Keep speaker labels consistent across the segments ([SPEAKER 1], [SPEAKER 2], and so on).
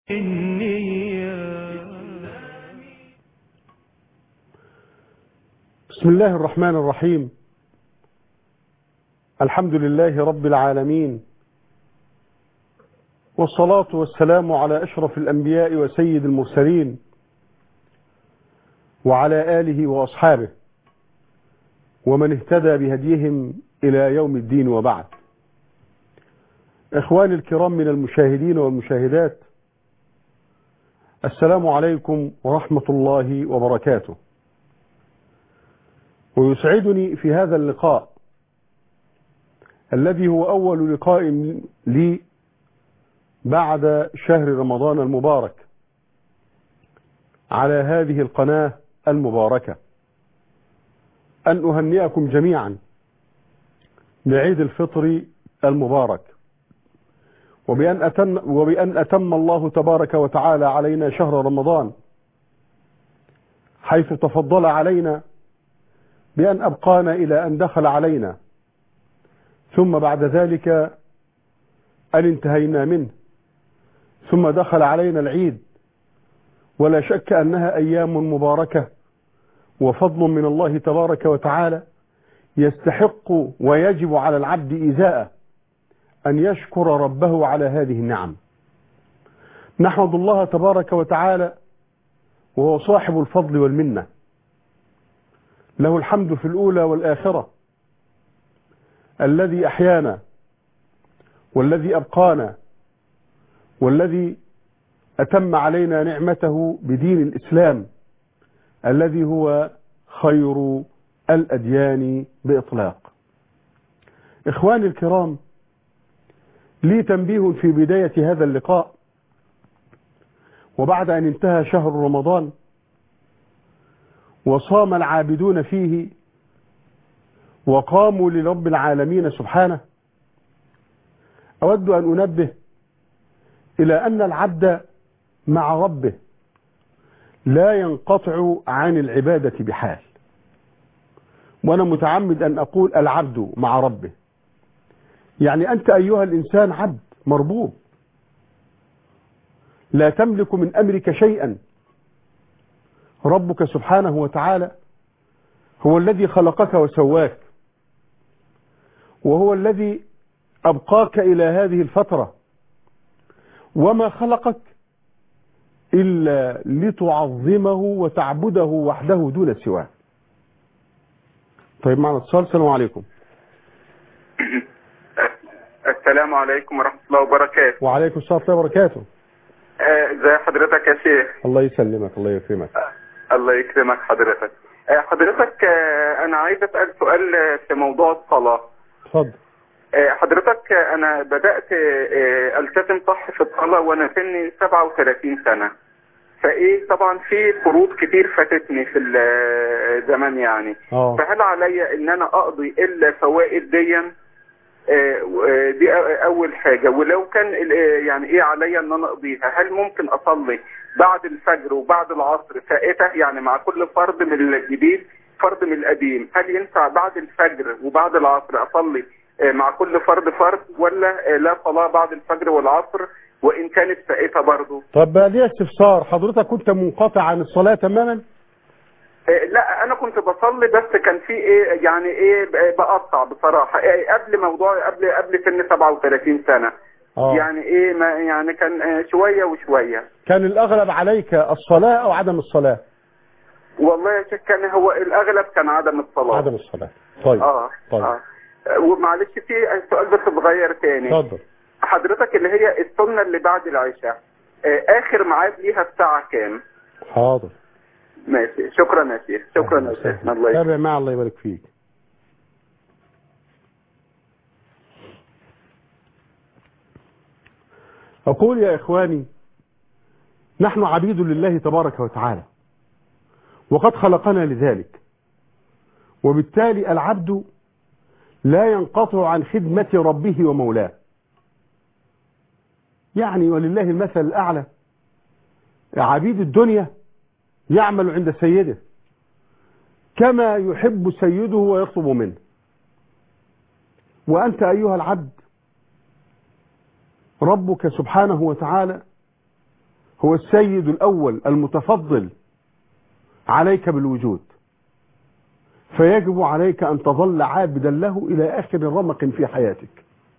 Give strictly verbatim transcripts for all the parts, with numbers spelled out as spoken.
[SPEAKER 1] بسم الله الرحمن الرحيم. الحمد لله رب العالمين، والصلاة والسلام على أشرف الأنبياء وسيد المرسلين وعلى آله وأصحابه ومن اهتدى بهديهم إلى يوم الدين، وبعد. إخواني الكرام من المشاهدين والمشاهدات، السلام عليكم ورحمة الله وبركاته. ويسعدني في هذا اللقاء الذي هو أول لقاء لي بعد شهر رمضان المبارك على هذه القناة المباركة أن أهنئكم جميعا بعيد الفطر المبارك، وبأن أتم, وبأن أتم الله تبارك وتعالى علينا شهر رمضان، حيث تفضل علينا بأن أبقانا إلى أن دخل علينا، ثم بعد ذلك أن انتهينا منه، ثم دخل علينا العيد. ولا شك أنها أيام مباركة وفضل من الله تبارك وتعالى يستحق ويجب على العبد إزاءه أن يشكر ربه على هذه النعم. نحمد الله تبارك وتعالى وهو صاحب الفضل والمنة، له الحمد في الأولى والآخرة، الذي أحيانا والذي أبقانا والذي أتم علينا نعمته بدين الإسلام الذي هو خير الأديان بإطلاق. إخواني الكرام، لي تنبيه في بداية هذا اللقاء، وبعد أن انتهى شهر رمضان وصام العابدون فيه وقاموا لرب العالمين سبحانه، أود أن أنبه إلى أن العبد مع ربه لا ينقطع عن العبادة بحال. وأنا متعمد أن أقول العبد مع ربه، يعني أنت أيها الإنسان عبد مربوب، لا تملك من أمرك شيئا. ربك سبحانه وتعالى هو الذي خلقك وسواك، وهو الذي أبقاك إلى هذه الفترة، وما خلقك إلا لتعظمه وتعبده وحده دون سواه. طيب، معنا اتصال. السلام عليكم.
[SPEAKER 2] السلام عليكم ورحمة الله وبركاته.
[SPEAKER 1] وعليكم السلام ورحمة الله وبركاته.
[SPEAKER 2] ازي آه حضرتك يا شيخ؟
[SPEAKER 1] الله يسلمك. الله يكرمك.
[SPEAKER 2] آه الله يكرمك حضرتك. آه حضرتك آه أنا عايز أسأل سؤال في موضوع الصلاة.
[SPEAKER 1] اتفضل.
[SPEAKER 2] آه حضرتك آه أنا بدأت آه ألتزم صح في الصلاة وأنا سني سبعة وثلاثين سنة، فإيه طبعا في فروض كتير فاتتني في الزمان يعني.
[SPEAKER 1] أوه.
[SPEAKER 2] فهل عليا إن أنا أقضي إلا فوائد ديا؟ دي اول حاجة. ولو كان يعني ايه عليا ان انا اقضيها، هل ممكن اصلي بعد الفجر وبعد العصر فائته، يعني مع كل فرض من الجديد فرض من القديم؟ هل ينفع بعد الفجر وبعد العصر اصلي مع كل فرض فرض، ولا لا صلاة بعد الفجر والعصر وان كانت فائته برضه؟
[SPEAKER 1] طب ليه استفسار، حضرتك كنت منقطع عن الصلاة تماما؟
[SPEAKER 2] لا انا كنت بصلي، بس كان في ايه يعني ايه بقطع بصراحه إيه قبل موضوع قبل قبل سن سبعة وثلاثين سنه.
[SPEAKER 1] أوه.
[SPEAKER 2] يعني ايه ما يعني كان شويه وشويه.
[SPEAKER 1] كان الاغلب عليك الصلاة او عدم الصلاة؟
[SPEAKER 2] والله يا شيخ كان هو الاغلب كان عدم الصلاه.
[SPEAKER 1] عدم الصلاة. طيب.
[SPEAKER 2] اه
[SPEAKER 1] طيب.
[SPEAKER 2] اه ومعلش في سؤال بس صغير تاني.
[SPEAKER 1] اتفضل.
[SPEAKER 2] حضرتك اللي هي السنه اللي بعد العشاء آه اخر ميعاد ليها الساعه كام؟
[SPEAKER 1] حاضر.
[SPEAKER 2] ماشي، شكرا يا شيخ. شكرا يا شيخ. الله
[SPEAKER 1] تابع مع الله يبارك فيك. أقول يا إخواني، نحن عبيد لله تبارك وتعالى، وقد خلقنا لذلك، وبالتالي العبد لا ينقطع عن خدمة ربه ومولاه. يعني ولله المثل الأعلى، عبيد الدنيا يعمل عند سيده كما يحب سيده ويطلب منه، وأنت أيها العبد ربك سبحانه وتعالى هو السيد الأول المتفضل عليك بالوجود، فيجب عليك أن تظل عابدا له إلى آخر رمق في حياتك.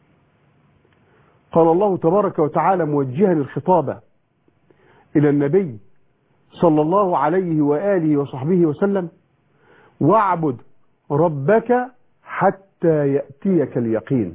[SPEAKER 1] قال الله تبارك وتعالى موجها الخطاب إلى النبي صلى الله عليه وآله وصحبه وسلم: واعبد ربك حتى يأتيك اليقين.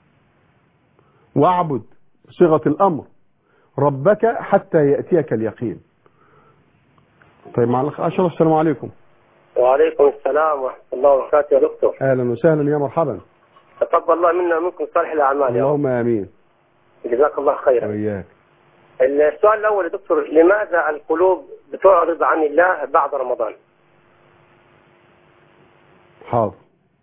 [SPEAKER 1] واعبد صيغة الأمر، ربك حتى يأتيك اليقين. طيب مع الأخ أشرف، السلام عليكم.
[SPEAKER 3] وعليكم السلام ورحمة الله وبركاته يا دكتور.
[SPEAKER 1] أهلا وسهلا، يا مرحبا.
[SPEAKER 3] تقبل الله منا ومنكم صالح الأعمال.
[SPEAKER 1] اللهم آمين.
[SPEAKER 3] جزاك الله خيرا.
[SPEAKER 1] وإياك.
[SPEAKER 3] السؤال الأول يا دكتور: لماذا القلوب بتعرض عن الله بعد رمضان؟
[SPEAKER 1] حاضر.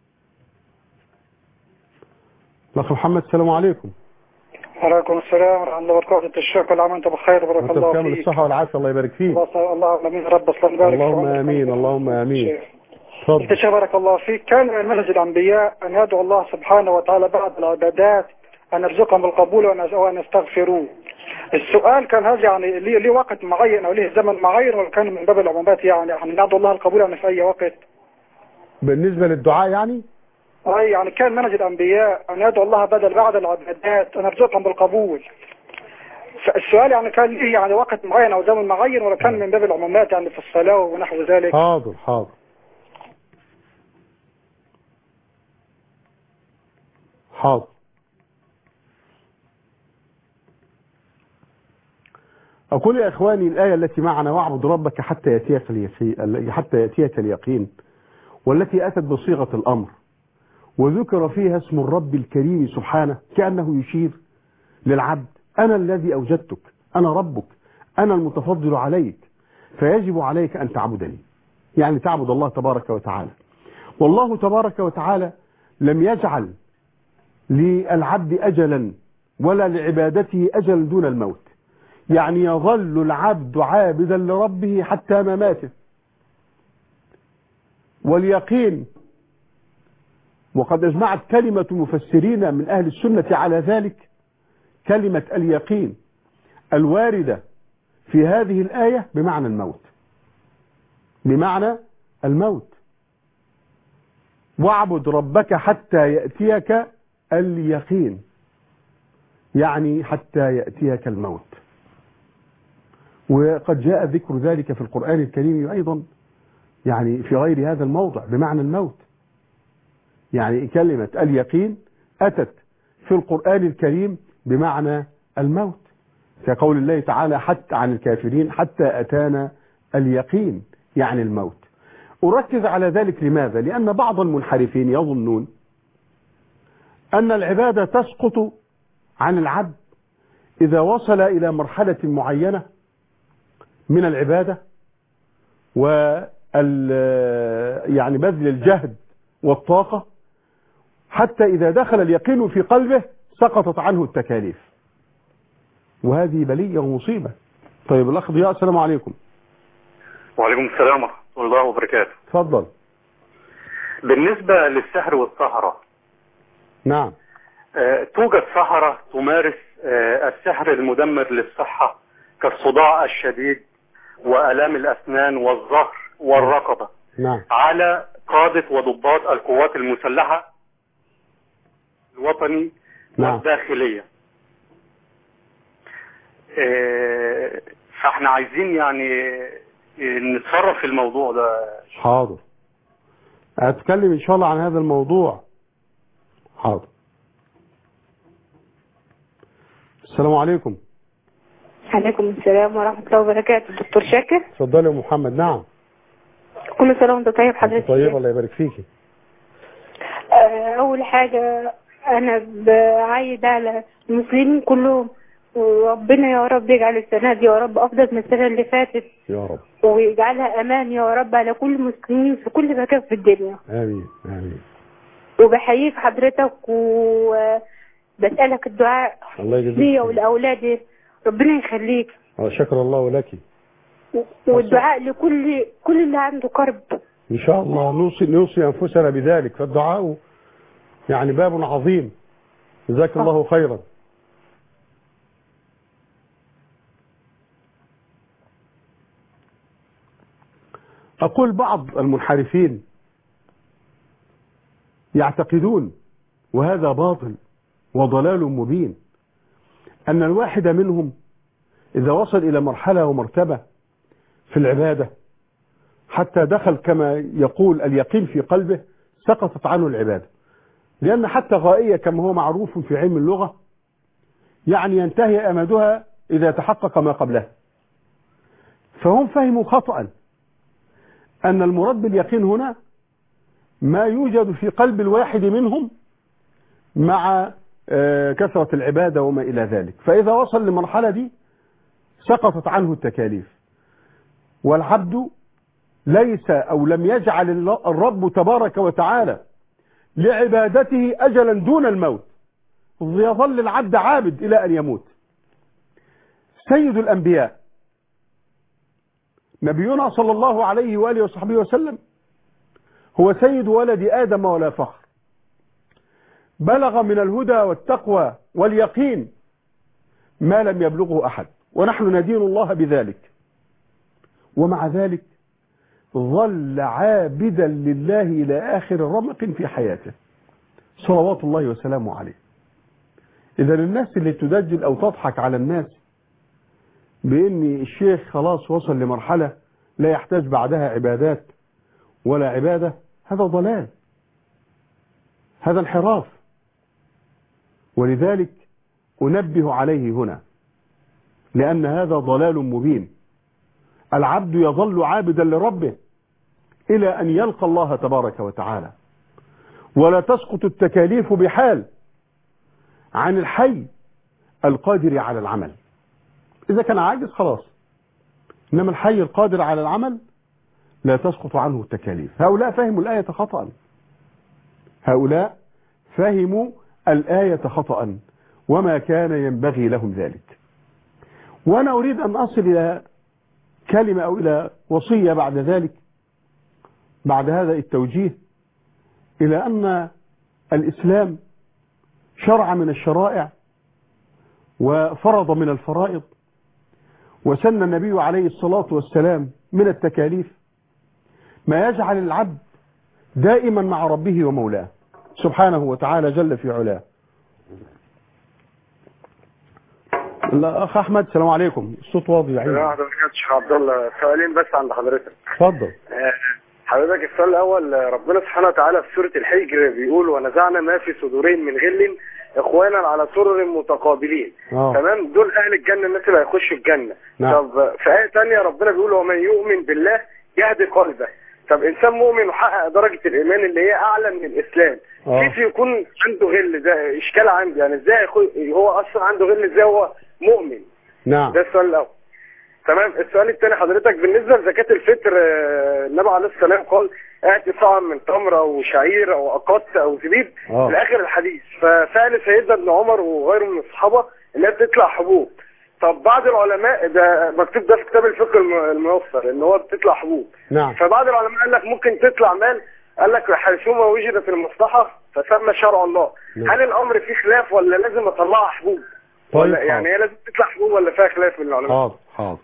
[SPEAKER 1] الأخ محمد، السلام عليكم.
[SPEAKER 4] وعليكم السلام ورحمة الله وبركاته. الشيخ كل عام وانت بخير، بارك الله فيك.
[SPEAKER 1] كامل الصحة والعافية، الله يبارك فيك.
[SPEAKER 4] اللهم امين رب الله يبارك.
[SPEAKER 1] اللهم امين، اللهم امين.
[SPEAKER 4] تفضل. الشيخ بارك الله فيك. كان من منهج الأنبياء أن يدعو الله سبحانه وتعالى بعد العبادات أن يرزقهم القبول وأن يستغفروه. السؤال كان هذا يعني ليه ليه وقت معين أو ليه زمن معين، ولا كان من باب العمومات يعني يعني ندعو الله القبول يعني في أي وقت؟
[SPEAKER 1] بالنسبة للدعاء يعني؟
[SPEAKER 4] أي يعني كان منهج الأنبياء أن يدعو الله بدل بعد العبادات أن يرزقهم بالقبول. فالسؤال يعني كان ليه يعني وقت معين أو زمن معين، ولا كان من باب العمومات يعني في الصلاة ونحو ذلك؟
[SPEAKER 1] حاضر حاضر حاضر. أقول يا إخواني، الآية التي معنا: واعبد ربك حتى يأتيك اليقين، حتى يأتيك اليقين، والتي أتت بصيغة الأمر وذكر فيها اسم الرب الكريم سبحانه، كأنه يشير للعبد: أنا الذي أوجدتك، أنا ربك، أنا المتفضل عليك، فيجب عليك أن تعبدني. يعني تعبد الله تبارك وتعالى. والله تبارك وتعالى لم يجعل للعبد أجلا ولا لعبادته أجل دون الموت. يعني يظل العبد عابدا لربه حتى مماته. واليقين، وقد اجمعت كلمة مفسرين من أهل السنة على ذلك، كلمة اليقين الواردة في هذه الآية بمعنى الموت، بمعنى الموت. واعبد ربك حتى يأتيك اليقين، يعني حتى يأتيك الموت. وقد جاء ذكر ذلك في القرآن الكريم أيضا، يعني في غير هذا الموضع بمعنى الموت. يعني كلمة اليقين أتت في القرآن الكريم بمعنى الموت، كقول الله تعالى حتى عن الكافرين: حتى أتانا اليقين، يعني الموت. أركز على ذلك لماذا؟ لأن بعض المنحرفين يظنون أن العبادة تسقط عن العبد إذا وصل إلى مرحلة معينة من العبادة وال يعني بذل الجهد والطاقة، حتى إذا دخل اليقين في قلبه سقطت عنه التكاليف، وهذه بلية ومصيبة. طيب الأخ ضياء، السلام عليكم.
[SPEAKER 5] وعليكم السلام ورحمة الله وبركاته.
[SPEAKER 1] تفضل.
[SPEAKER 5] بالنسبة للسحر والسحرة،
[SPEAKER 1] نعم.
[SPEAKER 5] آه، توجد سحرة تمارس آه، السحر المدمر للصحة كالصداع الشديد وآلام الأسنان والظهر والرقبة،
[SPEAKER 1] نعم،
[SPEAKER 5] على قادة وضباط القوات المسلحة الوطني، نعم، والداخلية. آه، فاحنا عايزين يعني نتصرف في الموضوع ده.
[SPEAKER 1] حاضر، هتكلم ان شاء الله عن هذا الموضوع. حاضر. السلام عليكم.
[SPEAKER 6] عليكم السلام ورحمة الله وبركاته. دكتور شاكر.
[SPEAKER 1] اتفضل يا محمد. نعم.
[SPEAKER 6] كل سنة وانت طيب حضرتك.
[SPEAKER 1] طيب، الله يبارك فيكي.
[SPEAKER 6] اول حاجة انا بعيد على المسلمين كلهم، وربنا يا رب يجعل السنة دي يا رب افضل من السنة اللي فاتت
[SPEAKER 1] يا رب،
[SPEAKER 6] ويجعلها امان يا رب على كل المسلمين في كل مكان في الدنيا.
[SPEAKER 1] امين امين.
[SPEAKER 6] وبحييك حضرتك وبسألك الدعاء
[SPEAKER 1] الله يجزيك
[SPEAKER 6] ليا ولاولادي، ربنا يخليك.
[SPEAKER 1] شكر الله لك.
[SPEAKER 6] والدعاء لكل كل اللي عنده كرب
[SPEAKER 1] ان شاء الله. نوصي نوصي انفسنا بذلك، فالدعاء يعني باب عظيم. جزاك الله خيرا. أقول بعض المنحرفين يعتقدون، وهذا باطل وضلال مبين، أن الواحد منهم إذا وصل إلى مرحلة ومرتبة في العبادة حتى دخل كما يقول اليقين في قلبه سقطت عنه العبادة. لأن حتى غائية كما هو معروف في علم اللغة يعني ينتهي أمدها إذا تحقق ما قبلها. فهم فهموا خطأ أن المراد باليقين هنا ما يوجد في قلب الواحد منهم مع كثرة العبادة وما إلى ذلك. فإذا وصل للمرحلة دي سقطت عنه التكاليف، والعبد ليس أو لم يجعل الرب تبارك وتعالى لعبادته أجلا دون الموت، يظل العبد عابد إلى أن يموت. سيد الأنبياء نبينا صلى الله عليه وآله وصحبه وسلم هو سيد ولد آدم ولا فخر، بلغ من الهدى والتقوى واليقين ما لم يبلغه أحد، ونحن ندين الله بذلك. ومع ذلك ظل عابدا لله إلى آخر رمق في حياته صلوات الله وسلامه عليه. إذا الناس اللي تدجل أو تضحك على الناس بأن الشيخ خلاص وصل لمرحلة لا يحتاج بعدها عبادات ولا عبادة، هذا ضلال، هذا انحراف. ولذلك أنبه عليه هنا لأن هذا ضلال مبين. العبد يظل عابدا لربه إلى أن يلقى الله تبارك وتعالى، ولا تسقط التكاليف بحال عن الحي القادر على العمل. إذا كان عاجز خلاص، إنما الحي القادر على العمل لا تسقط عنه التكاليف. هؤلاء فهموا الآية خطأ، هؤلاء فهموا الآية خطأ وما كان ينبغي لهم ذلك. وأنا أريد أن أصل إلى كلمة أو إلى وصية بعد ذلك، بعد هذا التوجيه، إلى أن الإسلام شرع من الشرائع وفرض من الفرائض، وسن النبي عليه الصلاة والسلام من التكاليف ما يجعل العبد دائما مع ربه ومولاه سبحانه وتعالى جل في علاه. الأخ أحمد السلام عليكم، الصوت واضح يا عيني.
[SPEAKER 7] حضرتك شيخ عبد الله، سؤالين بس عند حضرتك.
[SPEAKER 1] اتفضل.
[SPEAKER 7] حضرتك السؤال الأول، ربنا سبحانه وتعالى في سورة الحجر بيقول ونزعنا ما في صدورهم من غل إخوانا على سرر متقابلين.
[SPEAKER 1] أوه.
[SPEAKER 7] تمام، دول أهل الجنة، الناس اللي هيخشوا الجنة.
[SPEAKER 1] نعم.
[SPEAKER 7] طب في آية ثانية ربنا بيقول ومن يؤمن بالله يهدي قلبه. طب إنسان مؤمن وحقق درجة الإيمان اللي هي أعلى من الإسلام، كيف يكون عنده غل؟ ده إشكال عندي، يعني إزاي هو أصلا عنده غل؟ إزاي هو مؤمن؟
[SPEAKER 1] نعم.
[SPEAKER 7] ده السؤال الأول. تمام. السؤال الثاني حضرتك بالنسبة لزكاة الفطر، النبي عليه الصلاة والسلام قال اعطي صاعا من تمر أو شعير أو أقط أو زبيب لآخر الحديث، ففعل سيدنا ابن عمر وغيره من الصحابة إنها بتطلع حبوب. طب بعض العلماء، ده مكتوب ده في كتاب الفقه الميسر ان هو بتطلع حبوب.
[SPEAKER 1] نعم.
[SPEAKER 7] فبعض العلماء قال لك ممكن تطلع مال، قال لك حيثما وجدت المصلحه فسمى شرع الله. نعم. هل الامر فيه خلاف ولا لازم اطلعها حبوب؟
[SPEAKER 1] طيب
[SPEAKER 7] ولا يعني هي لازم تطلع حبوب ولا فيها خلاف من العلماء؟
[SPEAKER 1] حاضر حاضر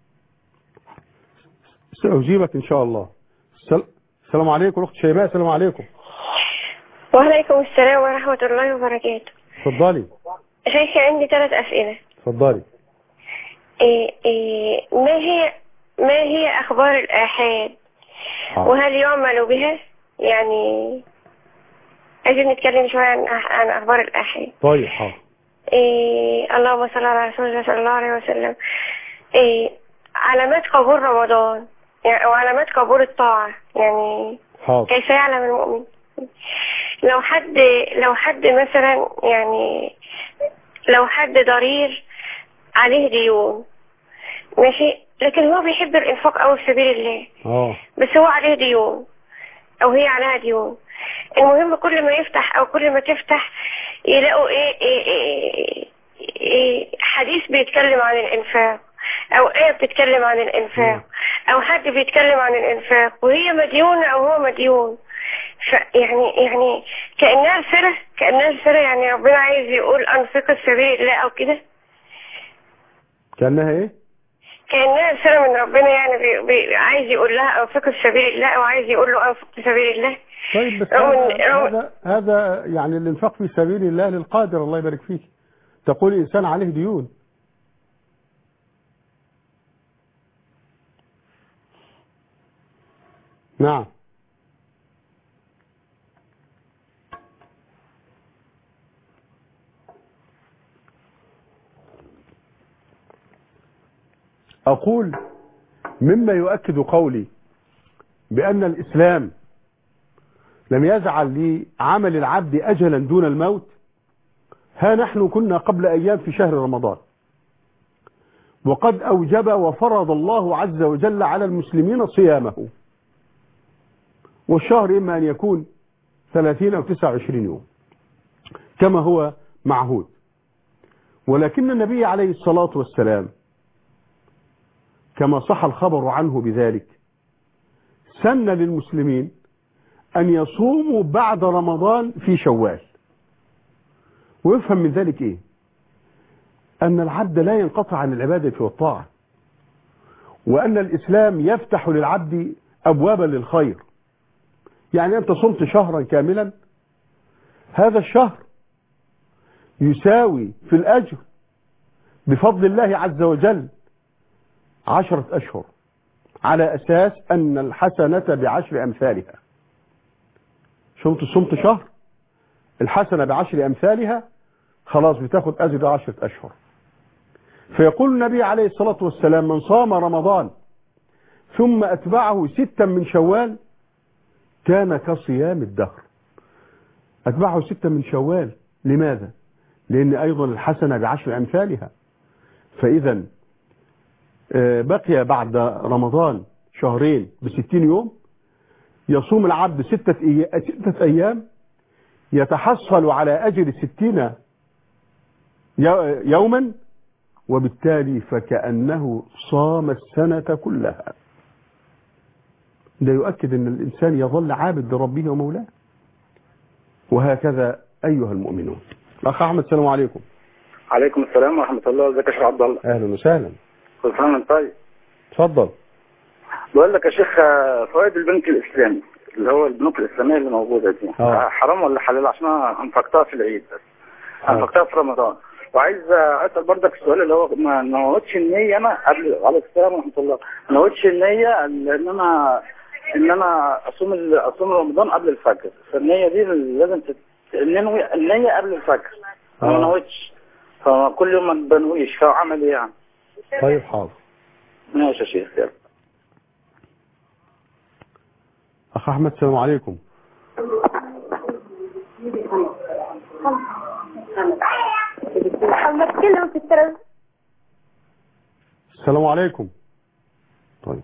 [SPEAKER 1] سأجيبك ان شاء الله. السلام عليكم اخت شيماء. السلام عليكم.
[SPEAKER 8] وعليكم السلام ورحمة الله وبركاته.
[SPEAKER 1] اتفضلي.
[SPEAKER 8] شيخي عندي ثلاث أسئلة.
[SPEAKER 1] اتفضلي.
[SPEAKER 8] إيه إيه ما هي ما هي أخبار الآحاد؟ وهل يعمل بها؟ يعني عايزين نتكلم شوية عن عن أخبار الآحاد.
[SPEAKER 1] طيب حاضر.
[SPEAKER 8] إيه اللهم صل على رسول الله صلى الله عليه وسلم. إيه علامات قبول رمضان يعني أو علامات قبول الطاعة يعني
[SPEAKER 1] حاضر.
[SPEAKER 8] كيف يعلم المؤمن؟ لو حد لو حد مثلا يعني لو حد ضرير عليه ديون ماشي، لكن هو بيحب الانفاق قوي في سبيل الله.
[SPEAKER 1] اه
[SPEAKER 8] بس هو عليه ديون او هي عليها ديون. المهم كل ما يفتح او كل ما تفتح يلاقوا ايه, إيه, إيه, إيه حديث بيتكلم عن الانفاق او ايه بتتكلم عن الانفاق او حد بيتكلم عن الانفاق وهي مديونة او هو مديون. يعني يعني كأنها الفرة كأنها الفرة يعني ربنا عايز يقول انفق في سبيل الله او كده.
[SPEAKER 1] كأنها ايه؟
[SPEAKER 8] كأنها رسالة من ربنا، يعني بي بي عايز يقول لها انفق في سبيل الله، او عايز يقول له انفق في سبيل الله.
[SPEAKER 1] طيب بس هذا, هذا هذا يعني الانفاق في سبيل الله للقادر، الله يبارك فيك. تقول إنسان عليه ديون. نعم. أقول مما يؤكد قولي بأن الإسلام لم يجعل لعمل العبد أجلا دون الموت. ها نحن كنا قبل أيام في شهر رمضان، وقد أوجب وفرض الله عز وجل على المسلمين صيامه، والشهر إما أن يكون ثلاثين أو تسعة وعشرين يوم كما هو معهود. ولكن النبي عليه الصلاة والسلام كما صح الخبر عنه بذلك سن للمسلمين أن يصوموا بعد رمضان في شوال. ويفهم من ذلك إيه؟ أن العبد لا ينقطع عن العبادة والطاعة، وأن الإسلام يفتح للعبد أبوابا للخير. يعني أنت صمت شهرا كاملا، هذا الشهر يساوي في الأجر بفضل الله عز وجل عشرة أشهر، على أساس أن الحسنة بعشر أمثالها. صمت صمت شهر، الحسنة بعشر أمثالها، خلاص بتاخد أجر عشرة أشهر. فيقول النبي عليه الصلاة والسلام: من صام رمضان ثم أتبعه ستا من شوال كان كصيام الدهر. أتبعه ستا من شوال، لماذا؟ لأن أيضا الحسنة بعشر أمثالها. فإذا بقي بعد رمضان شهرين بستين يوم، يصوم العبد ستة أيام يتحصل على أجر ستين يوما، وبالتالي فكأنه صام السنة كلها. ده يؤكد أن الإنسان يظل عابد لربه ومولاه. وهكذا أيها المؤمنون. الأخ أحمد، السلام عليكم.
[SPEAKER 9] عليكم السلام ورحمة الله. ازيك يا شيخ عبد الله؟
[SPEAKER 1] أهلا وسهلا.
[SPEAKER 9] كل سنة وانت طيب.
[SPEAKER 1] اتفضل.
[SPEAKER 9] بقول لك يا شيخ، فوائد البنك الإسلامي اللي هو البنوك الإسلامية اللي موجودة دي أوه. حرام ولا حلال؟ عشان أنا أنفقتها في العيد، بس أنفقتها في رمضان. وعايز أسأل برضك السؤال اللي هو ما نوتش النية أنا قبل. عليكم السلام ورحمة الله. ما نوتش النية إن أنا إن أنا أصوم أصوم رمضان قبل الفجر، فالنية دي لازم تنوي النية قبل الفجر. ما نوتش، فكل يوم ما بنويش، فعمل إيه يعني؟
[SPEAKER 1] طيب حاضر.
[SPEAKER 9] ماشي يا شيخ. يلا.
[SPEAKER 1] أخ أحمد، السلام عليكم. السلام عليكم. طيب،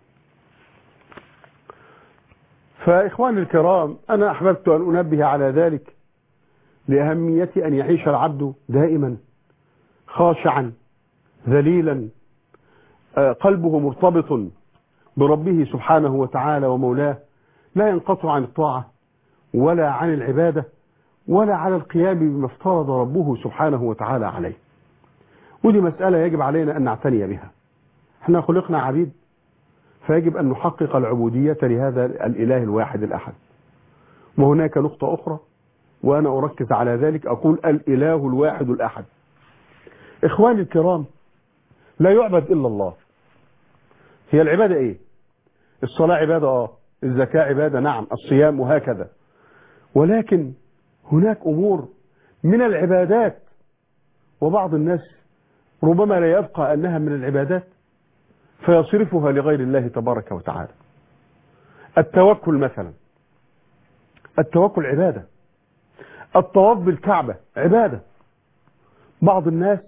[SPEAKER 1] فإخواني الكرام، أنا أحببت أن أنبه على ذلك لأهمية أن يعيش العبد دائما خاشعا ذليلا، قلبه مرتبط بربه سبحانه وتعالى ومولاه، لا ينقطع عن الطاعة ولا عن العبادة ولا على القيام بما افترض ربه سبحانه وتعالى عليه. ودي مسألة يجب علينا أن نعتني بها. احنا خلقنا عبيد، فيجب أن نحقق العبودية لهذا الإله الواحد الأحد. وهناك نقطة أخرى وأنا أركز على ذلك، أقول الإله الواحد الأحد. إخواني الكرام، لا يعبد إلا الله. هي العبادة إيه؟ الصلاة عبادة، آه الزكاة عبادة، نعم، الصيام، وهكذا. ولكن هناك أمور من العبادات وبعض الناس ربما لا يبقى أنها من العبادات فيصرفها لغير الله تبارك وتعالى. التوكل مثلا، التوكل عبادة. الطواف بالكعبة عبادة. بعض الناس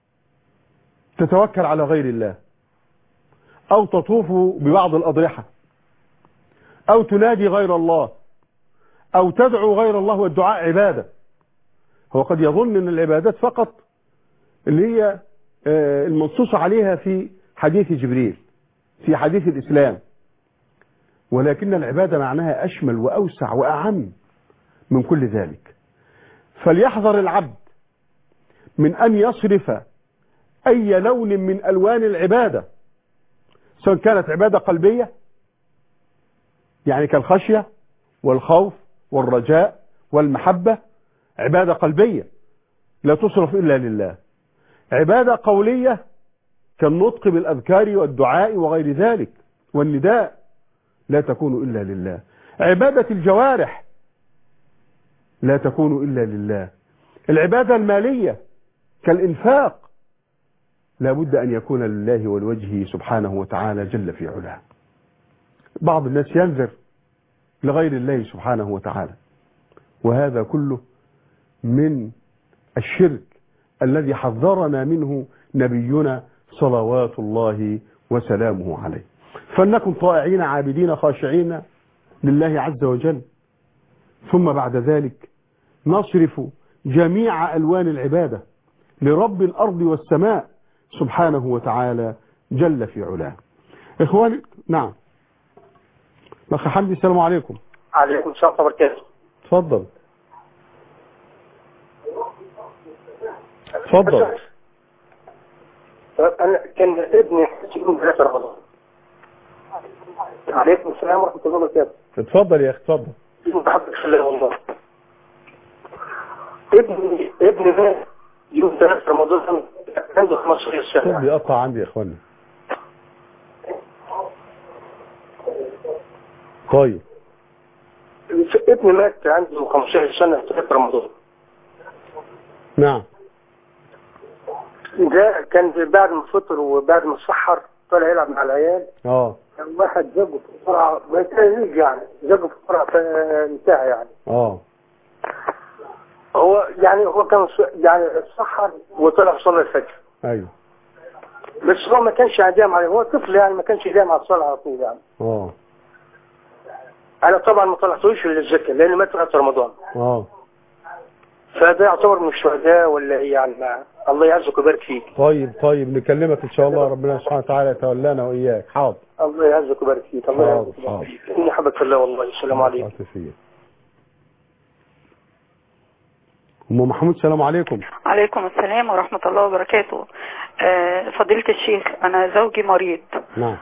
[SPEAKER 1] تتوكل على غير الله، أو تطوف ببعض الأضرحة، أو تنادي غير الله، أو تدعو غير الله، والدعاء عبادة. هو قد يظن أن العبادات فقط اللي هي المنصوص عليها في حديث جبريل، في حديث الإسلام، ولكن العبادة معناها أشمل وأوسع وأعم من كل ذلك. فليحذر العبد من أن يصرف أي لون من ألوان العبادة سواء كانت عبادة قلبية يعني كالخشية والخوف والرجاء والمحبة، عبادة قلبية لا تصرف إلا لله. عبادة قولية كالنطق بالأذكار والدعاء وغير ذلك والنداء لا تكون إلا لله. عبادة الجوارح لا تكون إلا لله. العبادة المالية كالإنفاق لا بد أن يكون لله ولوجهه سبحانه وتعالى جل في علاه. بعض الناس ينذر لغير الله سبحانه وتعالى، وهذا كله من الشرك الذي حذرنا منه نبينا صلوات الله وسلامه عليه. فلنكن طائعين عابدين خاشعين لله عز وجل، ثم بعد ذلك نصرف جميع ألوان العبادة لرب الأرض والسماء سبحانه وتعالى جل في علاه. إخواني، نعم أخ حمدي، السلام عليكم.
[SPEAKER 3] عليكم السلام ورحمة الله وبركاته.
[SPEAKER 1] تفضل تفضل.
[SPEAKER 3] أنا كان ابني يوم ثلاثة رمضان. عليكم السلام ورحمة الله وبركاته.
[SPEAKER 1] اتفضل يا أخي اتفضل.
[SPEAKER 3] بحبك في الله والله. ابني ابني مات يوم ثلاثة رمضان، عنده خمستاشر سنة.
[SPEAKER 1] طب يقطع عندي يا إخواني. طيب
[SPEAKER 3] ابني مات عنده خمستاشر سنة ثلاثة رمضان.
[SPEAKER 1] نعم.
[SPEAKER 3] ده كان بعد ما فطر وبعد ما سحر طلع يلعب مع العيال.
[SPEAKER 1] اه
[SPEAKER 3] كان واحد زقه بسرعة ما يتهيأليش يعني زقه بسرعة فانتهى يعني.
[SPEAKER 1] اه
[SPEAKER 3] هو يعني هو كان يعني سحر وطلع صلى الفجر.
[SPEAKER 1] ايوه.
[SPEAKER 3] بس هو ما كانش يدام عليه، هو طفل يعني ما كانش يدام على الصلاة على طول يعني.
[SPEAKER 1] اه
[SPEAKER 3] انا طبعا ما طلعتوش للزكاة لان مات في رمضان.
[SPEAKER 1] اه
[SPEAKER 3] فده يعتبر من الشهداء ولا ايه يعني؟ ما الله يعزك ويبارك فيك.
[SPEAKER 1] طيب طيب نكلمك ان شاء الله، ربنا سبحانه وتعالى يتولانا واياك. حاضر.
[SPEAKER 3] الله يعزك ويبارك فيك. الله يعزك ويبارك فيك. اني حبك في الله والله. السلام عليكم.
[SPEAKER 1] ام محمود، السلام عليكم.
[SPEAKER 10] عليكم السلام ورحمة الله وبركاته. آه فضيلة الشيخ، أنا زوجي مريض.
[SPEAKER 1] نعم.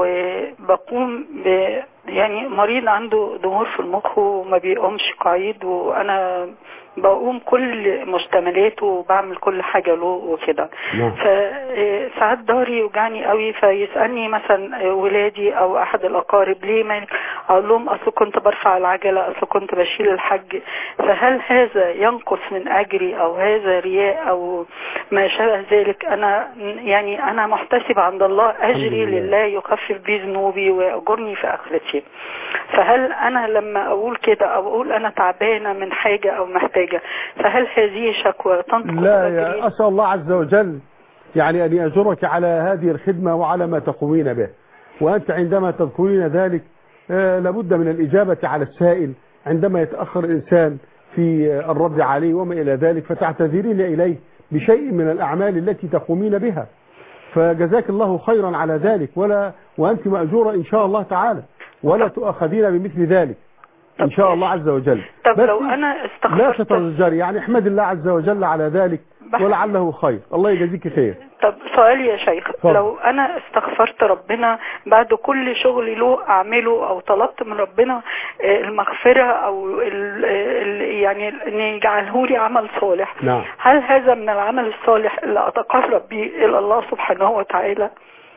[SPEAKER 10] وبقوم ب يعني مريض عنده ضمور في المخ وما بيقومش قعيد، وأنا بقوم كل مشتملاته وبعمل كل حاجة له وكده.
[SPEAKER 1] نعم.
[SPEAKER 10] فساعات ضهري يوجعني قوي، فيسألني مثلا ولادي أو أحد الأقارب ليه مالك، أقول لهم أصل كنت برفع العجلة، أصل كنت بشيل الحج. فهل هذا ينقص من أجري أو هذا رياء أو ما شابه ذلك؟ أنا يعني أنا محتسب عند الله أجري لله يخفف بي ذنوبي ويأجرني في آخرتي. فهل أنا لما أقول كده أو أقول أنا تعبانة من حاجة أو محتاجة، فهل هذه شكوى تنقص؟
[SPEAKER 1] لا يا أسأل الله عز وجل يعني أن يأجرك على هذه الخدمة وعلى ما تقومين به، وأنت عندما تذكرين ذلك آه لابد من الإجابة على السائل عندما يتأخر الإنسان في آه الرد عليه وما إلى ذلك، فتعتذرين إليه بشيء من الأعمال التي تقومين بها، فجزاك الله خيرا على ذلك، ولا وأنت مأجورة إن شاء الله تعالى، ولا تؤخذين بمثل ذلك إن شاء الله عز وجل.
[SPEAKER 10] طب لو أنا استغفرت
[SPEAKER 1] لا تتضجري، يعني احمد الله عز وجل على ذلك ولعله خير، الله يجزيك خير.
[SPEAKER 10] طب سؤالي يا شيخ،
[SPEAKER 1] فضل.
[SPEAKER 10] لو أنا استغفرت ربنا بعد كل شغلي له أعمله أو طلبت من ربنا المغفرة أو ال ال يعني أن يجعله لي عمل صالح،
[SPEAKER 1] نعم.
[SPEAKER 10] هل هذا من العمل الصالح اللي أتقرب به إلى الله سبحانه وتعالى؟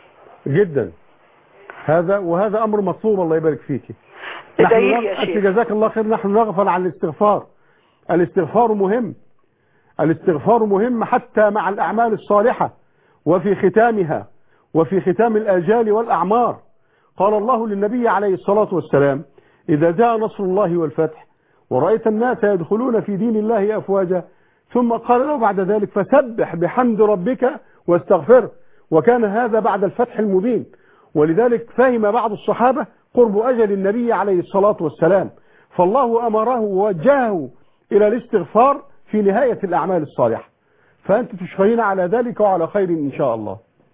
[SPEAKER 1] جدا، هذا وهذا أمر مطلوب، الله يبارك فيك.
[SPEAKER 10] ادعي يا شيخ.
[SPEAKER 1] جزاك الله خير. نحن نغفل عن الاستغفار. الاستغفار مهم، الاستغفار مهم حتى مع الأعمال الصالحة وفي ختامها وفي ختام الآجال والأعمار. قال الله للنبي عليه الصلاة والسلام: إذا جاء نصر الله والفتح ورأيت الناس يدخلون في دين الله أفواجا، ثم قال له بعد ذلك: فسبح بحمد ربك واستغفره. وكان هذا بعد الفتح المبين، ولذلك فهم بعض الصحابة قرب أجل النبي عليه الصلاة والسلام، فالله أمره ووجهه إلى الاستغفار في نهاية الأعمال الصالحة، فأنت تشكرين على ذلك وعلى خير إن شاء الله.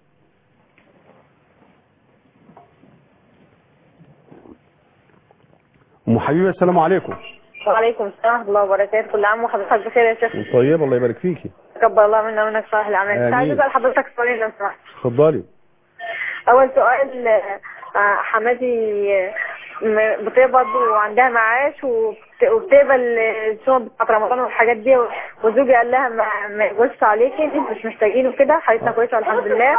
[SPEAKER 1] أم حبيبة، السلام عليكم.
[SPEAKER 11] وعليكم السلام ورحمة الله وبركاته. كل عام وحضرتك بخير يا شيخ.
[SPEAKER 1] طيب، الله يبارك فيكي.
[SPEAKER 11] تقبل الله منا ومنك صالح الأعمال. عايز أسأل حضرتك سؤالين لو سمحت.
[SPEAKER 1] اتفضلي.
[SPEAKER 11] اول سؤال، آه، حماتي م- بتقبض وعندها معاش وبت- وبتقبل الشغل بتاعت رمضان والحاجات دي، وزوجي قال لها ما, ما يجوزش عليكي، انت مش محتاجينه كده، حياتنا كويسه الحمد لله.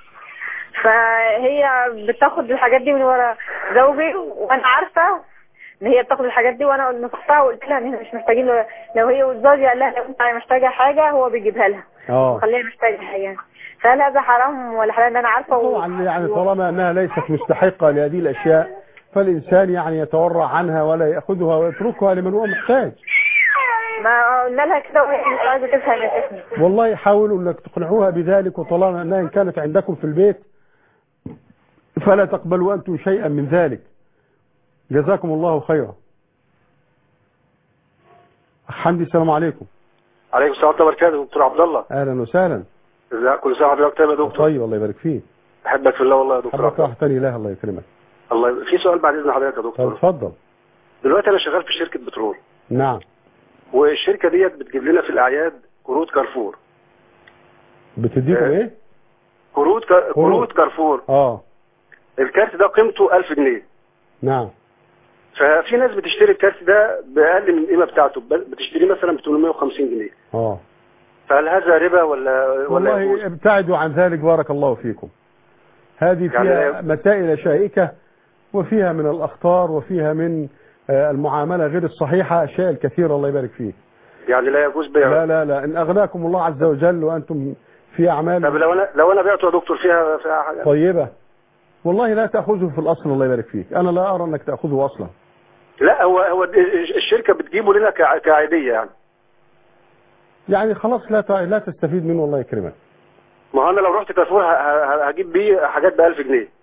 [SPEAKER 11] فهي بتاخد الحاجات دي من ورا زوجي، وانا عارفه ان هي بتاخد الحاجات دي، وانا نصحتها وقلت لها ان احنا مش محتاجين. لو هي وزوجي قال لها لو انت محتاجه حاجه هو بيجيبها لها
[SPEAKER 1] اه
[SPEAKER 11] وخليها محتاجه حاجه. فهل هذا حرام ولا حلال؟ انا عارفه و...
[SPEAKER 1] طبعا يعني طالما انها ليست مستحقه لهذه الاشياء فالانسان يعني يتورع عنها ولا ياخذها ويتركها لمن هو محتاج.
[SPEAKER 11] ما قلنا لها كده وهي مش عايزه تفهم يا شيخنا.
[SPEAKER 1] والله حاولوا انك تقنعوها بذلك، وطالما انها إن كانت عندكم في البيت فلا تقبلوا انتم شيئا من ذلك. جزاكم الله خيرا. حمدي السلام عليكم.
[SPEAKER 12] عليكم السلام ورحمه الله وبركاته. دكتور عبد الله
[SPEAKER 1] اهلا وسهلا.
[SPEAKER 12] ازيك؟ كل سنه وحضرتك طيب يا دكتور.
[SPEAKER 1] طيب الله يبارك فيك.
[SPEAKER 12] بحبك في الله والله يا دكتور.
[SPEAKER 1] حبك واحتني الله الله يكرمك.
[SPEAKER 12] الله يبارك. في سؤال بعد اذن حضرتك يا دكتور.
[SPEAKER 1] طب اتفضل.
[SPEAKER 12] دلوقتي انا شغال في شركه بترول.
[SPEAKER 1] نعم.
[SPEAKER 12] والشركه ديت بتجيب لنا في الاعياد كروت كارفور.
[SPEAKER 1] بتديكم
[SPEAKER 12] آه.
[SPEAKER 1] ايه؟
[SPEAKER 12] كروت كا... كروت كارفور.
[SPEAKER 1] اه
[SPEAKER 12] الكارت ده قيمته ألف جنيه.
[SPEAKER 1] نعم.
[SPEAKER 12] ففي ناس بتشتري الكارت ده باقل من القيمه بتاعته، بتشتريه مثلا ب ثمانمائة وخمسين جنيه.
[SPEAKER 1] اه
[SPEAKER 12] فهل هذا ربا ولا ولا
[SPEAKER 1] والله ابتعدوا عن ذلك بارك الله فيكم. هذه فيها يعني مسائل شائكة وفيها من الأخطار وفيها من المعاملة غير الصحيحة أشياء الكثيرة الله يبارك فيك.
[SPEAKER 12] يعني لا يجوز بيع؟
[SPEAKER 1] لا لا لا إن أغناكم الله عز وجل وأنتم في أعمال.
[SPEAKER 12] طب لو أنا لو أنا بعته يا دكتور فيها فيها حاجة
[SPEAKER 1] طيبة والله لا تأخذه في الأصل الله يبارك فيك. أنا لا أرى أنك تأخذه أصلا.
[SPEAKER 12] لا هو هو الشركة بتجيبه لنا كعادية يعني.
[SPEAKER 1] يعني خلاص لا لا تستفيد منه الله يكرمك.
[SPEAKER 12] ما هو انا لو رحت كارفور هجيب بيه حاجات ب ألف جنيه.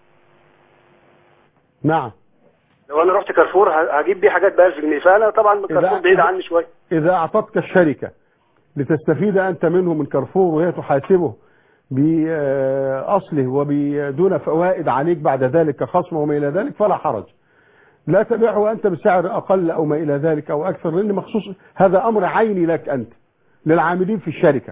[SPEAKER 1] نعم.
[SPEAKER 12] لو انا رحت كارفور هجيب بيه حاجات ب ألف جنيه، فانا طبعا كارفور بعيد عني شويه.
[SPEAKER 1] اذا اعطتك الشركه لتستفيد انت منه من كارفور وهي تحاسبه باصله وبدون فوائد عليك بعد ذلك كخصم وما الى ذلك فلا حرج. لا تبيعه انت بسعر اقل او ما الى ذلك او اكثر، لان مخصوص هذا امر عيني لك انت للعاملين في الشركه.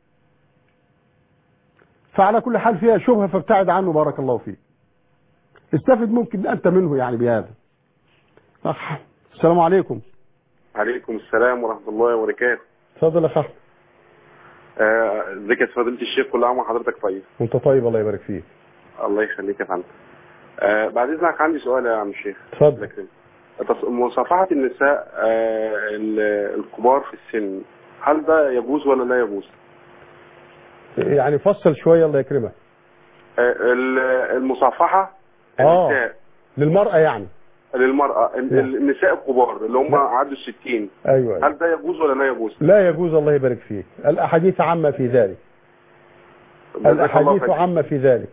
[SPEAKER 1] فعلى كل حال فيها شبهه فابتعد عنه بارك الله فيك. استفد ممكن انت منه يعني بهذا. السلام عليكم.
[SPEAKER 13] عليكم السلام ورحمه الله وبركاته.
[SPEAKER 1] اتفضل يا اخي.
[SPEAKER 13] ازيك يا فضيله الشيخ؟ كل عام وحضرتك طيب.
[SPEAKER 1] وانت طيب الله يبارك فيك.
[SPEAKER 13] الله يخليك يا فندم. آه بعد اذنك عندي سؤال يا عم الشيخ.
[SPEAKER 1] اتفضل.
[SPEAKER 13] مصافحه النساء آه الكبار في السن هل ده يجوز ولا لا يجوز؟
[SPEAKER 1] يعني فصل شويه الله يكرمك.
[SPEAKER 13] آه المصافحه
[SPEAKER 1] اه
[SPEAKER 13] النساء
[SPEAKER 1] للمراه يعني
[SPEAKER 13] للمراه النساء الكبار اللي هم عدوا الستين.
[SPEAKER 1] ايوه
[SPEAKER 13] هل ده يجوز ولا لا يجوز؟
[SPEAKER 1] لا يجوز الله يبارك فيك. الاحاديث عامه في ذلك. الاحاديث عامه في ذلك.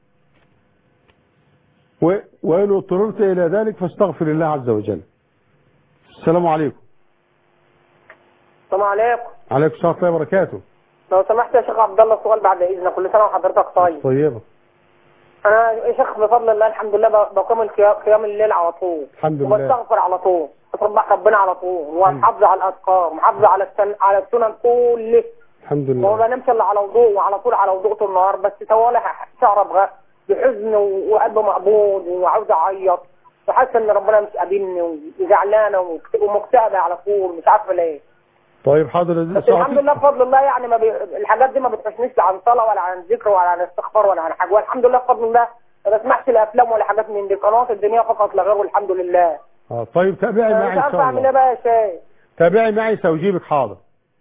[SPEAKER 1] و... وإن اضطررت إلى ذلك فاستغفر الله عز وجل. السلام عليكم.
[SPEAKER 3] السلام عليكم.
[SPEAKER 1] عليكم السلام ورحمة الله وبركاته.
[SPEAKER 3] لو سمحت يا شيخ عبد الله سؤال بعد إذنك. كل سنة وحضرتك طيب.
[SPEAKER 1] طيبة.
[SPEAKER 3] أنا يا شيخ بفضل الله الحمد لله بقوم قيام الليل على طول.
[SPEAKER 1] الحمد لله.
[SPEAKER 3] وبستغفر على طول. بصبح ربنا على طول ومحافظة على الأذكار ومحافظة على السن... على السنن كله.
[SPEAKER 1] الحمد لله.
[SPEAKER 3] وما بنامش إلا على وضوء وعلى طول على وضوء طول النهار، بس طوالي شعر بغاء بحزن وقلبه مقبوض وعاوز اعيط وحاسه ان ربنا مش قابلني وزعلانه ومكتئبه على طول مش عارفه ليه.
[SPEAKER 1] طيب حاضر.
[SPEAKER 3] بس الحمد لله بفضل الله يعني ما بي... الحاجات دي ما بتحسنيش لا عن صلاه ولا عن ذكر ولا عن استغفار ولا عن حاجه، والحمد لله بفضل الله ما بسمعش لا افلام ولا حاجات من دي، قنوات الدنيا فقط لا غير والحمد لله.
[SPEAKER 1] اه طيب تابعي معي ان شاء الله.
[SPEAKER 3] مش عارفه اعمل ايه بقى يا شيخ.
[SPEAKER 1] تابعي معي ساجيبك. حاضر.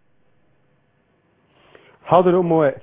[SPEAKER 1] حاضر يا ام وائل.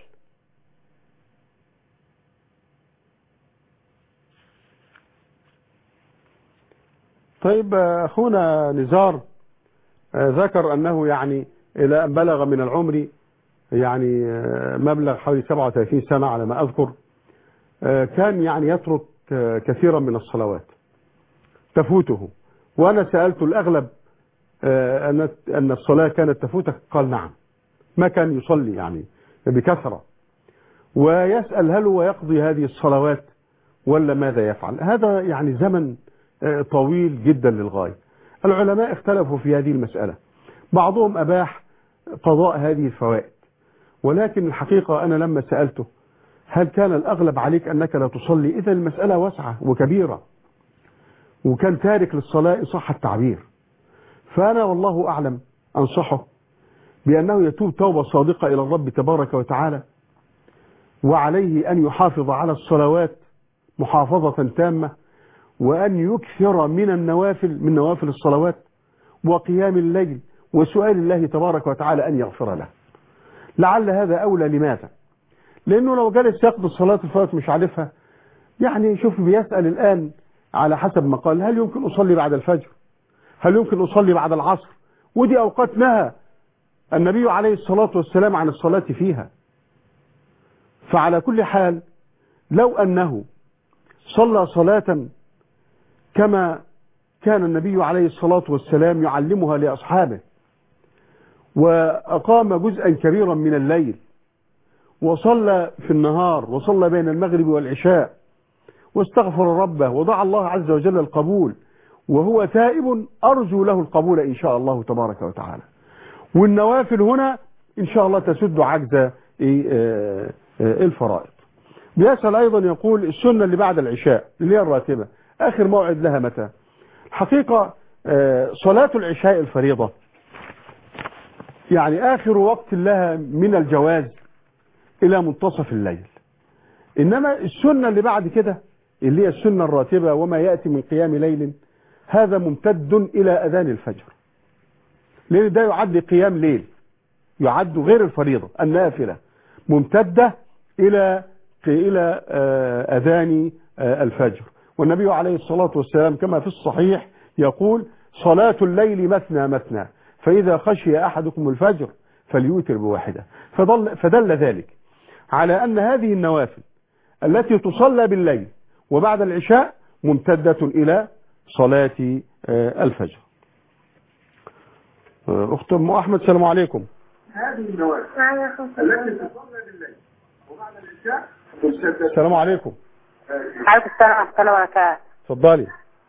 [SPEAKER 1] طيب أخونا نزار ذكر أنه يعني إلى أن بلغ من العمر يعني مبلغ حوالي سبعة وثلاثين سنة على ما أذكر، كان يعني يترك كثيرا من الصلوات تفوته. وأنا سألت الأغلب أن الصلاة كانت تفوتك، قال نعم ما كان يصلي يعني بكثرة، ويسأل هل هو يقضي هذه الصلوات ولا ماذا يفعل. هذا يعني زمن طويل جدا للغاية. العلماء اختلفوا في هذه المسألة، بعضهم أباح قضاء هذه الفوائد، ولكن الحقيقة أنا لما سألته هل كان الأغلب عليك أنك لا تصلي؟ إذا المسألة واسعة وكبيرة، وكان تارك للصلاة صح التعبير. فأنا والله أعلم أنصحه بأنه يتوب توبة صادقة إلى الرب تبارك وتعالى، وعليه أن يحافظ على الصلوات محافظة تامة، وأن يكثر من النوافل من نوافل الصلوات وقيام الليل وسؤال الله تبارك وتعالى أن يغفر له. لعل هذا أولى. لماذا؟ لأنه لو جلس يقضي الصلاة الفوات مش عارفها، يعني شوف بيسأل الآن على حسب ما قال، هل يمكن أصلي بعد الفجر؟ هل يمكن أصلي بعد العصر؟ ودي أوقات نهى النبي عليه الصلاة والسلام عن الصلاة فيها. فعلى كل حال لو أنه صلى صلاة كما كان النبي عليه الصلاة والسلام يعلمها لأصحابه، وأقام جزءا كبيرا من الليل، وصلى في النهار، وصلى بين المغرب والعشاء، واستغفر ربه، ودعا الله عز وجل القبول، وهو تائب أرجو له القبول إن شاء الله تبارك وتعالى. والنوافل هنا إن شاء الله تسد عجز الفرائض. بيسأل أيضا يقول السنة اللي بعد العشاء اللي هي الراتبة آخر موعد لها متى؟ الحقيقة صلاة العشاء الفريضة يعني آخر وقت لها من الجواز إلى منتصف الليل. إنما السنة اللي بعد كده اللي هي السنة الراتبة وما يأتي من قيام ليل هذا ممتد إلى أذان الفجر، لأن ده يعد قيام ليل، يعد غير الفريضة النافلة ممتدة إلى إلى أذان الفجر. والنبي عليه الصلاة والسلام كما في الصحيح يقول صلاة الليل مثنى مثنى فإذا خشي أحدكم الفجر فليوتر بواحدة. فدل, فدل ذلك على أن هذه النوافل التي تصلى بالليل وبعد العشاء ممتدة إلى صلاة الفجر. أخت أم أحمد السلام عليكم.
[SPEAKER 14] هذه النوافل التي تصلى بالليل وبعد العشاء ممتدة.
[SPEAKER 1] السلام عليكم.
[SPEAKER 15] عليكم السلام ورحمة الله وبركاته.
[SPEAKER 1] اتفضلي.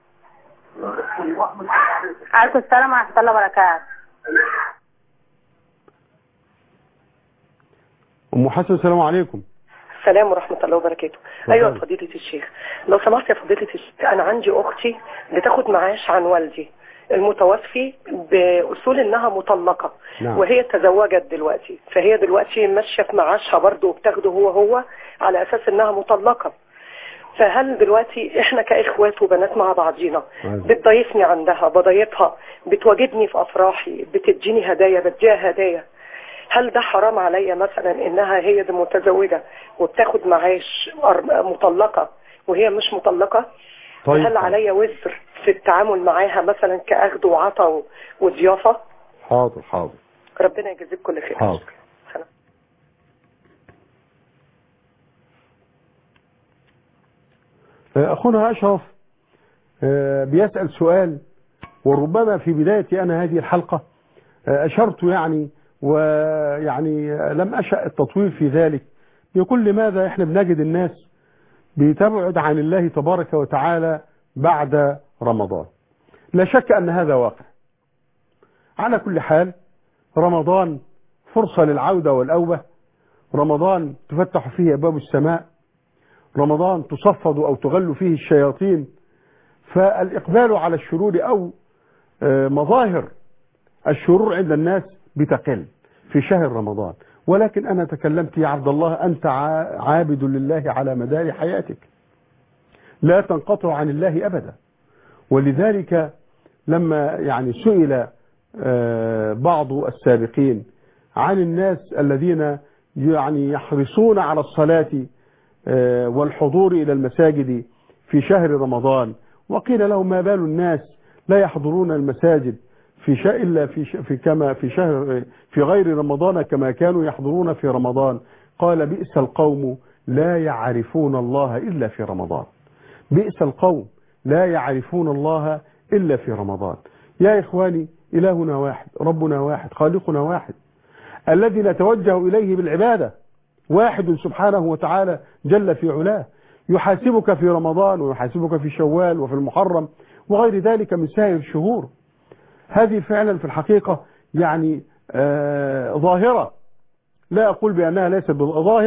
[SPEAKER 15] عليكم السلام ورحمة الله وبركاته.
[SPEAKER 1] أم حسن السلام عليكم.
[SPEAKER 16] السلام ورحمة الله وبركاته. أيوة فضيلة الشيخ، لو سمحت يا فضيلة الشيخ، أنا عندي أختي بتاخد معاش عن والدي المتوفي بأصول إنها مطلقة. نعم. وهي تزوجت دلوقتي، فهي دلوقتي ماشية في معاشها برضه وبتاخده هو هو على أساس إنها مطلقة. فهل دلوقتي إحنا كإخوات وبنات مع بعضينا بتضيفني عندها، بضيفها، بتواجدني في أفراحي، بتديني هدايا، بديها هدايا، هل ده حرام عليا مثلا إنها هي دي متزوجة وبتاخد معاش مطلقة وهي مش مطلقة؟ طيب. هل عليا وزر في التعامل معاها مثلا كأخذ وعطا وضيافة؟
[SPEAKER 1] حاضر حاضر.
[SPEAKER 16] ربنا يجزيك كل خير.
[SPEAKER 1] حاضر.
[SPEAKER 16] سلام.
[SPEAKER 1] أخونا أشرف بيسأل سؤال، وربما في بداية أنا هذه الحلقة أشرت يعني ويعني لم أشأ التطويل في ذلك. يقول لماذا إحنا بنجد الناس بتبعد عن الله تبارك وتعالى بعد رمضان؟ لا شك أن هذا واقع. على كل حال رمضان فرصة للعودة والأوبة، رمضان تفتح فيه أبواب السماء، رمضان تصفد أو تغل فيه الشياطين، فالإقبال على الشرور أو مظاهر الشرور عند الناس بتقل في شهر رمضان. ولكن أنا تكلمت يا عبد الله أنت عابد لله على مدار حياتك، لا تنقطع عن الله أبدا. ولذلك لما يعني سئل بعض السابقين عن الناس الذين يعني يحرصون على الصلاة والحضور إلى المساجد في شهر رمضان، وقيل لهم ما بال الناس لا يحضرون المساجد في شيء إلا في, ش... في كما في شهر في غير رمضان كما كانوا يحضرون في رمضان. قال بئس القوم لا يعرفون الله إلا في رمضان. بئس القوم لا يعرفون الله إلا في رمضان. يا إخواني إلهنا واحد، ربنا واحد، خالقنا واحد، الذي نتوجه إليه بالعبادة واحد سبحانه وتعالى جل في علاه، يحاسبك في رمضان ويحاسبك في شوال وفي المحرم وغير ذلك من سائر الشهور. هذه فعلا في الحقيقة يعني آه ظاهرة، لا أقول بأنها ليست ظاهرة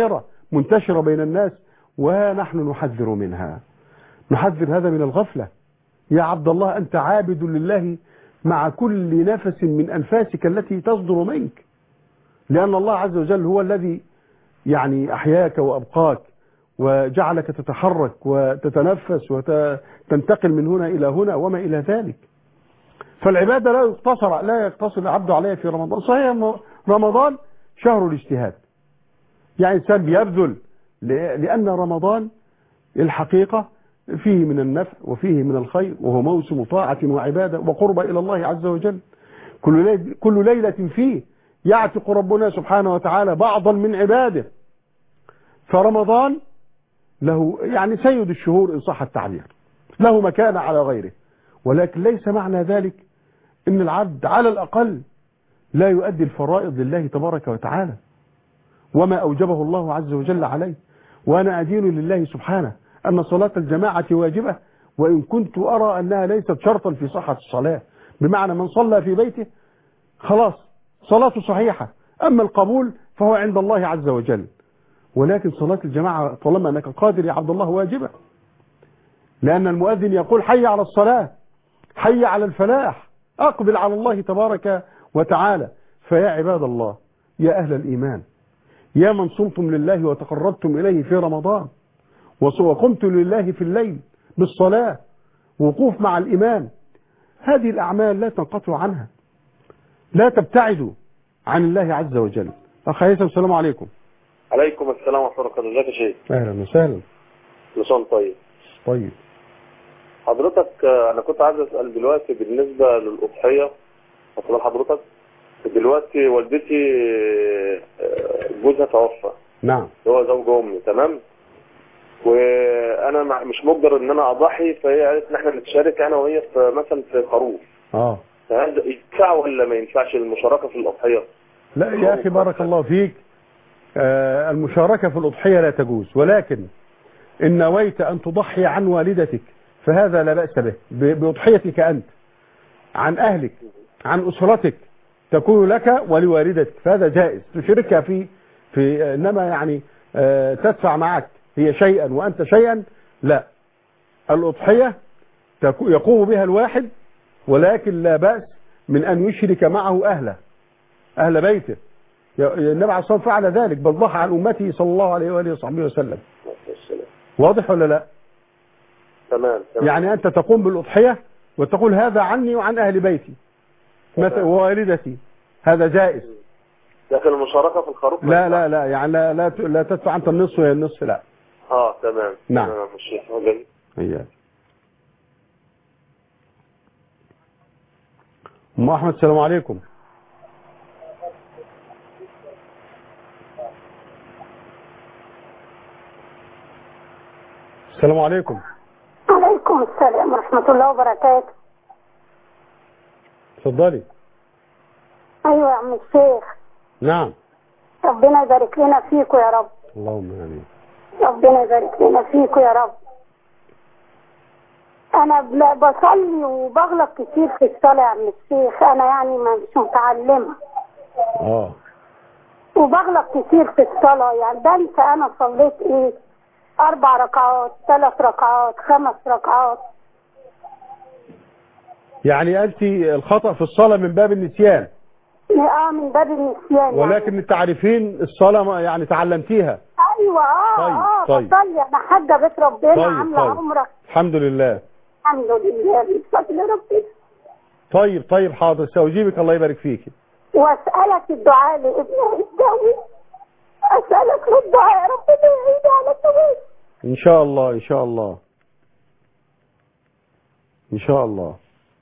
[SPEAKER 1] منتشرة بين الناس ونحن نحذر منها. نحذر هذا من الغفلة. يا عبد الله أنت عابد لله مع كل نفس من أنفاسك التي تصدر منك، لأن الله عز وجل هو الذي يعني أحياك وأبقاك وجعلك تتحرك وتتنفس وتنتقل من هنا إلى هنا وما إلى ذلك. فالعبادة لا يقتصر لا يقتصر العبد عليها في رمضان. صحيح رمضان شهر الاجتهاد، يعني إنسان بيبذل، لأن رمضان الحقيقة فيه من النفع وفيه من الخير، وهو موسم طاعة وعبادة وقرب إلى الله عز وجل. كل ليلة, كل ليلة فيه يعتق ربنا سبحانه وتعالى بعضا من عباده. فرمضان له يعني سيد الشهور إن صح التعبير، له مكانة على غيره، ولكن ليس معنى ذلك إن العبد على الأقل لا يؤدي الفرائض لله تبارك وتعالى وما أوجبه الله عز وجل عليه. وأنا أدين لله سبحانه أن صلاة الجماعة واجبة، وإن كنت أرى أنها ليست شرطا في صحة الصلاة، بمعنى من صلى في بيته خلاص صلاته صحيحة، أما القبول فهو عند الله عز وجل. ولكن صلاة الجماعة طالما أنك قادر يا عبد الله واجبة، لأن المؤذن يقول حي على الصلاة، حي على الفلاح، أقبل على الله تبارك وتعالى. فيا عباد الله، يا أهل الإيمان، يا من صمتم لله وتقربتم إليه في رمضان وقمتم لله في الليل بالصلاة وقوف مع الإمام، هذه الأعمال لا تنقطعوا عنها، لا تبتعدوا عن الله عز وجل. أخ هيثم السلام عليكم.
[SPEAKER 17] عليكم السلام ورحمة الله وبركاته. ازيك يا شيخ؟
[SPEAKER 1] أهلا وسهلا.
[SPEAKER 17] لسان طيب.
[SPEAKER 1] طيب
[SPEAKER 17] حضرتك أنا كنت عايز أسأل دلوقتي بالنسبة للأضحية. أصل حضرتك دلوقتي والدتي جوزها توفى.
[SPEAKER 1] نعم.
[SPEAKER 17] هو زوج أمي، تمام؟ وانا مش مقدر ان انا اضحي، فهي قالت ان احنا نتشارك انا وهي في مثلا في خروف.
[SPEAKER 1] اه
[SPEAKER 17] هذا ينفع ولا ما ينفعش المشاركه في الاضحيه؟
[SPEAKER 1] لا يا اخي بارك الله فيك، آه المشاركه في الاضحيه لا تجوز، ولكن ان نويت ان تضحي عن والدتك فهذا لا باس به، باضحيتك انت عن اهلك عن اسرتك تكون لك ولوالدتك، فهذا جائز تشاركها في في انما يعني آه تدفع معك هي شيئا وأنت شيئا، لا. الأضحية يقوم بها الواحد، ولكن لا بأس من أن يشرك معه أهله أهل بيته. النبي عليه الصلاة والسلام فعل ذلك، بل ضحى عن أمته صلى الله عليه وآله وصحبه وسلم. واضح ولا لا؟
[SPEAKER 17] تمام.
[SPEAKER 1] يعني أنت تقوم بالأضحية وتقول هذا عني وعن أهل بيتي ووالدتي، هذا جائز.
[SPEAKER 17] لكن المشاركة في الخروف
[SPEAKER 1] لا لا لا يعني لا لا, لا تدفع أنت النصف وهي النصف، لا.
[SPEAKER 17] اه تمام.
[SPEAKER 1] نعم.
[SPEAKER 17] تمام الشيخ.
[SPEAKER 1] ايوه. ام احمد السلام عليكم. السلام عليكم.
[SPEAKER 15] عليكم السلام ورحمة الله وبركاته.
[SPEAKER 1] اتفضلي.
[SPEAKER 15] ايوه يا عم الشيخ.
[SPEAKER 1] نعم.
[SPEAKER 15] ربنا يبارك لنا فيكم يا رب.
[SPEAKER 1] اللهم امين.
[SPEAKER 15] ربنا يبارك لنا فيكم يا رب. انا بصلي وبغلط كتير في الصلاه يا عم الشيخ، انا يعني مش متعلمه.
[SPEAKER 1] اه.
[SPEAKER 15] وبغلط كتير في الصلاه، يعني بنسى انا صليت ايه، اربع ركعات، ثلاث ركعات، خمس ركعات.
[SPEAKER 1] يعني انت الخطأ في الصلاه من باب النسيان.
[SPEAKER 15] اه من باب النسيان.
[SPEAKER 1] ولكن يعني تعرفين الصلاه يعني تعلمتيها.
[SPEAKER 15] ايوه اه
[SPEAKER 1] طيب.
[SPEAKER 15] اه
[SPEAKER 1] طيب.
[SPEAKER 15] بصلي، انا حاجه بيت ربنا.
[SPEAKER 1] طيب.
[SPEAKER 15] عامله
[SPEAKER 1] طيب.
[SPEAKER 15] عمره
[SPEAKER 1] الحمد لله.
[SPEAKER 15] الحمد لله بفضل ربنا.
[SPEAKER 1] طيب طيب حاضر سأجيبك، الله يبارك فيك.
[SPEAKER 15] واسالك الدعاء لابني الجوي، اسالك الدعاء يا رب يعيد على الزواج.
[SPEAKER 1] ان شاء الله ان شاء الله ان شاء الله.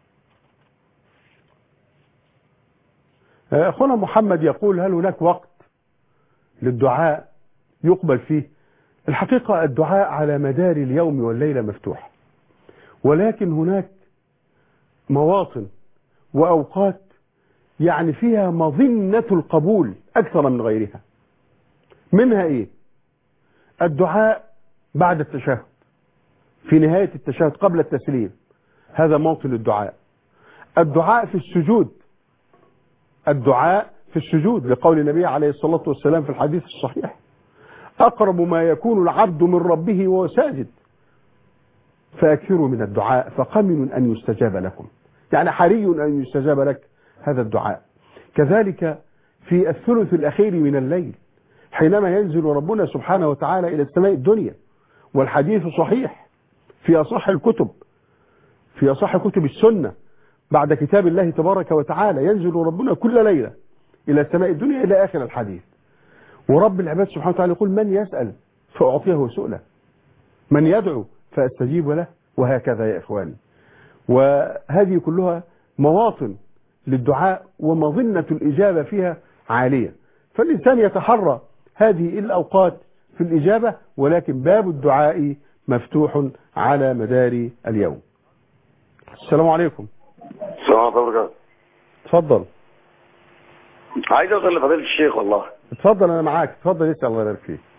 [SPEAKER 1] اخونا محمد يقول هل هناك وقت للدعاء يقبل فيه؟ الحقيقة الدعاء على مدار اليوم والليلة مفتوح، ولكن هناك مواطن وأوقات يعني فيها مظنة القبول أكثر من غيرها. منها إيه؟ الدعاء بعد التشهد، في نهاية التشهد قبل التسليم، هذا موطن الدعاء. الدعاء في السجود، الدعاء في السجود لقول النبي عليه الصلاة والسلام في الحديث الصحيح أقرب ما يكون العبد من ربه وهو ساجد، فأكثروا من الدعاء فقمن أن يستجاب لكم، يعني حري أن يستجاب لك هذا الدعاء. كذلك في الثلث الأخير من الليل حينما ينزل ربنا سبحانه وتعالى إلى السماء الدنيا، والحديث صحيح في أصح الكتب، في أصح كتب السنة بعد كتاب الله تبارك وتعالى، ينزل ربنا كل ليلة إلى السماء الدنيا إلى آخر الحديث. ورب العباد سبحانه وتعالى يقول: من يسأل فأعطيه سؤله، من يدعو فأستجيب له، وهكذا يا إخواني. وهذه كلها مواطن للدعاء ومظنة الإجابة فيها عالية، فالإنسان يتحرى هذه الأوقات في الإجابة، ولكن باب الدعاء مفتوح على مدار اليوم. السلام عليكم.
[SPEAKER 18] السلام عليكم ورحمة الله.
[SPEAKER 1] اتفضل.
[SPEAKER 18] عايز اوصل لفضيلة الشيخ والله.
[SPEAKER 1] اتفضل انا معاك، اتفضل اسال الله يبارك فيك.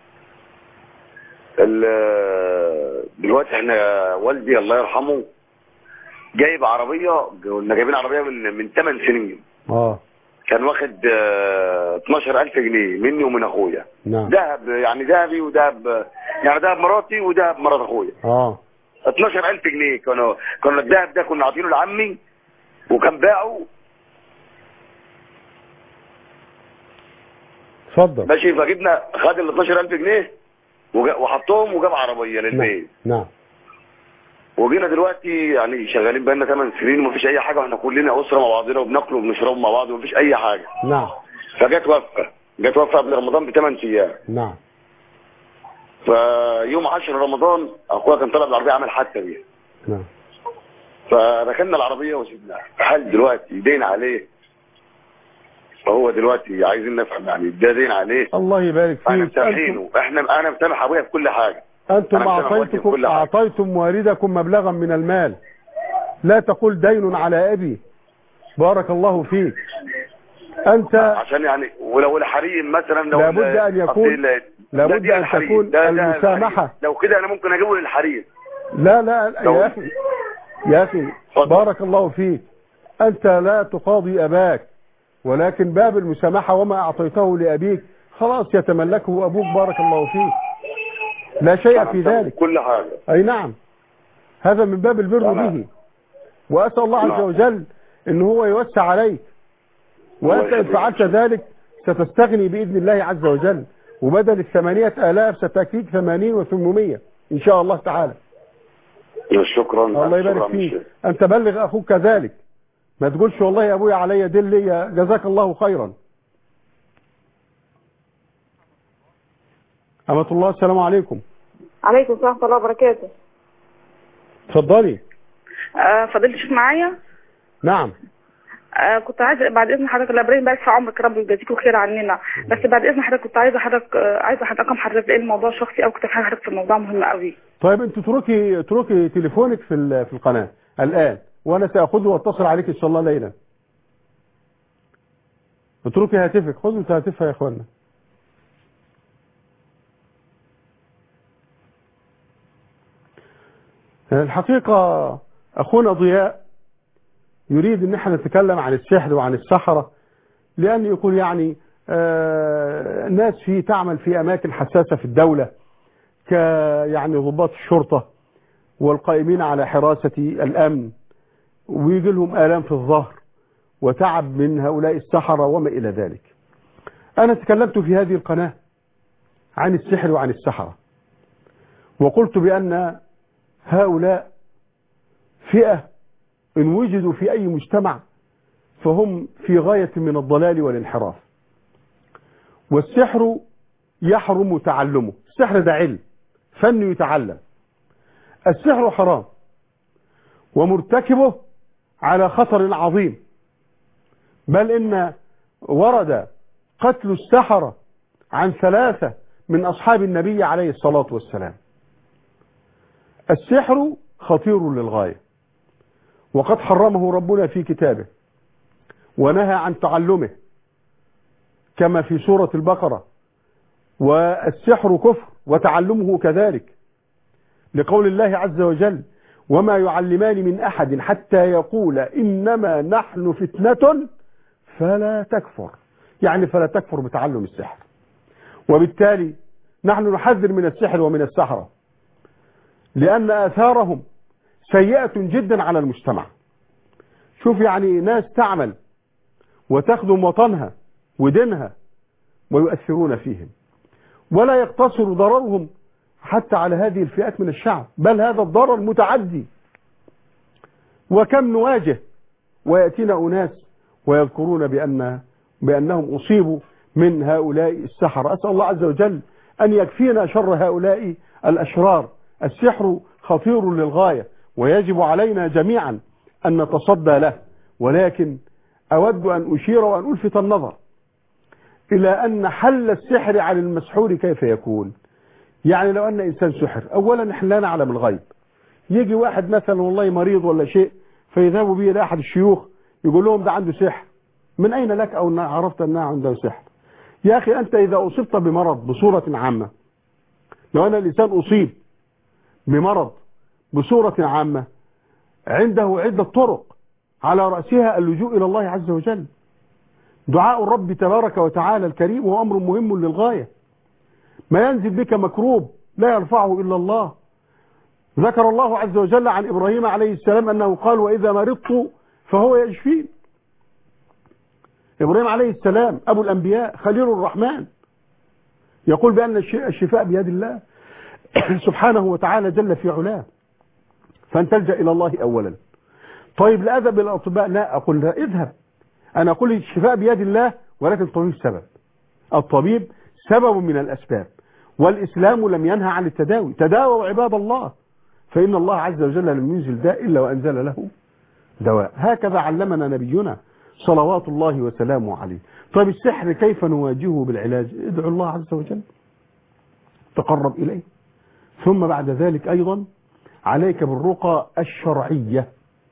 [SPEAKER 18] دلوقتي احنا والدي الله يرحمه جايب عربيه، كنا جايبين عربيه من من ثمان سنين.
[SPEAKER 1] اه
[SPEAKER 18] كان واخد اه اتناشر ألف جنيه مني ومن اخويا.
[SPEAKER 1] نعم.
[SPEAKER 18] ذهب يعني ذهبي وذهب يعني ذهب مراتي وذهب مرات اخويا.
[SPEAKER 1] اه
[SPEAKER 18] اتناشر ألف جنيه كانوا كانوا الذهب ده كنا عاطينه لعمي وكان باعه.
[SPEAKER 1] اتفضل.
[SPEAKER 18] ماشي. فجبنا خد ال اتناشر ألف جنيه وحطهم وجاب عربيه للبيت.
[SPEAKER 1] نعم.
[SPEAKER 18] وجينا دلوقتي يعني شغالين بقالنا ثمان سنين ومفيش اي حاجه، واحنا كلنا اسره مع بعضنا وبناكل وبنشرب مع بعض ومفيش اي حاجه.
[SPEAKER 1] نعم.
[SPEAKER 18] فجت وفاه جت وفاه قبل رمضان بثمان ايام.
[SPEAKER 1] نعم.
[SPEAKER 18] فيوم عشرة رمضان اخويا كان طلب العربيه عمل حادثه بيها.
[SPEAKER 1] نعم.
[SPEAKER 18] فركننا العربيه وسيبناها. هل دلوقتي دين عليه؟ فهو دلوقتي عايزين نفهم يعني ده دين عليه.
[SPEAKER 1] الله يبارك فيك.
[SPEAKER 18] انا مسامحينه، احنا انا مسامح ابويا في كل حاجه.
[SPEAKER 1] أنتم أعطيتكم أعطيتم والدكم مبلغا من المال، لا تقول دين على أبي. بارك الله فيك. أنت
[SPEAKER 18] عشان يعني ولو الحريم مثلا لو
[SPEAKER 1] لابد أن يكون لابد أن تكون المسامحة.
[SPEAKER 18] لو كده أنا ممكن أجيبه للحريم.
[SPEAKER 1] لا لا يا أخي يا أخي بارك الله فيك. أنت لا تقاضي أباك، ولكن باب المسامحة وما أعطيته لأبيك خلاص يتملكه أبوك. بارك الله فيك، لا شيء في ذلك.
[SPEAKER 18] كل حاجة.
[SPEAKER 1] أي نعم، هذا من باب البر به، وأسأل الله عز وجل إن هو يوسع عليك، وأنت إن فعلت ذلك ستستغني بإذن الله عز وجل، وبدل الثمانية آلاف ستكفيك ثمانين وثمانمية إن شاء الله تعالى.
[SPEAKER 18] شكرا.
[SPEAKER 1] الله يبارك فيك. أنت بلغ أخوك كذلك، ما تقولش والله يا أبويا علي دل لي، جزاك الله خيرا. أمة الله. السلام عليكم.
[SPEAKER 19] عليكم السلام ورحمة الله وبركاته.
[SPEAKER 1] اتفضلي.
[SPEAKER 19] آه فضيلة الشيخ معايا؟
[SPEAKER 1] نعم.
[SPEAKER 19] آه كنت عايزة بعد إذن حضرتك، الله يبارك بارك في عمرك، ربي يجازيكوا خير عننا، بس بعد إذن حضرتك كنت عايزة حضرتك آه عايزة حضرتك رقم حضرتك، لأن الموضوع شخصي أو كنت في حضرتك في الموضوع مهم قوي.
[SPEAKER 1] طيب أنت اتركي اتركي تليفونك في في القناة الآن، وأنا سأخذه وأتصل عليك إن شاء الله ليلا. اتركي هاتفك، خذوا هاتفها يا إخوانا. الحقيقة أخونا ضياء يريد أن احنا نتكلم عن السحر وعن السحرة، لأن يقول يعني آه الناس فيه تعمل في أماكن حساسة في الدولة، ك يعني ضباط الشرطة والقائمين على حراسة الأمن، ويجي لهم آلام في الظهر وتعب من هؤلاء السحرة وما إلى ذلك. أنا تكلمت في هذه القناة عن السحر وعن السحرة، وقلت بأن هؤلاء فئة إن وجدوا في أي مجتمع فهم في غاية من الضلال والانحراف، والسحر يحرم تعلمه. السحر ده علم، فن يتعلم. السحر حرام ومرتكبه على خطر عظيم، بل إن ورد قتل السحرة عن ثلاثة من أصحاب النبي عليه الصلاة والسلام. السحر خطير للغاية، وقد حرمه ربنا في كتابه ونهى عن تعلمه كما في سورة البقرة، والسحر كفر وتعلمه كذلك، لقول الله عز وجل: وما يعلمان من أحد حتى يقول إنما نحن فتنة فلا تكفر، يعني فلا تكفر بتعلم السحر. وبالتالي نحن نحذر من السحر ومن السحرة، لأن آثارهم سيئة جدا على المجتمع. شوف يعني ناس تعمل وتخدم وطنها ودينها ويؤثرون فيهم، ولا يقتصر ضررهم حتى على هذه الفئات من الشعب، بل هذا الضرر متعدي. وكم نواجه ويأتينا أناس ويذكرون بأن بأنهم أصيبوا من هؤلاء السحرة. أسأل الله عز وجل أن يكفينا شر هؤلاء الأشرار. السحر خطير للغاية ويجب علينا جميعا أن نتصدى له، ولكن أود أن أشير وأن ألفت النظر إلى أن حل السحر عن المسحور كيف يكون. يعني لو أن إنسان سحر، أولا إحنا لا نعلم الغيب. يجي واحد مثلا والله مريض ولا شيء فيذهبوا به إلى أحد الشيوخ يقول لهم ده عنده سحر. من أين لك أو عرفت أنه عنده سحر؟ يا أخي أنت إذا أصبت بمرض بصورة عامة، لو أن الإنسان أصيب بمرض بصورة عامة عنده عدة طرق، على رأسها اللجوء إلى الله عز وجل. دعاء الرب تبارك وتعالى الكريم هو أمر مهم للغاية. ما ينزل بك مكروب لا يرفعه إلا الله. ذكر الله عز وجل عن إبراهيم عليه السلام أنه قال وإذا مرضت فهو يشفين. إبراهيم عليه السلام أبو الأنبياء خليل الرحمن يقول بأن الشفاء بيد الله سبحانه وتعالى جل في علاه، فأن تلجأ إلى الله أولا. طيب لا أذهب إلى الأطباء، لا أقول لا اذهب، أنا أقول الشفاء بيد الله، ولكن الطبيب سبب. الطبيب سبب من الأسباب، والإسلام لم ينهى عن التداوي. تداووا عباد الله، فإن الله عز وجل لم ينزل داء إلا وأنزل له دواء. هكذا علمنا نبينا صلوات الله وسلامه عليه. طيب السحر كيف نواجهه بالعلاج؟ ادعو الله عز وجل، تقرب إليه، ثم بعد ذلك أيضا عليك بالرقى الشرعية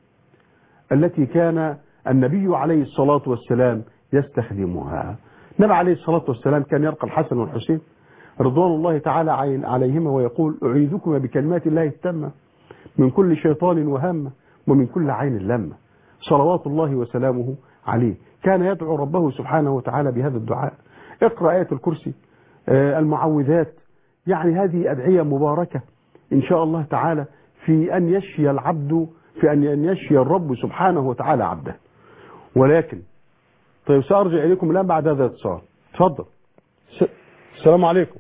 [SPEAKER 1] التي كان النبي عليه الصلاة والسلام يستخدمها. النبي عليه الصلاة والسلام كان يرقى الحسن والحسين رضوان الله تعالى عليهما ويقول أعيذكما بكلمات الله التامة من كل شيطان وهامة ومن كل عين لامة. صلوات الله وسلامه عليه كان يدعو ربه سبحانه وتعالى بهذا الدعاء. اقرأ آية الكرسي، المعوذات، يعني هذه أدعية مباركة إن شاء الله تعالى في أن يشفي العبد، في أن يشفي الرب سبحانه وتعالى عبده. ولكن طيب سأرجع إليكم الآن بعد هذا الاتصال. تفضل. السلام عليكم.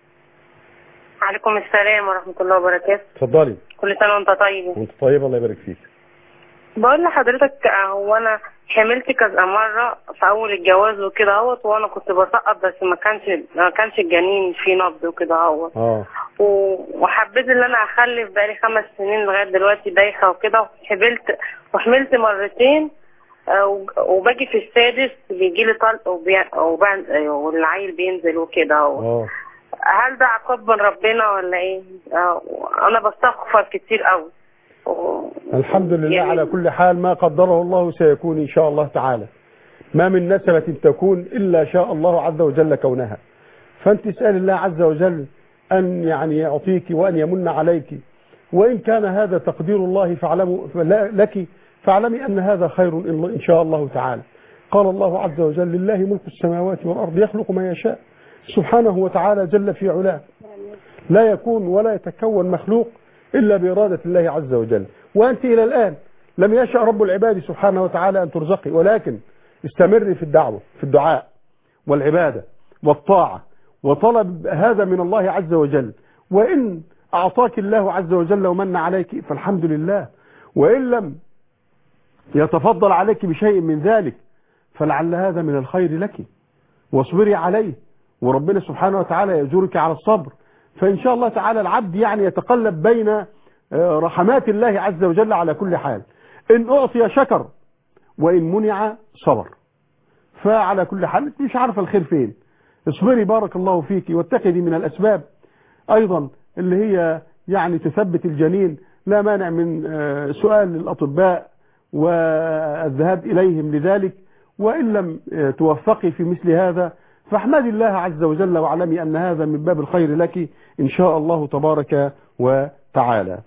[SPEAKER 20] وعليكم السلام ورحمة الله وبركاته.
[SPEAKER 1] تفضلي.
[SPEAKER 20] كل سنة وانت طيب.
[SPEAKER 1] وانت طيب، الله يبارك فيك.
[SPEAKER 20] بقول لحضرتك هو انا حملت كذا مرة في اول الجواز وكده اهوت، وانا كنت بسقط بس ما كانش ما كانش الجنين فيه نبض وكده اهوت.
[SPEAKER 1] اه
[SPEAKER 20] وحبيت ان انا اخلف بقالي خمس سنين لغايه دلوقتي دايخه وكده، وحملت وحملت مرتين وباجي في السادس بيجي لي طلق والعيل بينزل وكده اهوت. هل ده عقاب من ربنا ولا ايه؟ انا بستغفر كتير قوي.
[SPEAKER 1] الحمد لله يعني على كل حال، ما قدره الله سيكون إن شاء الله تعالى. ما من نسمة تكون إلا شاء الله عز وجل كونها. فأنت اسأل الله عز وجل أن يعني يعطيك وأن يمن عليك، وإن كان هذا تقدير الله فاعلموا لك فاعلمي أن هذا خير إن شاء الله تعالى. قال الله عز وجل لله ملك السماوات والأرض يخلق ما يشاء سبحانه وتعالى جل في علاه. لا يكون ولا يتكون مخلوق إلا بإرادة الله عز وجل. وأنت إلى الآن لم يشأ رب العباد سبحانه وتعالى أن ترزقي، ولكن استمري في الدعوة، في الدعاء والعبادة والطاعة وطلب هذا من الله عز وجل. وإن أعطاك الله عز وجل ومن عليك فالحمد لله، وإن لم يتفضل عليك بشيء من ذلك فلعل هذا من الخير لك، واصبري عليه، وربنا سبحانه وتعالى يجورك على الصبر. فإن شاء الله تعالى العبد يعني يتقلب بين رحمات الله عز وجل على كل حال. إن أعطي شكر وإن منع صبر. فعلى كل حال مش عارف الخير فين. اصبري بارك الله فيك، واتخذي من الأسباب أيضا اللي هي يعني تثبت الجنين. لا مانع من سؤال الأطباء والذهاب إليهم لذلك، وإن لم توفقي في مثل هذا فاحمدي الله عز وجل واعلمي أن هذا من باب الخير لك إن شاء الله تبارك وتعالى.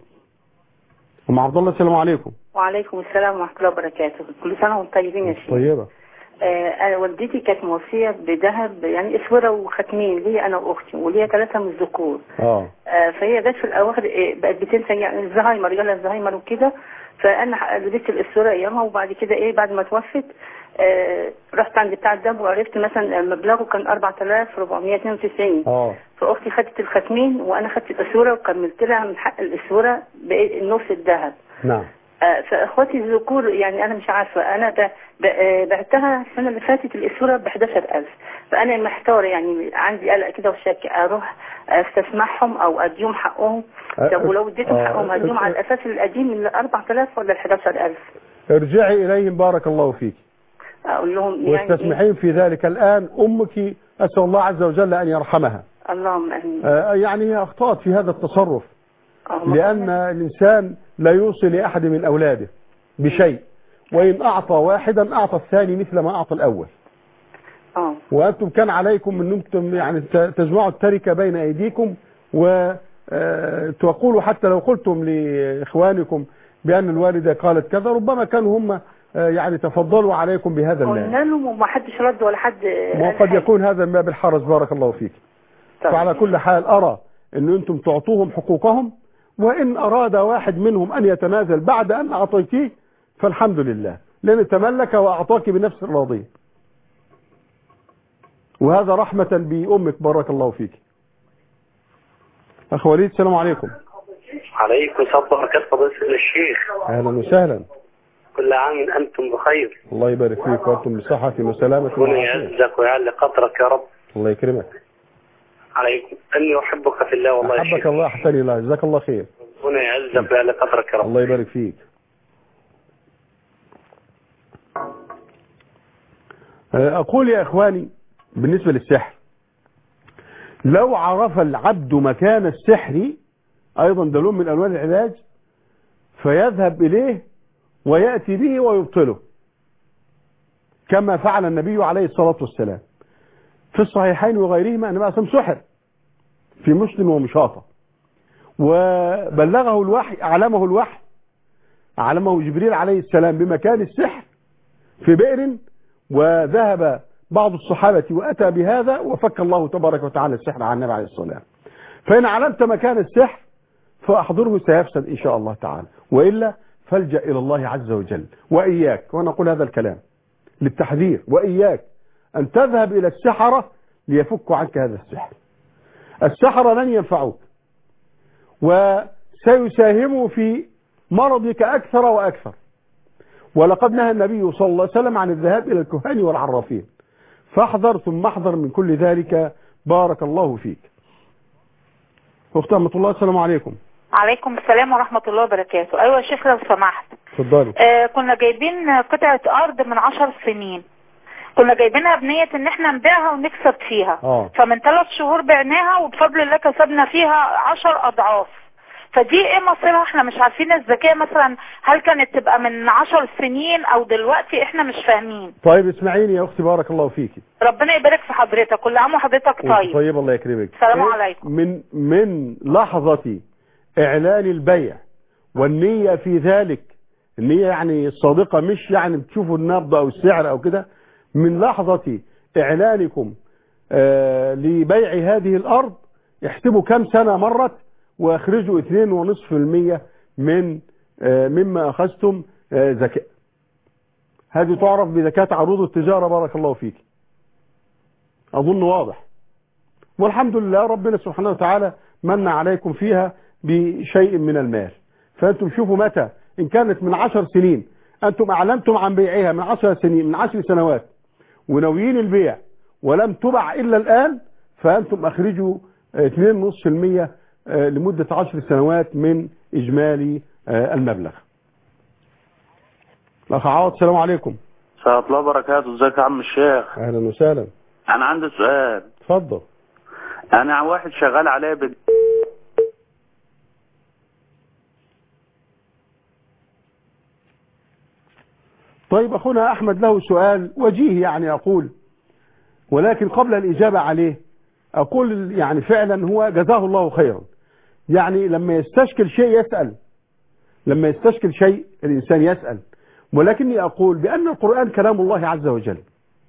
[SPEAKER 1] أم عبد الله السلام عليكم.
[SPEAKER 21] وعليكم السلام ورحمة الله وبركاته. كل سنة وانتم طيبين يا شيخ.
[SPEAKER 1] طيبة.
[SPEAKER 10] آه والدتي كانت موصيه بذهب يعني اسوره وختمين لي انا واختي وليا ثلاثه من الذكور.
[SPEAKER 1] اه
[SPEAKER 10] آه فهي جت في الاواخر آه بقت بتنسى يعني الزهايمر جالها الزهايمر وكده، فانا لبست الاسوره ايامها وبعد كده ايه بعد ما توفت آه رحت عند بتاع الذهب وعرفت مثلا مبلغه كان أربعة آلاف وأربعمية واثنين وتسعين.
[SPEAKER 1] اه
[SPEAKER 10] فاختي خدت الختمين وانا خدت الاسوره وكملت لها من حق الاسوره بنص الذهب.
[SPEAKER 1] نعم.
[SPEAKER 10] آه فاخواتي الذكور يعني انا مش عارفه انا ب- ب- بعتها السنه اللي فاتت الاسوره ب حداشر ألف، فانا محتاره يعني عندي قلق كده وشك اروح استسمحهم او اديهم حقهم. طب ولو اديتهم
[SPEAKER 1] آه.
[SPEAKER 10] حقهم هديهم على الاساس القديم ال أربعة آلاف ولا ال حداشر ألف؟
[SPEAKER 1] ارجعي اليهم بارك الله فيك
[SPEAKER 10] اقول لهم يعني
[SPEAKER 1] واستسمحين في ذلك. الان امك اسال الله عز وجل ان يرحمها.
[SPEAKER 10] إيه؟ اللهم امين.
[SPEAKER 1] آه يعني هي اخطات في هذا التصرف،
[SPEAKER 10] اللهم
[SPEAKER 1] لان الانسان لا يوصي لاحد من اولاده بشيء، وان اعطى واحدا اعطى الثاني مثل ما اعطى الاول.
[SPEAKER 10] اه
[SPEAKER 1] وانتم كان عليكم انكم يعني تجمعوا التركه بين ايديكم وتقولوا حتى لو قلتم لاخوانكم بان الوالده قالت كذا ربما كانوا هم يعني تفضلوا عليكم بهذا المال.
[SPEAKER 10] قلنا لهم وما حدش رد ولا حد.
[SPEAKER 1] وقد يكون هذا من باب الحرج بارك الله فيك. فعلى كل حال ارى ان انتم تعطوهم حقوقهم، وان اراد واحد منهم ان يتنازل بعد ان اعطيتيه فالحمد لله، لان تملك واعطاك بنفس الراضيه. وهذا رحمة بأمك بارك الله فيك. أخ وليد السلام عليكم.
[SPEAKER 21] عليكم السلام وبركاته فضيلة الشيخ.
[SPEAKER 1] أهلا وسهلا.
[SPEAKER 21] كل عام أنتم بخير.
[SPEAKER 1] الله يبارك فيك وأنتم بصحة وسلامة.
[SPEAKER 21] ربنا يعزك ويعلي قدرك يا رب.
[SPEAKER 1] الله يكرمك.
[SPEAKER 21] عليكم إني أحبك في الله والله يا شيخ.
[SPEAKER 1] أحبك الله أحسن الله جزاك الله خير.
[SPEAKER 21] ربنا يعزك ويعلي قدرك يا رب.
[SPEAKER 1] الله يبارك فيك. أقول يا إخواني بالنسبة للسحر، لو عرف العبد مكان السحر أيضا دليل من ألوان العلاج فيذهب إليه ويأتي به ويبطله كما فعل النبي عليه الصلاة والسلام في الصحيحين وغيرهما أنه أسم سحر في مسلم ومشاطة، وبلغه الوحي أعلمه الوحي أعلمه جبريل عليه السلام بمكان السحر في بئر، وذهب بعض الصحابة وأتى بهذا وفك الله تبارك وتعالى السحر عن النبي عليه الصلاة والسلام. فإن علمت مكان السحر فأحضره سيفسد إن شاء الله تعالى، وإلا فالجأ إلى الله عز وجل. وإياك، وأنا أقول هذا الكلام للتحذير، وإياك أن تذهب إلى السحرة ليفكوا عنك هذا السحر. السحرة لن ينفعوك وسيساهموا في مرضك أكثر وأكثر. ولقد نهى النبي صلى الله عليه وسلم عن الذهاب إلى الكهان والعرافين، فاحذر ثم احذر من كل ذلك بارك الله فيك. أخت أحمد الله السلام عليكم.
[SPEAKER 22] عليكم السلام ورحمة الله وبركاته. أيوة يا شيخ لو سمحت.
[SPEAKER 1] اتفضلي.
[SPEAKER 22] آه كنا جايبين قطعة أرض من عشر سنين، كنا جايبينها بنية ان احنا نبيعها ونكسب فيها.
[SPEAKER 1] أوه.
[SPEAKER 22] فمن ثلاث شهور بعناها وبفضل الله كسبنا فيها عشر أضعاف. فدي ايه مصيرها؟ احنا مش عارفين الزكاة مثلا هل كانت تبقى من عشر سنين او دلوقتي احنا مش فاهمين.
[SPEAKER 1] طيب اسمعيني يا اختي بارك الله فيكي.
[SPEAKER 22] ربنا يبارك في حضرتك، كل عام وحضرتك طيب.
[SPEAKER 1] طيب الله يكرمك.
[SPEAKER 22] السلام
[SPEAKER 1] إيه
[SPEAKER 22] عليكم.
[SPEAKER 1] من من لحظة اعلان البيع والنية في ذلك، النية يعني الصادقة مش يعني بتشوفوا النبض او السعر او كده، من لحظة اعلانكم آه لبيع هذه الارض احسبوا كم سنة مرت واخرجوا اثنين ونصف في المية من آه مما اخذتم آه زكاة. هذه تعرف بزكاة عروض التجارة بارك الله فيك. اظن واضح. والحمد لله ربنا سبحانه وتعالى من عليكم فيها بشيء من المال. فانتم شوفوا متى ان كانت من عشر سنين انتم اعلنتم عن بيعها، من عشر سنين من عشر سنوات وناويين البيع ولم تبع الا الان، فانتم اخرجوا اثنين ونصف في المية لمدة عشر سنوات من اجمالي المبلغ. الاخ عوض السلام عليكم.
[SPEAKER 21] ورحمة الله وبركاته. ازيك يا عم الشيخ؟
[SPEAKER 1] اهلا وسهلا.
[SPEAKER 21] انا عندي سؤال.
[SPEAKER 1] اتفضل.
[SPEAKER 21] انا واحد شغال عليا بال...
[SPEAKER 1] طيب اخونا احمد له سؤال وجيه يعني اقول، ولكن قبل الاجابة عليه اقول يعني فعلا هو جزاه الله خيرا. يعني لما يستشكل شيء يسأل، لما يستشكل شيء الانسان يسأل، ولكني اقول بان القرآن كلام الله عز وجل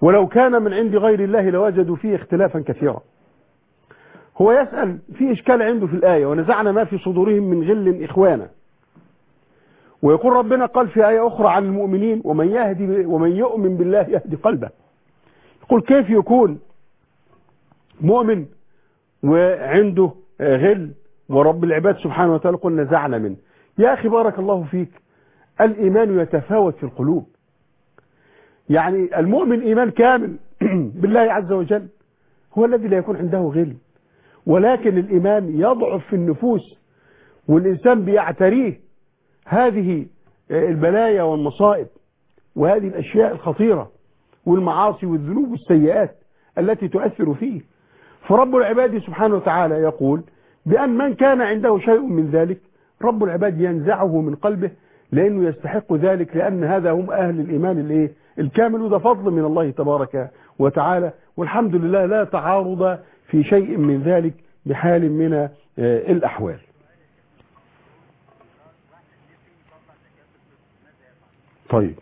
[SPEAKER 1] ولو كان من عند غير الله لوجدوا فيه اختلافا كثيرا. هو يسأل في إشكال عنده في الآية ونزعنا ما في صدورهم من غل إخوانا، ويقول ربنا قال في آية أخرى عن المؤمنين ومن يهدي ومن يؤمن بالله يهدي قلبه. يقول كيف يكون مؤمن وعنده غل ورب العباد سبحانه وتعالى قل نزعنا منه؟ يا أخي بارك الله فيك، الإيمان يتفاوت في القلوب. يعني المؤمن إيمان كامل بالله عز وجل هو الذي لا يكون عنده غل، ولكن الإيمان يضعف في النفوس والإنسان بيعتريه هذه البلايا والمصائب وهذه الأشياء الخطيرة والمعاصي والذنوب والسيئات التي تؤثر فيه. فرب العباد سبحانه وتعالى يقول بأن من كان عنده شيء من ذلك رب العباد ينزعه من قلبه، لأنه يستحق ذلك، لأن هذا هم أهل الإيمان الايه الكامل، وده فضل من الله تبارك وتعالى، والحمد لله لا تعارض في شيء من ذلك بحال من الأحوال. طيب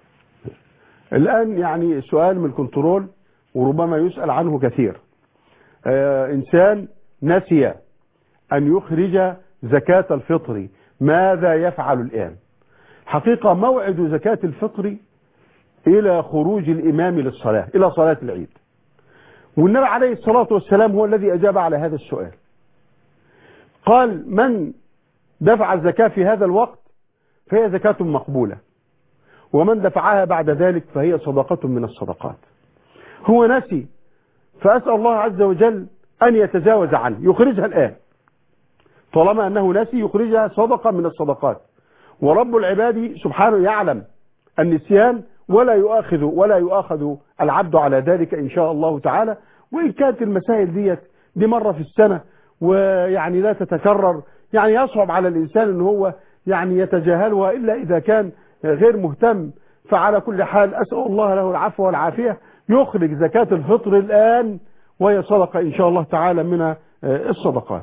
[SPEAKER 1] الآن يعني سؤال من الكنترول وربما يسأل عنه كثير. آه إنسان نسي أن يخرج زكاة الفطر، ماذا يفعل الآن؟ حقيقة موعد زكاة الفطر إلى خروج الإمام للصلاة، إلى صلاة العيد، والنبي عليه الصلاة والسلام هو الذي أجاب على هذا السؤال. قال من دفع الزكاة في هذا الوقت فهي زكاة مقبولة، ومن دفعها بعد ذلك فهي صدقة من الصدقات. هو نسي، فأسأل الله عز وجل أن يتجاوز عنه، يخرجها الآن طالما أنه نسي، يخرجها صدقة من الصدقات. ورب العباد سبحانه يعلم النسيان ولا يؤاخذ ولا يؤاخذ العبد على ذلك إن شاء الله تعالى. وإن كانت المسائل ديت دي مرة في السنة ويعني لا تتكرر، يعني يصعب على الإنسان أنه هو يعني يتجاهلها إلا إذا كان غير مهتم. فعلى كل حال أسأل الله له العفو والعافية، يخرج زكاة الفطر الآن وهي صدقة إن شاء الله تعالى من الصدقات.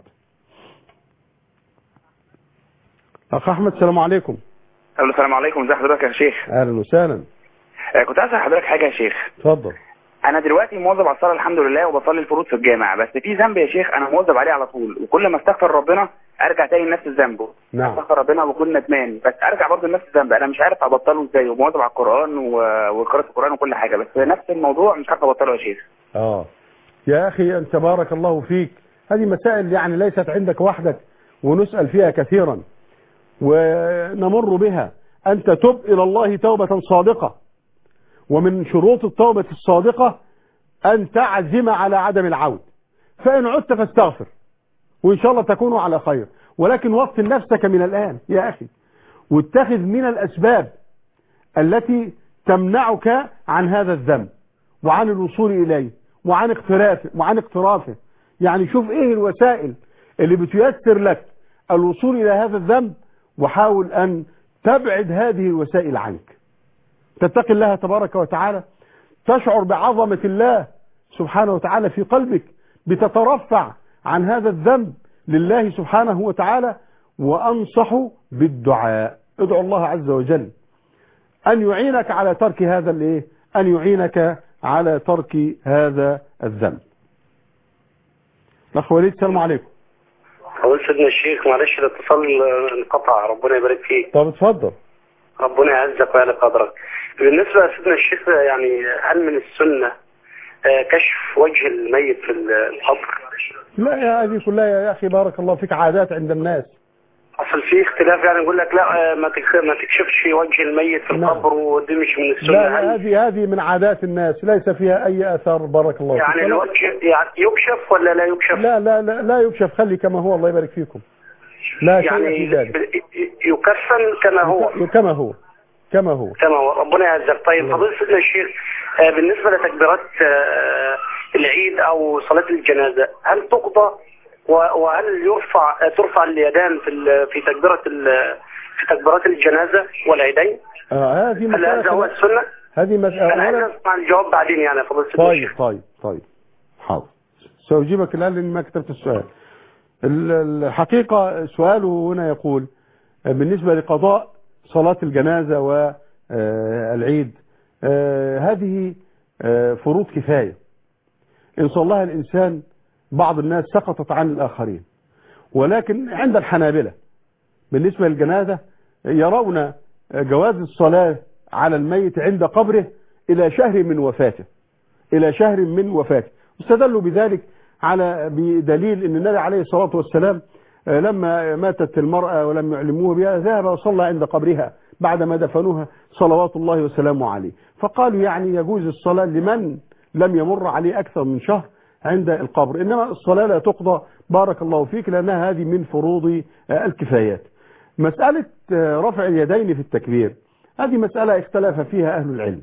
[SPEAKER 1] أخ أحمد السلام عليكم.
[SPEAKER 2] السلام عليكم، ازي حضرتك يا شيخ؟
[SPEAKER 1] أهلا وسهلا.
[SPEAKER 2] كنت عايز اسال حضرتك حاجه يا شيخ.
[SPEAKER 1] اتفضل.
[SPEAKER 2] انا دلوقتي مواظب على الصلاه الحمد لله وبصلي الفروض في الجامع، بس في ذنب يا شيخ انا مواظب عليه على طول، وكل ما استغفر ربنا ارجع تاني لنفس الذنب.
[SPEAKER 1] نعم.
[SPEAKER 2] استغفر ربنا وبكون ندمان، بس ارجع برضه لنفس الذنب. انا مش عارف ابطله ازاي، ومواظب على القران وقراءه القران وكل حاجه، بس نفس الموضوع مش عارف ابطله يا شيخ.
[SPEAKER 1] اه يا اخي انت بارك الله فيك، هذه مسائل يعني ليست عندك وحدك ونسأل فيها كثيرا ونمر بها. أنت تب إلى الله توبة صادقة، ومن شروط التوبة الصادقة أن تعزم على عدم العود، فإن عدت فاستغفر وإن شاء الله تكون على خير، ولكن وطن نفسك من الآن يا أخي، واتخذ من الأسباب التي تمنعك عن هذا الذنب وعن الوصول إليه وعن اقترافه وعن اقترافه. يعني شوف إيه الوسائل اللي بتيسر لك الوصول إلى هذا الذنب، وحاول أن تبعد هذه الوسائل عنك. تتقي الله تبارك وتعالى، تشعر بعظمة الله سبحانه وتعالى في قلبك، بتترفع عن هذا الذنب لله سبحانه وتعالى. وأنصح بالدعاء، ادعو الله عز وجل أن يعينك على ترك هذا الايه، أن يعينك على ترك هذا الذنب. الأخ وليد السلام عليكم.
[SPEAKER 21] أقول سيدنا الشيخ معلش الاتصال انقطع، ربنا يبارك فيك.
[SPEAKER 1] طب اتفضل.
[SPEAKER 21] ربنا يعزك ويعلى قدرك. بالنسبة لسيدنا الشيخ يعني هل من السنة كشف وجه الميت في القبر؟
[SPEAKER 1] لا يا هذه كلها يا أخي بارك الله فيك عادات عند الناس.
[SPEAKER 21] أصل في اختلاف، يعني يقول لك لا ما ما تكشفش وجه الميت في القبر، ودي مش من السنة.
[SPEAKER 1] لا هذه هذه من عادات الناس ليس فيها أي آثار بارك الله
[SPEAKER 21] يعني
[SPEAKER 1] فيك.
[SPEAKER 21] يعني الوجه يعني يكشف ولا لا يكشف؟
[SPEAKER 1] لا لا لا, لا يكشف، خلي كما هو الله يبارك فيكم. لا شيء
[SPEAKER 21] يعني
[SPEAKER 1] في ذلك.
[SPEAKER 21] يكفن كما هو
[SPEAKER 1] كما هو كما هو
[SPEAKER 21] كما هو ربنا يعزك. طيب فضيلة سيدنا الشيخ بالنسبة لتكبيرات العيد أو صلاة الجنازة هل تقضى وهل يرفع ترفع اليدان في في تكبيرة في تكبيرات الجنازة والعيدين؟
[SPEAKER 1] آه هذه
[SPEAKER 21] هل هذا هو السنة؟
[SPEAKER 1] هذه مسألة.
[SPEAKER 21] أنا عايز أسمع الجواب بعدين يعني فضيلة سيدنا
[SPEAKER 1] طيب
[SPEAKER 21] الشيخ.
[SPEAKER 1] طيب طيب حاضر سأجيبك الآن لأن ما كتبت السؤال. الحقيقة سؤاله هنا يقول بالنسبة لقضاء صلاة الجنازة والعيد، هذه فروض كفاية إن صلاها الإنسان بعض الناس سقطت عن الآخرين. ولكن عند الحنابلة بالنسبة للجنازة يرون جواز الصلاة على الميت عند قبره إلى شهر من وفاته إلى شهر من وفاته. واستدلوا بذلك على بدليل أن النبي عليه الصلاة والسلام لما ماتت المرأة ولم يعلموه بها ذهب وصلى عند قبرها بعدما دفنوها صلوات الله وسلامه عليه. فقالوا يعني يجوز الصلاة لمن لم يمر عليه أكثر من شهر عند القبر، إنما الصلاة لا تقضى بارك الله فيك لأنها هذه من فروض الكفايات. مسألة رفع اليدين في التكبير هذه مسألة اختلف فيها أهل العلم،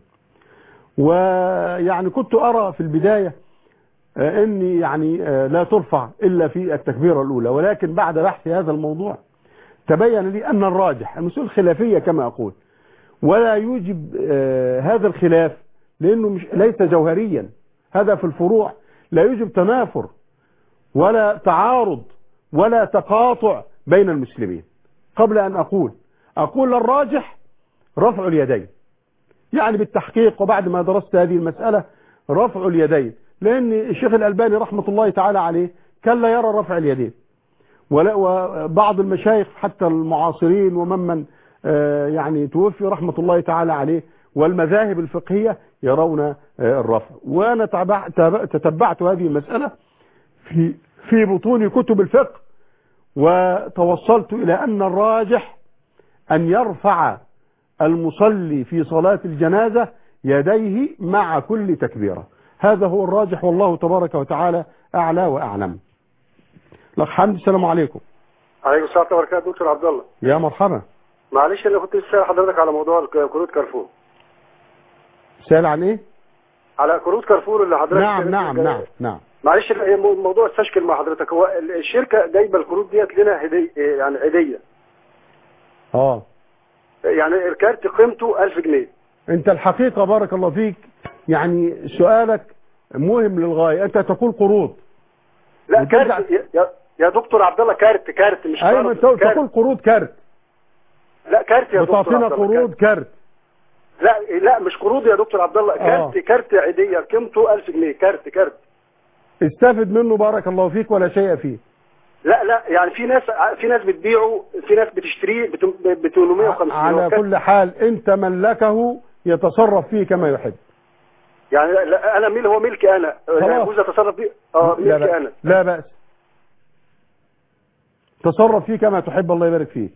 [SPEAKER 1] ويعني كنت أرى في البداية أني يعني لا ترفع إلا في التكبيرة الأولى، ولكن بعد بحث هذا الموضوع تبين لي أن الراجح المسألة خلافية كما أقول، ولا يوجب هذا الخلاف لأنه مش ليس جوهريا، هذا في الفروع لا يوجب تنافر ولا تعارض ولا تقاطع بين المسلمين. قبل أن أقول أقول الراجح رفع اليدين، يعني بالتحقيق وبعد ما درست هذه المسألة رفع اليدين، لأن الشيخ الألباني رحمة الله تعالى عليه كان لا يرى رفع اليدين، وبعض المشايخ حتى المعاصرين وممن يعني توفي رحمة الله تعالى عليه والمذاهب الفقهية يرون الرفع. وأنا تتبعت هذه المسألة في في بطون كتب الفقه وتوصلت إلى أن الراجح أن يرفع المصلي في صلاة الجنازة يديه مع كل تكبيرة، هذا هو الراجح والله تبارك وتعالى أعلى وأعلم. الأخ حمد السلام عليكم.
[SPEAKER 12] عليكم السلام ورحمة الله وبركاته. دكتور عبد الله.
[SPEAKER 1] يا مرحبا.
[SPEAKER 12] معلش انا كنت بسأل حضرتك على موضوع كروت كارفور.
[SPEAKER 1] سأل عن ايه؟
[SPEAKER 12] على كروت كارفور اللي حضرتك.
[SPEAKER 1] نعم نعم نعم نعم.
[SPEAKER 12] معلش الموضوع استشكل مع حضرتك، هو الشركة جايبه الكروت ديت لنا هدية يعني عيدية.
[SPEAKER 1] اه.
[SPEAKER 12] يعني الكارت قيمته ألف جنيه.
[SPEAKER 1] انت الحقيقة بارك الله فيك يعني سؤالك مهم للغاية، انت تقول قروض.
[SPEAKER 12] لا كارت يا, يا دكتور عبد الله، كارت كارت مش
[SPEAKER 1] ايوه انت تقول قروض كارت.
[SPEAKER 12] لا كارت يا دكتور عبد الله.
[SPEAKER 1] بتعطينا قروض كارت.
[SPEAKER 12] لا لا مش قروض يا دكتور عبد الله، كارت آه. كارت عيدية قيمته ألف جنيه، كارت كارت.
[SPEAKER 1] استفد منه بارك الله فيك ولا شيء فيه.
[SPEAKER 12] لا لا يعني في ناس في ناس بتبيعه، في ناس بتشتريه ب ثمانمائة وخمسين.
[SPEAKER 1] على كل حال انت ملكه يتصرف فيه كما يحب.
[SPEAKER 12] يعني لا انا ميل هو ملكي انا، يجوز اتصرف فيه اه ملكي انا.
[SPEAKER 1] لا بأس، تصرف فيه كما تحب الله يبارك فيك.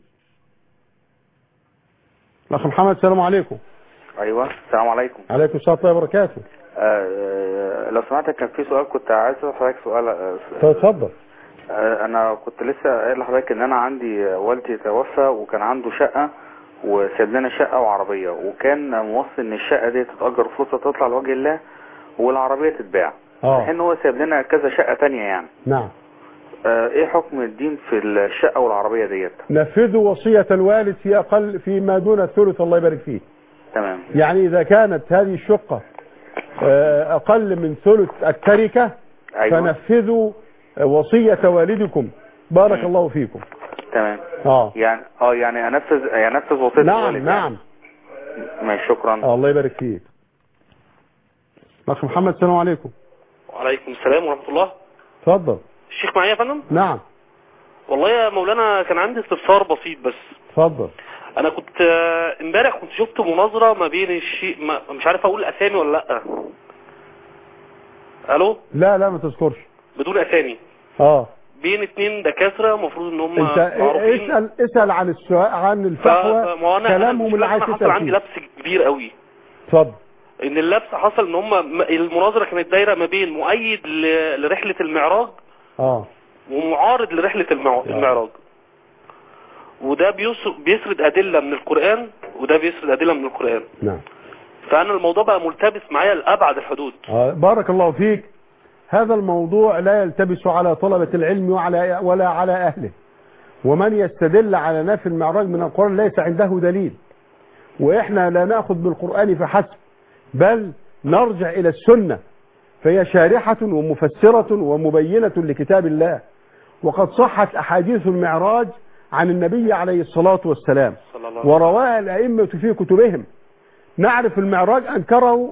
[SPEAKER 1] الاخ محمد السلام عليكم.
[SPEAKER 4] ايوه السلام عليكم.
[SPEAKER 1] عليكم السلام ورحمه الله وبركاته.
[SPEAKER 4] آه لو سمعت كان في سؤال كنت عايز اسال حضرتك سؤال.
[SPEAKER 1] اتفضل.
[SPEAKER 4] آه انا كنت لسه قايل لحضرتك ان انا عندي والدي توفى وكان عنده شقه وساب لنا شقه وعربيه، وكان موصي ان الشقه دي تتاجر فلوسها تطلع لوجه الله والعربيه تتباع،
[SPEAKER 1] اه
[SPEAKER 4] لان هو ساب لنا كذا شقه ثانيه يعني.
[SPEAKER 1] نعم.
[SPEAKER 4] آه ايه حكم الدين في الشقه والعربيه ديت؟
[SPEAKER 1] نفذوا وصيه الوالد في اقل في ما دون الثلث الله يبارك فيه.
[SPEAKER 4] تمام.
[SPEAKER 1] يعني اذا كانت هذه الشقه اقل من ثلث التركه أيوة. فنفذوا وصيه والدكم بارك م. الله فيكم.
[SPEAKER 4] تمام.
[SPEAKER 1] اه
[SPEAKER 4] يعني اه يعني انفذ انفذ وصيه
[SPEAKER 1] نعم
[SPEAKER 4] الوالد.
[SPEAKER 1] نعم
[SPEAKER 4] يعني. ماشي شكرا.
[SPEAKER 1] آه الله يبارك فيك. اخ محمد السلام عليكم.
[SPEAKER 5] وعليكم السلام ورحمه الله.
[SPEAKER 1] اتفضل.
[SPEAKER 5] الشيخ معايا يا فندم؟
[SPEAKER 1] نعم.
[SPEAKER 5] والله يا مولانا كان عندي استفسار بسيط بس.
[SPEAKER 1] اتفضل.
[SPEAKER 5] انا كنت امبارح كنت شفت مناظره ما بين الشيء ما مش عارف اقول اسامي ولا لا. الو؟
[SPEAKER 1] لا لا ما تذكرش.
[SPEAKER 5] بدون اسامي.
[SPEAKER 1] اه.
[SPEAKER 5] بين اتنين دكاتره المفروض ان هم
[SPEAKER 1] انت معروفين. اسال اسال عن السؤال عن الفتوى كلامهم اللي عايز تسال.
[SPEAKER 5] حصل عندي لبس كبير قوي.
[SPEAKER 1] اتفضل.
[SPEAKER 5] ان اللبس حصل ان هم المناظره كانت دايره ما بين مؤيد لرحله المعراج
[SPEAKER 1] اه
[SPEAKER 5] ومعارض لرحله المعراج، وده بيسرد ادله من القران وده بيسرد ادله من القران.
[SPEAKER 1] نعم.
[SPEAKER 5] فانا الموضوع بقى ملتبس معايا لابعد الحدود.
[SPEAKER 1] آه بارك الله فيك. هذا الموضوع لا يلتبس على طلبة العلم وعلى ولا على أهله، ومن يستدل على نفي المعراج من القرآن ليس عنده دليل، وإحنا لا نأخذ بالقرآن فحسب بل نرجع إلى السنة، فهي شارحة ومفسرة ومبينة لكتاب الله، وقد صحت أحاديث المعراج عن النبي عليه الصلاة والسلام ورواها الأئمة في كتبهم. نعرف المعراج أنكره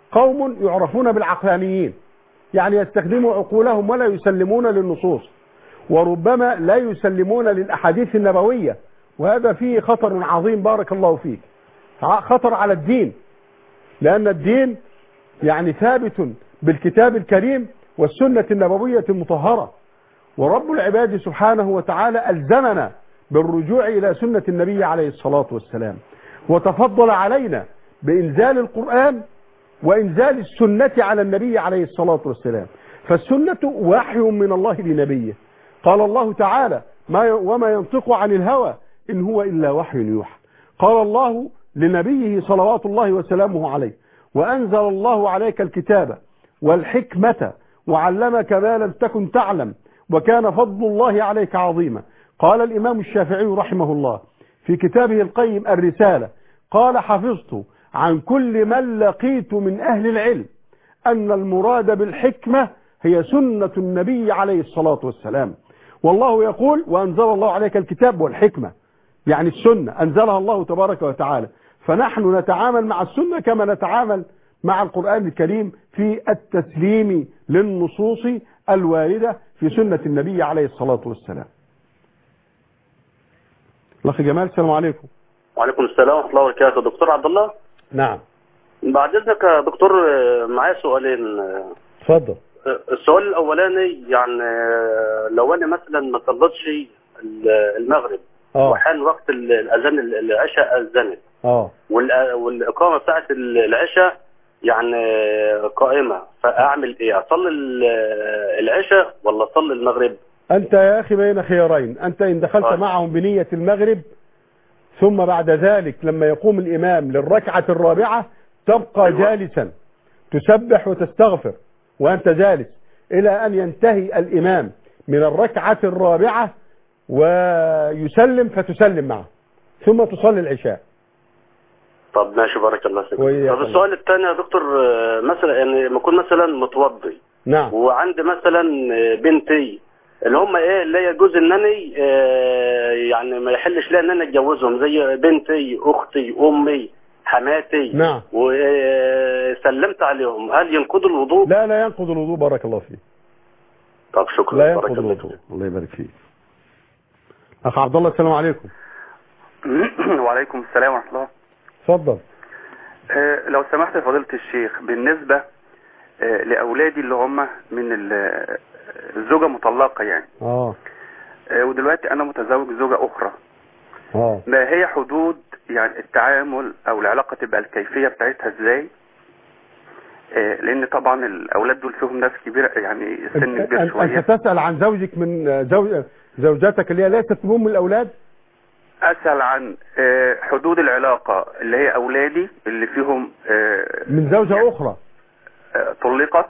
[SPEAKER 1] قوم يعرفون بالعقلانيين، يعني يستخدموا عقولهم ولا يسلمون للنصوص، وربما لا يسلمون للأحاديث النبوية، وهذا فيه خطر عظيم بارك الله فيك، خطر على الدين، لأن الدين يعني ثابت بالكتاب الكريم والسنة النبوية المطهرة، ورب العباد سبحانه وتعالى ألزمنا بالرجوع إلى سنة النبي عليه الصلاة والسلام، وتفضل علينا بإنزال القرآن وإنزال السنة على النبي عليه الصلاة والسلام. فالسنة وحي من الله لنبيه، قال الله تعالى ما وما ينطق عن الهوى إن هو إلا وحي يوحى. قال الله لنبيه صلوات الله وسلامه عليه وأنزل الله عليك الكتاب والحكمة وعلمك ما لم تكن تعلم وكان فضل الله عليك عظيما. قال الإمام الشافعي رحمه الله في كتابه القيم الرسالة قال حفظت عن كل من لقيت من أهل العلم أن المراد بالحكمة هي سنة النبي عليه الصلاة والسلام. والله يقول وأنزل الله عليك الكتاب والحكمة، يعني السنة أنزلها الله تبارك وتعالى، فنحن نتعامل مع السنة كما نتعامل مع القرآن الكريم في التسليم للنصوص الواردة في سنة النبي عليه الصلاة والسلام. الأخ جمال السلام عليكم.
[SPEAKER 6] وعليكم السلام ورحمة الله وبركاته. دكتور عبد الله.
[SPEAKER 1] نعم.
[SPEAKER 6] بعد إذنك يا دكتور معايا سؤالين.
[SPEAKER 1] اتفضل.
[SPEAKER 6] السؤال الأولاني يعني لو أنا مثلا ما صليتش المغرب
[SPEAKER 1] اه
[SPEAKER 6] وحان وقت الأذان العشاء أذنت
[SPEAKER 1] اه
[SPEAKER 6] والإقامة بتاعت العشاء يعني قائمة، فأعمل إيه؟ أصلي العشاء ولا أصلي المغرب؟
[SPEAKER 1] أنت يا أخي بين خيارين، أنت إن دخلت آه. معهم بنية المغرب ثم بعد ذلك لما يقوم الإمام للركعة الرابعة تبقى أيوة. جالسا تسبح وتستغفر وأنت جالس إلى أن ينتهي الإمام من الركعة الرابعة ويسلم فتسلم معه ثم تصلي العشاء.
[SPEAKER 6] طب ماشي بارك الله فيك. طب السؤال الثاني يا دكتور مثلا يعني لما اكون مثلا متوضي
[SPEAKER 1] نعم
[SPEAKER 6] وعندي مثلا بنتي اللي هم ايه اللي يجوز انني إيه يعني ما يحلش لي ان انا اتجوزهم زي بنتي اختي امي حماتي
[SPEAKER 1] نعم
[SPEAKER 6] وسلمت عليهم، هل ينقض الوضوء؟
[SPEAKER 1] لا لا ينقض الوضوء بارك الله فيك.
[SPEAKER 6] طب شكرا.
[SPEAKER 1] لا ينقض الوضوء. الله يبارك فيك. اخ عبد الله السلام عليكم.
[SPEAKER 4] وعليكم السلام ورحمه الله.
[SPEAKER 1] اتفضل.
[SPEAKER 4] أه لو سمحت يا فضيله الشيخ، بالنسبه أه لاولادي اللي هم من الزوجه مطلقه يعني
[SPEAKER 1] اه
[SPEAKER 4] أه ودلوقتي انا متزوج زوجه اخرى
[SPEAKER 1] اه
[SPEAKER 4] ما هي حدود يعني التعامل او العلاقه تبقى الكيفيه بتاعتها ازاي؟ أه لان طبعا الاولاد دول فيهم ناس كبيره يعني سن كبير شويه.
[SPEAKER 1] انت تسال عن زوجك من زوج زوجتك اللي هي ليست ام الاولاد؟
[SPEAKER 4] أسأل عن حدود العلاقة اللي هي أولادي اللي فيهم
[SPEAKER 1] من زوجة يعني أخرى
[SPEAKER 4] طلقت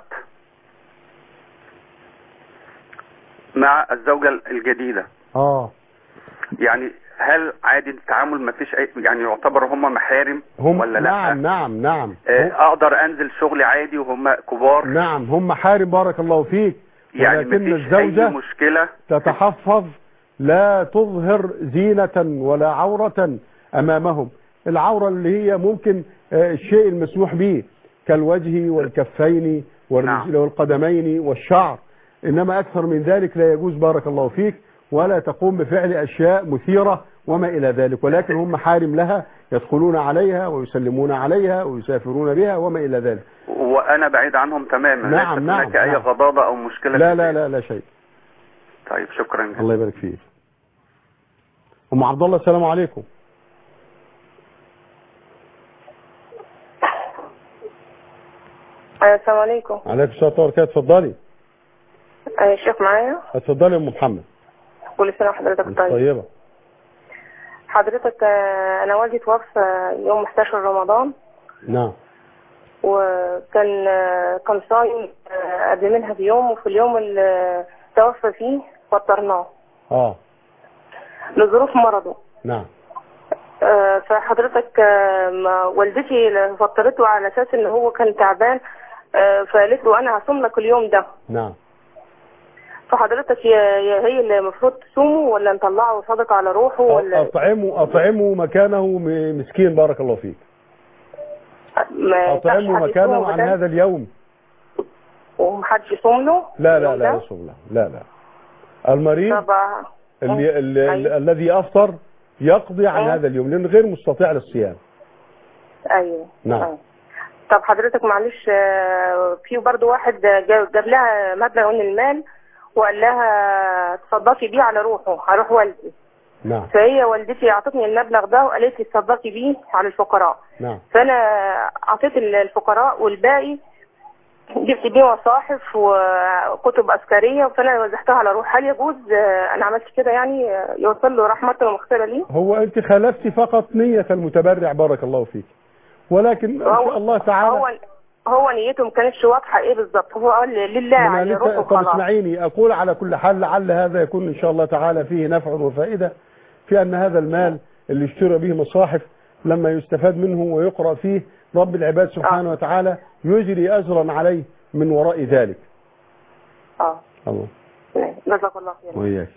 [SPEAKER 4] مع الزوجة الجديدة.
[SPEAKER 1] آه
[SPEAKER 4] يعني هل عادي التعامل ما فيش أي يعني يعتبر هم محارم
[SPEAKER 1] هم
[SPEAKER 4] ولا لا؟
[SPEAKER 1] نعم نعم نعم
[SPEAKER 4] أقدر أنزل شغلي عادي وهم كبار؟
[SPEAKER 1] نعم هم محارم بارك الله فيك،
[SPEAKER 4] يعني
[SPEAKER 1] ولكن الزوجة
[SPEAKER 4] أي مشكلة
[SPEAKER 1] تتحفظ لا تظهر زينة ولا عورة أمامهم. العورة اللي هي ممكن الشيء المسموح به كالوجه والكفين والرجل والقدمين والشعر، إنما أكثر من ذلك لا يجوز بارك الله فيك، ولا تقوم بفعل أشياء مثيرة وما إلى ذلك، ولكن هم محارم لها يدخلون عليها ويسلمون عليها ويسافرون بها وما إلى ذلك،
[SPEAKER 4] وأنا بعيد عنهم تماما.
[SPEAKER 1] نعم
[SPEAKER 4] ليست
[SPEAKER 1] نعم
[SPEAKER 4] هناك أي
[SPEAKER 1] نعم.
[SPEAKER 4] غضاضة أو مشكلة؟
[SPEAKER 1] لا لا لا لا شيء.
[SPEAKER 4] طيب شكرا.
[SPEAKER 1] الله يبارك فيك. أم عبد الله السلام عليكم.
[SPEAKER 11] السلام عليكم.
[SPEAKER 1] عليكم السلام ورحمة الله وبركاته. اتفضلي.
[SPEAKER 11] الشيخ معايا؟
[SPEAKER 1] اتفضلي يا ام محمد.
[SPEAKER 11] كل سنة وحضرتك طيب.
[SPEAKER 1] طيبة.
[SPEAKER 11] حضرتك أنا والدي توفى يوم احد عشر رمضان.
[SPEAKER 1] نعم.
[SPEAKER 11] وكان كان صايم قبل منها بيوم، وفي اليوم اللي توفى فيه فطرناه.
[SPEAKER 1] اه.
[SPEAKER 11] لظروف مرضه.
[SPEAKER 1] نعم.
[SPEAKER 11] آه فحضرتك آه والدتي فطرته على اساس ان هو كان تعبان، آه فقالت له انا هصوم لك اليوم ده.
[SPEAKER 1] نعم.
[SPEAKER 11] فحضرتك يا هي اللي المفروض تصومه ولا نطلعه صدقه على روحه ولا
[SPEAKER 1] اطعمه اطعمه مكانه مسكين بارك الله فيك. أطعمه مكانه عن هذا اليوم.
[SPEAKER 16] ومحدش يصوم له؟
[SPEAKER 1] لا لا لا يصوم له. لا لا. المريض اللي اللي الذي أفطر يقضي عن هذا اليوم لأنه غير مستطيع للصيام.
[SPEAKER 16] أيوه.
[SPEAKER 1] نعم.
[SPEAKER 16] أيوه. طب حضرتك معلش، في برضه واحد جاب لها مبلغ من المال وقال لها تصدقي بيه على روحه، على روح والدي.
[SPEAKER 1] نعم.
[SPEAKER 16] فهي والدتي اعطتني المبلغ ده وقالت لي تصدقي بيه على الفقراء.
[SPEAKER 1] نعم.
[SPEAKER 16] فانا اعطيت الفقراء والباقي جبت بيه مصاحف وكتب عسكريه فانا وزعتها على روح. هل يجوز انا عملت كده يعني يوصل له رحمه ومغفره ليه؟
[SPEAKER 1] هو انت خالفتي فقط نيه المتبرع بارك الله فيك، ولكن ان شاء الله تعالى
[SPEAKER 16] هو هو نيته ما كانتش واضحه ايه بالظبط، هو قال لله يعني روح وخلاص.
[SPEAKER 1] طب اسمعيني اقول على كل حال لعل هذا يكون ان شاء الله تعالى فيه نفع وفائده في ان هذا المال اللي اشترى به مصاحف لما يستفاد منه ويقرأ فيه رب العباد سبحانه آه. وتعالى يجري أجرا عليه من وراء ذلك.
[SPEAKER 16] اه
[SPEAKER 1] الله
[SPEAKER 16] جزاك الله خير.
[SPEAKER 1] وإياك.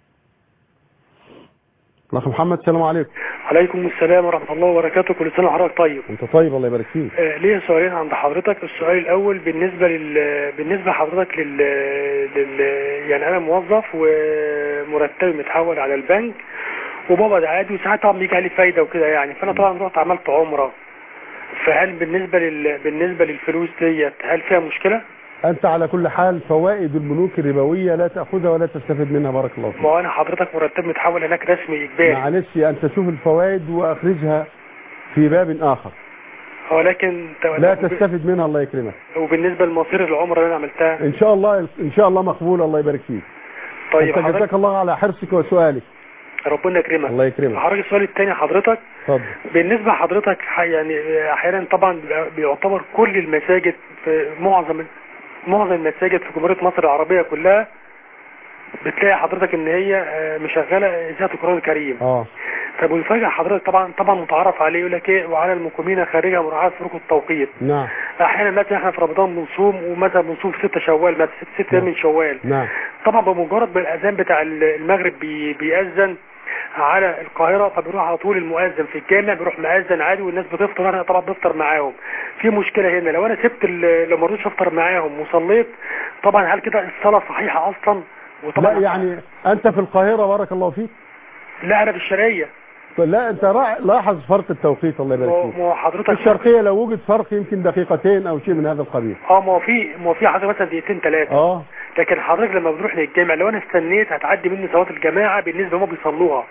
[SPEAKER 1] الأخ محمد السلام عليكم.
[SPEAKER 7] عليكم السلام ورحمة الله وبركاته. كل سنة وحضرتك طيب.
[SPEAKER 1] أنت طيب الله يبارك فيك.
[SPEAKER 7] آه ليه سؤالين عند حضرتك. السؤال الأول بالنسبة لل بالنسبة لحضرتك لل... لل يعني أنا موظف ومرتبي متحول على البنك وبابا عادي وساعات طبعا بيجي عليه فايده وكده يعني، فانا طبعا رحت عملت عمره، فهل بالنسبه لل بالنسبه للفلوس ديت هل فيها مشكله؟
[SPEAKER 1] انت على كل حال فوائد البنوك الربويه لا تاخذها ولا تستفيد منها بارك الله فيك.
[SPEAKER 7] ما انا حضرتك مرتب متحول هناك رسمي اجباري.
[SPEAKER 1] معلش انت شوف الفوائد واخرجها في باب اخر.
[SPEAKER 7] ولكن
[SPEAKER 1] لا تستفيد منها الله يكرمك.
[SPEAKER 7] وبالنسبه لمصير العمره اللي انا عملتها
[SPEAKER 1] ان شاء الله ان شاء الله مقبوله الله يبارك فيك.
[SPEAKER 7] طيب
[SPEAKER 1] حضرتك جزاك الله على حرصك وسؤالك.
[SPEAKER 7] ربنا يكرمك.
[SPEAKER 1] الله يكرمك.
[SPEAKER 7] حضرتك السؤال الثاني حضرتك
[SPEAKER 1] اتفضل.
[SPEAKER 7] بالنسبه لحضرتك يعني احيانا طبعا بيعتبر كل المساجد في معظم معظم المساجد في جمهوريه مصر العربيه كلها بتلاقي حضرتك ان هي مشغله اذاعه القران الكريم.
[SPEAKER 1] اه
[SPEAKER 7] طب والفجأة حضرتك طبعا طبعا متعرف عليه يقول لك ايه وعلى المقيمين خارجها مراعاه فروق التوقيت.
[SPEAKER 1] نعم.
[SPEAKER 7] احيانا مثلا احنا في رمضان بنصوم ومثلا بنصوم في ستة شوال مثلا ست ايام من شوال.
[SPEAKER 1] نعم.
[SPEAKER 7] طبعا بمجرد ما الاذان بتاع المغرب بي بيأذن على القاهره فبيروح على طول المؤذن في الجامع بيروح مؤذن عادي والناس بتفطر وانا طبعا بفطر معاهم. في مشكله هنا لو انا سبت لو ما رضيتش افطر معاهم وصليت طبعا هل كده الصلاه صحيحه اصلا؟
[SPEAKER 1] وطبعا لا يعني انت في القاهره بارك الله فيك؟
[SPEAKER 7] لا انا في الشرقيه.
[SPEAKER 1] لا انت لاحظ فرق التوقيت الله يبارك فيك.
[SPEAKER 7] ما حضرتك
[SPEAKER 1] في الشرقيه لو وجد فرق يمكن دقيقتين او شيء من هذا القبيل.
[SPEAKER 7] اه ما هو في ما هو في حضرتك مثلا دقيقتين ثلاثه.
[SPEAKER 1] اه
[SPEAKER 7] لكن حضرتك لما بنروح للجامع لو انا استنيت هتعدي مني صلاه الجماعه بالنسبه لهم بيصلوها.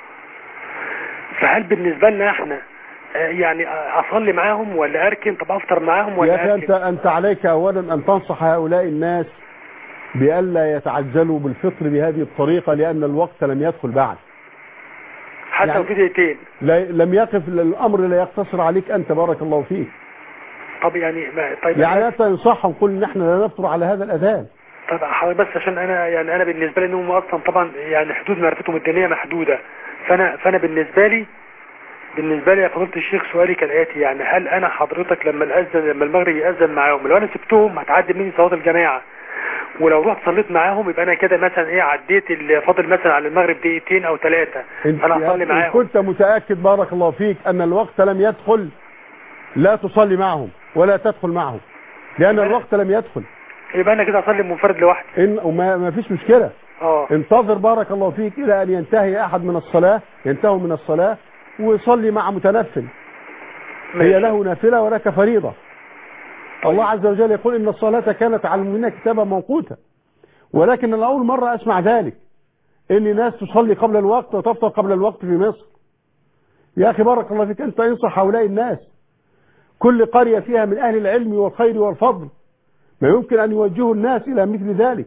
[SPEAKER 7] فهل بالنسبه لنا احنا يعني اصلي معاهم ولا اركن؟ طب افطر معاهم ولا
[SPEAKER 1] اركن؟ يا اخي انت انت عليك اولا ان تنصح هؤلاء الناس بألا يتعجلوا بالفطر بهذه الطريقه لان الوقت لم يدخل بعد.
[SPEAKER 7] حتى يعني في دقيقتين
[SPEAKER 1] لم يقف الامر لا يقتصر عليك انت بارك الله فيك.
[SPEAKER 7] طب يعني طيب
[SPEAKER 1] يعني انت انصحهم قل ان احنا لا نفطر على هذا الاذان.
[SPEAKER 7] طب حضرتك بس عشان انا يعني انا بالنسبه لي انهم اصلا طبعا يعني حدود معرفتهم الدينيه محدوده، فانا فانا بالنسبه لي بالنسبه لي يا فضيله الشيخ سؤالي كالاتي يعني هل انا حضرتك لما الاذن لما المغرب ياذن معاهم لو انا سبتهم هتعدي مني صلاه الجماعه ولو رحت صليت معاهم يبقى انا كده مثلا ايه عديت اللي فاضل مثلا على المغرب دقيقتين او ثلاثه انا اصلي معاهم.
[SPEAKER 1] كنت متاكد بارك الله فيك ان الوقت لم يدخل لا تصلي معهم ولا تدخل معهم لان الوقت لم يدخل.
[SPEAKER 7] يبقى انا كده اصلي منفرد لوحدي.
[SPEAKER 1] ان وما ما فيش مشكله.
[SPEAKER 7] اه
[SPEAKER 1] انتظر بارك الله فيك الى ان ينتهي احد من الصلاه ينتهوا من الصلاه ويصلي مع متنفل. هي له نافله ولك فريضه. طيب. الله عز وجل يقول ان الصلاه كانت على المؤمنين كتابا موقوتا. ولكن انا اول مره اسمع ذلك ان ناس تصلي قبل الوقت وتفطر قبل الوقت في مصر. يا اخي بارك الله فيك انت انصح هؤلاء الناس. كل قريه فيها من اهل العلم والخير والفضل ما يمكن ان يوجهوا الناس الى مثل ذلك.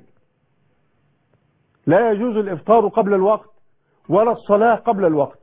[SPEAKER 1] لا يجوز الافطار قبل الوقت ولا الصلاه قبل الوقت.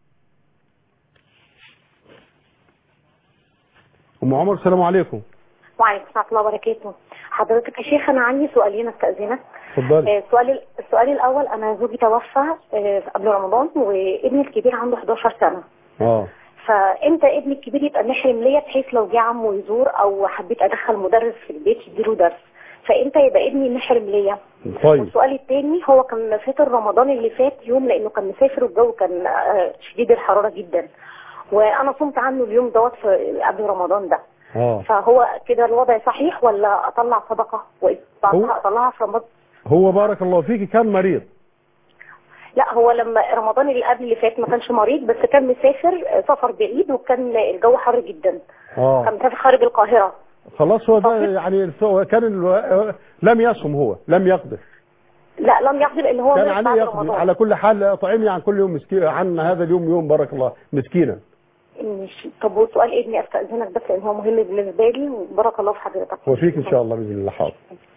[SPEAKER 1] ام عمر السلام عليكم.
[SPEAKER 8] وعليكم السلام ورحمه الله وبركاته. حضرتك يا شيخ انا عندي سؤالين استاذنك.
[SPEAKER 1] اتفضلي.
[SPEAKER 8] السؤال السؤال الاول انا زوجي توفى قبل رمضان وابني الكبير عنده حداشر سنه.
[SPEAKER 1] اه
[SPEAKER 8] فامتى ابني الكبير يبقى محرم ليا بحيث لو جه عمه يزور او حبيت ادخل مدرس في البيت يديله درس فامتى يبقى ابني محرم ليا؟
[SPEAKER 1] طيب.
[SPEAKER 8] والسؤال الثاني هو كان فاطر رمضان اللي فات يوم لانه كان مسافر والجو كان شديد الحراره جدا وانا صمت عنه اليوم دوت قبل رمضان ده
[SPEAKER 1] اه
[SPEAKER 8] فهو كده الوضع صحيح ولا اطلع صدقه واذا اطلعها في رمضان؟
[SPEAKER 1] هو بارك الله فيك كان مريض؟
[SPEAKER 8] لا هو لما رمضان اللي قبل اللي فات ما كانش مريض، بس كان مسافر سفر بعيد وكان الجو حر جدا.
[SPEAKER 1] اه
[SPEAKER 8] كان مسافر خارج القاهره.
[SPEAKER 1] خلاص هو ده يعني كان الو... لم يصم، هو لم يقدر.
[SPEAKER 8] لا لم يقدر لان هو
[SPEAKER 1] كان عليه يقدر. على كل حال اطعمي عن كل يوم مسكين، عن هذا اليوم يوم بارك الله مسكينا.
[SPEAKER 8] ماشي. طب وسؤال ابني استاذنك بس لان هو مهم بالنسبه لي وبارك الله في حضرتك.
[SPEAKER 1] وفيك ان شاء الله باذن الله. حاضر.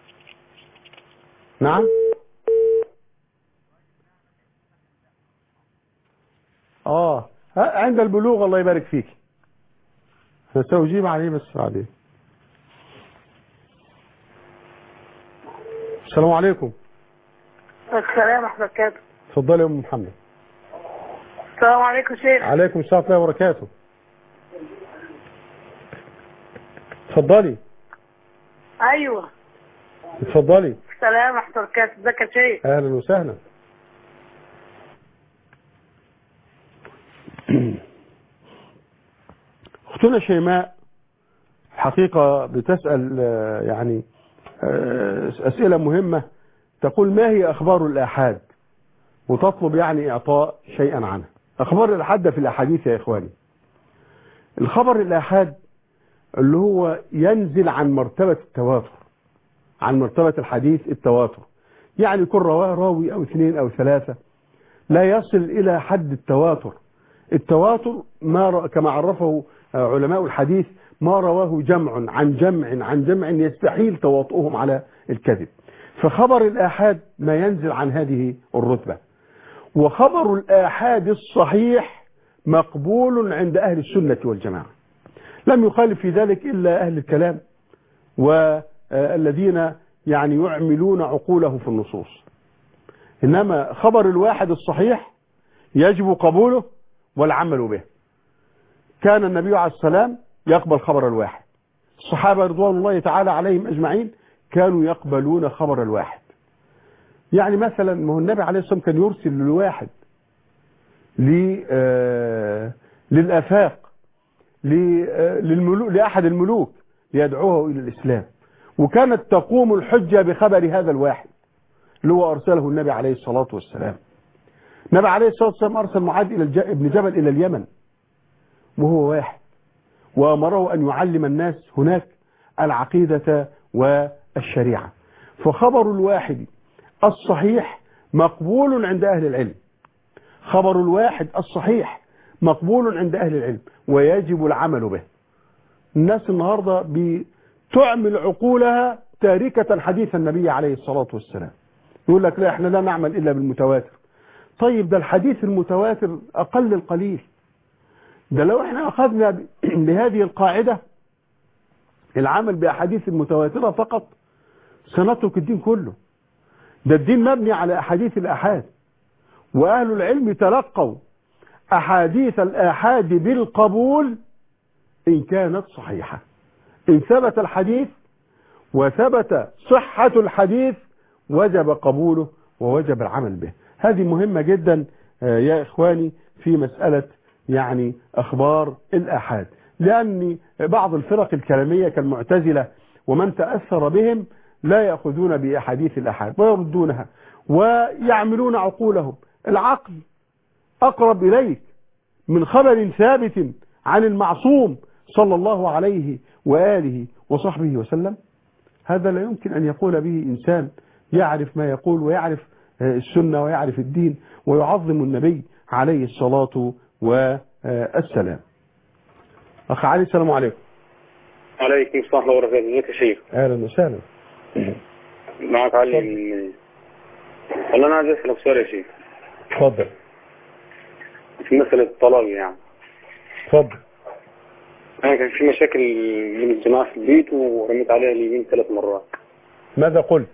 [SPEAKER 1] نعم. اه عند البلوغ الله يبارك فيك. سأجيب عليه بس بعدين. السلام عليكم.
[SPEAKER 9] السلام ورحمة الله وبركاته.
[SPEAKER 1] اتفضلي يا ام محمد.
[SPEAKER 9] السلام عليكم شيخ.
[SPEAKER 1] عليكم السلام ورحمة الله وبركاته. اتفضلي.
[SPEAKER 9] ايوه.
[SPEAKER 1] اتفضلي.
[SPEAKER 9] السلام ورحمة الله وبركاته. ازيك يا شيخ؟
[SPEAKER 1] اهلا وسهلا. اختنا شيماء حقيقة بتسأل يعني أسئلة مهمة، تقول ما هي أخبار الآحاد، وتطلب يعني إعطاء شيئا عنها. أخبار الآحاد ده في الأحاديث يا إخواني. الخبر الآحاد اللي هو ينزل عن مرتبة التواتر، عن مرتبة الحديث التواتر، يعني يكون رواه راوي أو اثنين أو ثلاثة، لا يصل إلى حد التواتر. التواتر ما كما عرفه علماء الحديث ما رواه جمع عن جمع عن جمع يستحيل تواطؤهم على الكذب. فخبر الآحاد ما ينزل عن هذه الرتبة. وخبر الآحاد الصحيح مقبول عند أهل السنة والجماعة، لم يخالف في ذلك إلا أهل الكلام والذين يعني يعملون عقوله في النصوص. إنما خبر الواحد الصحيح يجب قبوله والعمل به. كان النبي عليه السلام يقبل خبر الواحد، الصحابة رضوان الله تعالى عليهم أجمعين كانوا يقبلون خبر الواحد. يعني مثلا ما هو النبي عليه الصلاة والسلام كان يرسل للواحد للآفاق للملوك، لأحد الملوك ليدعوه إلى الإسلام، وكانت تقوم الحجة بخبر هذا الواحد اللي هو أرسله النبي عليه الصلاة والسلام. النبي عليه الصلاة والسلام أرسل معاذ إلى ابن جبل إلى اليمن وهو واحد، وأمره أن يعلم الناس هناك العقيدة والشريعة. فخبر الواحد الصحيح مقبول عند أهل العلم، خبر الواحد الصحيح مقبول عند أهل العلم ويجب العمل به. الناس النهاردة بتعمل عقولها تاركة حديث النبي عليه الصلاة والسلام، يقول لك لا احنا لا نعمل إلا بالمتواتر. طيب ده الحديث المتواتر أقل القليل، ده لو احنا أخذنا بهذه القاعدة العمل بأحاديث المتواترة فقط سنترك الدين كله. ده الدين مبني على أحاديث الآحاد، وأهل العلم تلقوا أحاديث الآحاد بالقبول إن كانت صحيحة. إن ثبت الحديث وثبت صحة الحديث وجب قبوله ووجب العمل به. هذه مهمة جدا يا إخواني في مسألة يعني أخبار الآحاد، لأن بعض الفرق الكلامية كالمعتزلة ومن تأثر بهم لا يأخذون بأحاديث الآحاد ويردونها ويعملون عقولهم. العقل أقرب إليك من خبر ثابت عن المعصوم صلى الله عليه وآله وصحبه وسلم. هذا لا يمكن أن يقول به إنسان يعرف ما يقول ويعرف السنة ويعرف الدين ويعظم النبي عليه الصلاة والسلام. أخ علي السلام عليكم.
[SPEAKER 13] عليكم السلام ورحمة الله وبركاته. ازيك يا شيخ؟
[SPEAKER 1] أهلا وسهلا.
[SPEAKER 13] معك علي من والله أنا عايز أسألك سؤال يا شيخ.
[SPEAKER 1] اتفضل.
[SPEAKER 13] في مسألة الطلاق يعني.
[SPEAKER 1] اتفضل.
[SPEAKER 13] أنا كان في مشاكل من الجماعة في البيت ورميت عليها اليمين ثلاث مرات.
[SPEAKER 1] ماذا قلت؟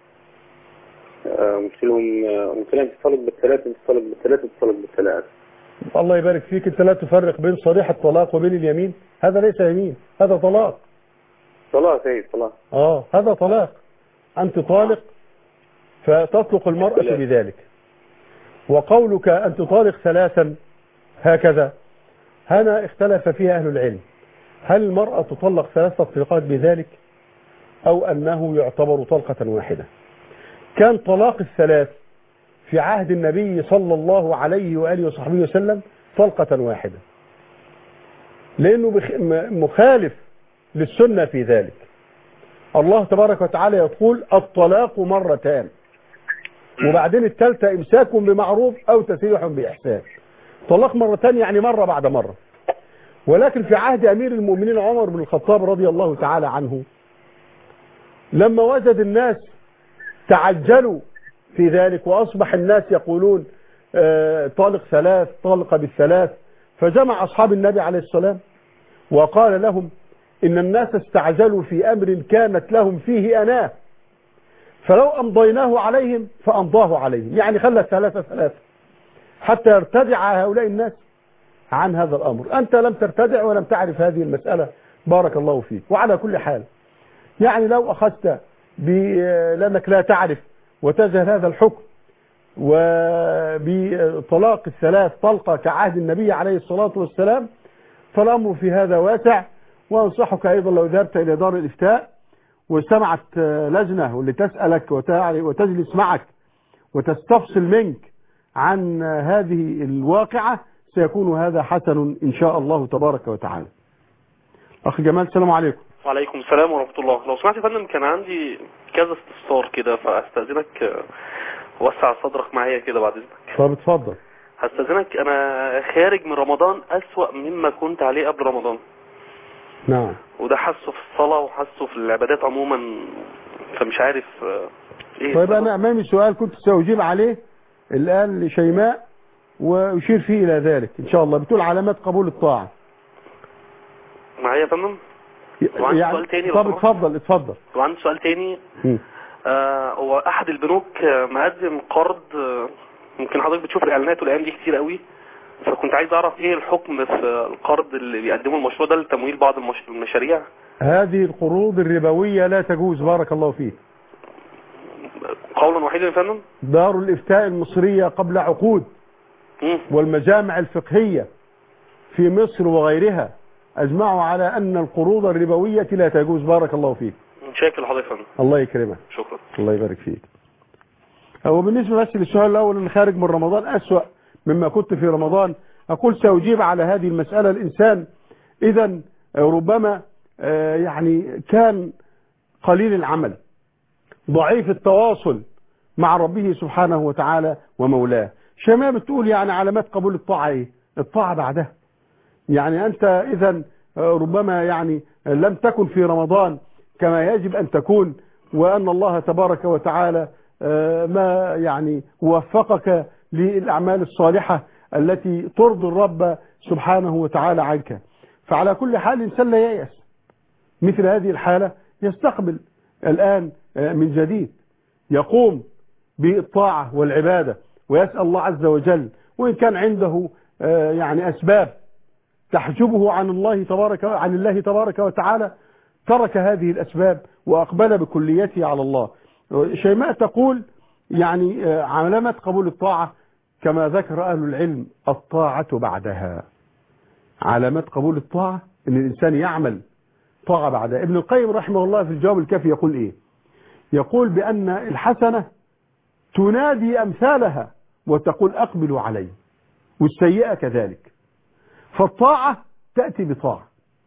[SPEAKER 13] قلت لهم قلت لهم تطلق بالثلاثة تطلق بالثلاثة تطلق بالثلاثة.
[SPEAKER 1] الله يبارك فيك، انت لا تفرق بين صريح الطلاق وبين اليمين. هذا ليس يمين، هذا طلاق.
[SPEAKER 13] طلاق ايه طلاق؟
[SPEAKER 1] اه هذا طلاق. انت طالق فتطلق المرأة بذلك. وقولك أن تطالق ثلاثا هكذا هنا اختلف فيها أهل العلم، هل المرأة تطلق ثلاث تطليقات بذلك أو أنه يعتبر طلقة واحدة؟ كان طلاق الثلاث في عهد النبي صلى الله عليه وآله وصحبه وسلم طلقة واحدة، لأنه مخالف للسنة في ذلك. الله تبارك وتعالى يقول الطلاق مرتان، وبعدين الثالثة إمساك بمعروف أو تسريح بإحسان. طلاق مرتان يعني مرة بعد مرة. ولكن في عهد أمير المؤمنين عمر بن الخطاب رضي الله تعالى عنه، لما وجد الناس تعجلوا في ذلك وأصبح الناس يقولون آه طالق ثلاث، طالق بالثلاث، فجمع أصحاب النبي عليه السلام وقال لهم إن الناس استعجلوا في أمر كانت لهم فيه أناه، فلو أمضيناه عليهم فأمضاه عليهم، يعني خلى الثلاثة ثلاثة حتى يرتدع هؤلاء الناس عن هذا الأمر. أنت لم ترتدع ولم تعرف هذه المسألة، بارك الله فيك. وعلى كل حال يعني لو أخذت لأنك لا تعرف وتجهل هذا الحكم، وبطلاق الثلاث طلقة كعهد النبي عليه الصلاة والسلام، فالأمر في هذا واسع. وأنصحك أيضا لو ذهبت إلى دار الإفتاء وسمعت لجنة واللي تسألك وتجلس معك وتستفصل منك عن هذه الواقعة، سيكون هذا حسن إن شاء الله تبارك وتعالى. أخ جمال السلام عليكم.
[SPEAKER 5] وعليكم السلام ورحمة الله. لو سمحت يا فندم كان عندي كذا استفسار كده، فأستأذنك وسع صدرك معايا كده بعد إذنك.
[SPEAKER 1] طب اتفضل.
[SPEAKER 5] هستأذنك، أنا خارج من رمضان أسوأ مما كنت عليه قبل رمضان.
[SPEAKER 1] نعم.
[SPEAKER 5] وده حسه في الصلاة وحسه في العبادات عموما، فمش عارف إيه.
[SPEAKER 1] طيب أنا أمامي سؤال كنت سأجيب عليه الآن لشيماء وأشير فيه إلى ذلك إن شاء الله. بتقول علامات قبول الطاعة.
[SPEAKER 5] معايا يا فندم؟ وعندي يعني سؤال تاني.
[SPEAKER 1] طب اتفضل اتفضل.
[SPEAKER 5] وعندي سؤال تاني. آه هو أحد البنوك مقدم قرض، ممكن حضرتك بتشوف الإعلانات والأيام دي كتير قوي، فكنت عايز أعرف إيه الحكم في القرض اللي بيقدمه المشروع ده لتمويل بعض المشاريع.
[SPEAKER 1] هذه القروض الربوية لا تجوز، بارك الله فيك.
[SPEAKER 5] قولا وحيدا يا فندم.
[SPEAKER 1] دار الإفتاء المصرية قبل عقود والمجامع الفقهية في مصر وغيرها أجمعوا على أن القروض الربوية لا تجوز، بارك الله فيك.
[SPEAKER 5] شاكر لحضرتك يا فندم.
[SPEAKER 1] الله يكرمك.
[SPEAKER 5] شكرا.
[SPEAKER 1] الله يبارك فيك. هو بالنسبة بس للسؤال الأول، أن خارج من رمضان أسوأ مما كنت في رمضان، أقول سأجيب على هذه المسألة. الإنسان إذا ربما يعني كان قليل العمل، ضعيف التواصل مع ربه سبحانه وتعالى ومولاه. شيماء بتقول يعني علامات قبول الطاعة ايه؟ الطاعة بعدها. يعني أنت إذا ربما يعني لم تكن في رمضان كما يجب أن تكون، وأن الله تبارك وتعالى ما يعني وفقك للأعمال الصالحة التي ترضي الرب سبحانه وتعالى عنك. فعلى كل حال الإنسان لا ييأس، مثل هذه الحالة يستقبل الآن من جديد، يقوم بالطاعة والعبادة ويسأل الله عز وجل، وإن كان عنده يعني أسباب تحجبه عن الله تبارك عن الله تبارك وتعالى ترك هذه الأسباب وأقبل بكليته على الله. شيماء تقول يعني علامة قبول الطاعة كما ذكر أهل العلم الطاعة بعدها. علامات قبول الطاعة أن الإنسان يعمل طاعة بعدها. ابن القيم رحمه الله في الجواب الكافي يقول إيه؟ يقول بأن الحسنة تنادي أمثالها وتقول أقبلوا علي، والسيئة كذلك. فالطاعة تأتي بطاعة.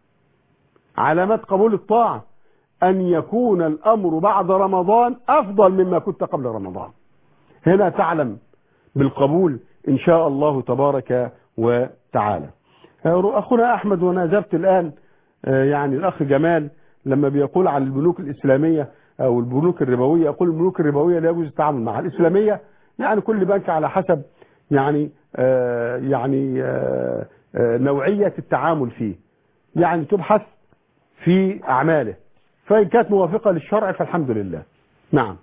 [SPEAKER 1] علامات قبول الطاعة أن يكون الأمر بعد رمضان أفضل مما كنت قبل رمضان. هنا تعلم بالقبول إن شاء الله تبارك وتعالى. أخونا أحمد، وأنا أجبت الآن يعني الأخ جمال لما بيقول عن البنوك الإسلامية أو البنوك الربوية، أقول البنوك الربوية لا يجوز التعامل معها. الإسلامية يعني كل بنك على حسب يعني آه يعني آه آه نوعية التعامل فيه، يعني تبحث في أعماله، فإن كانت موافقة للشرع فالحمد لله. نعم.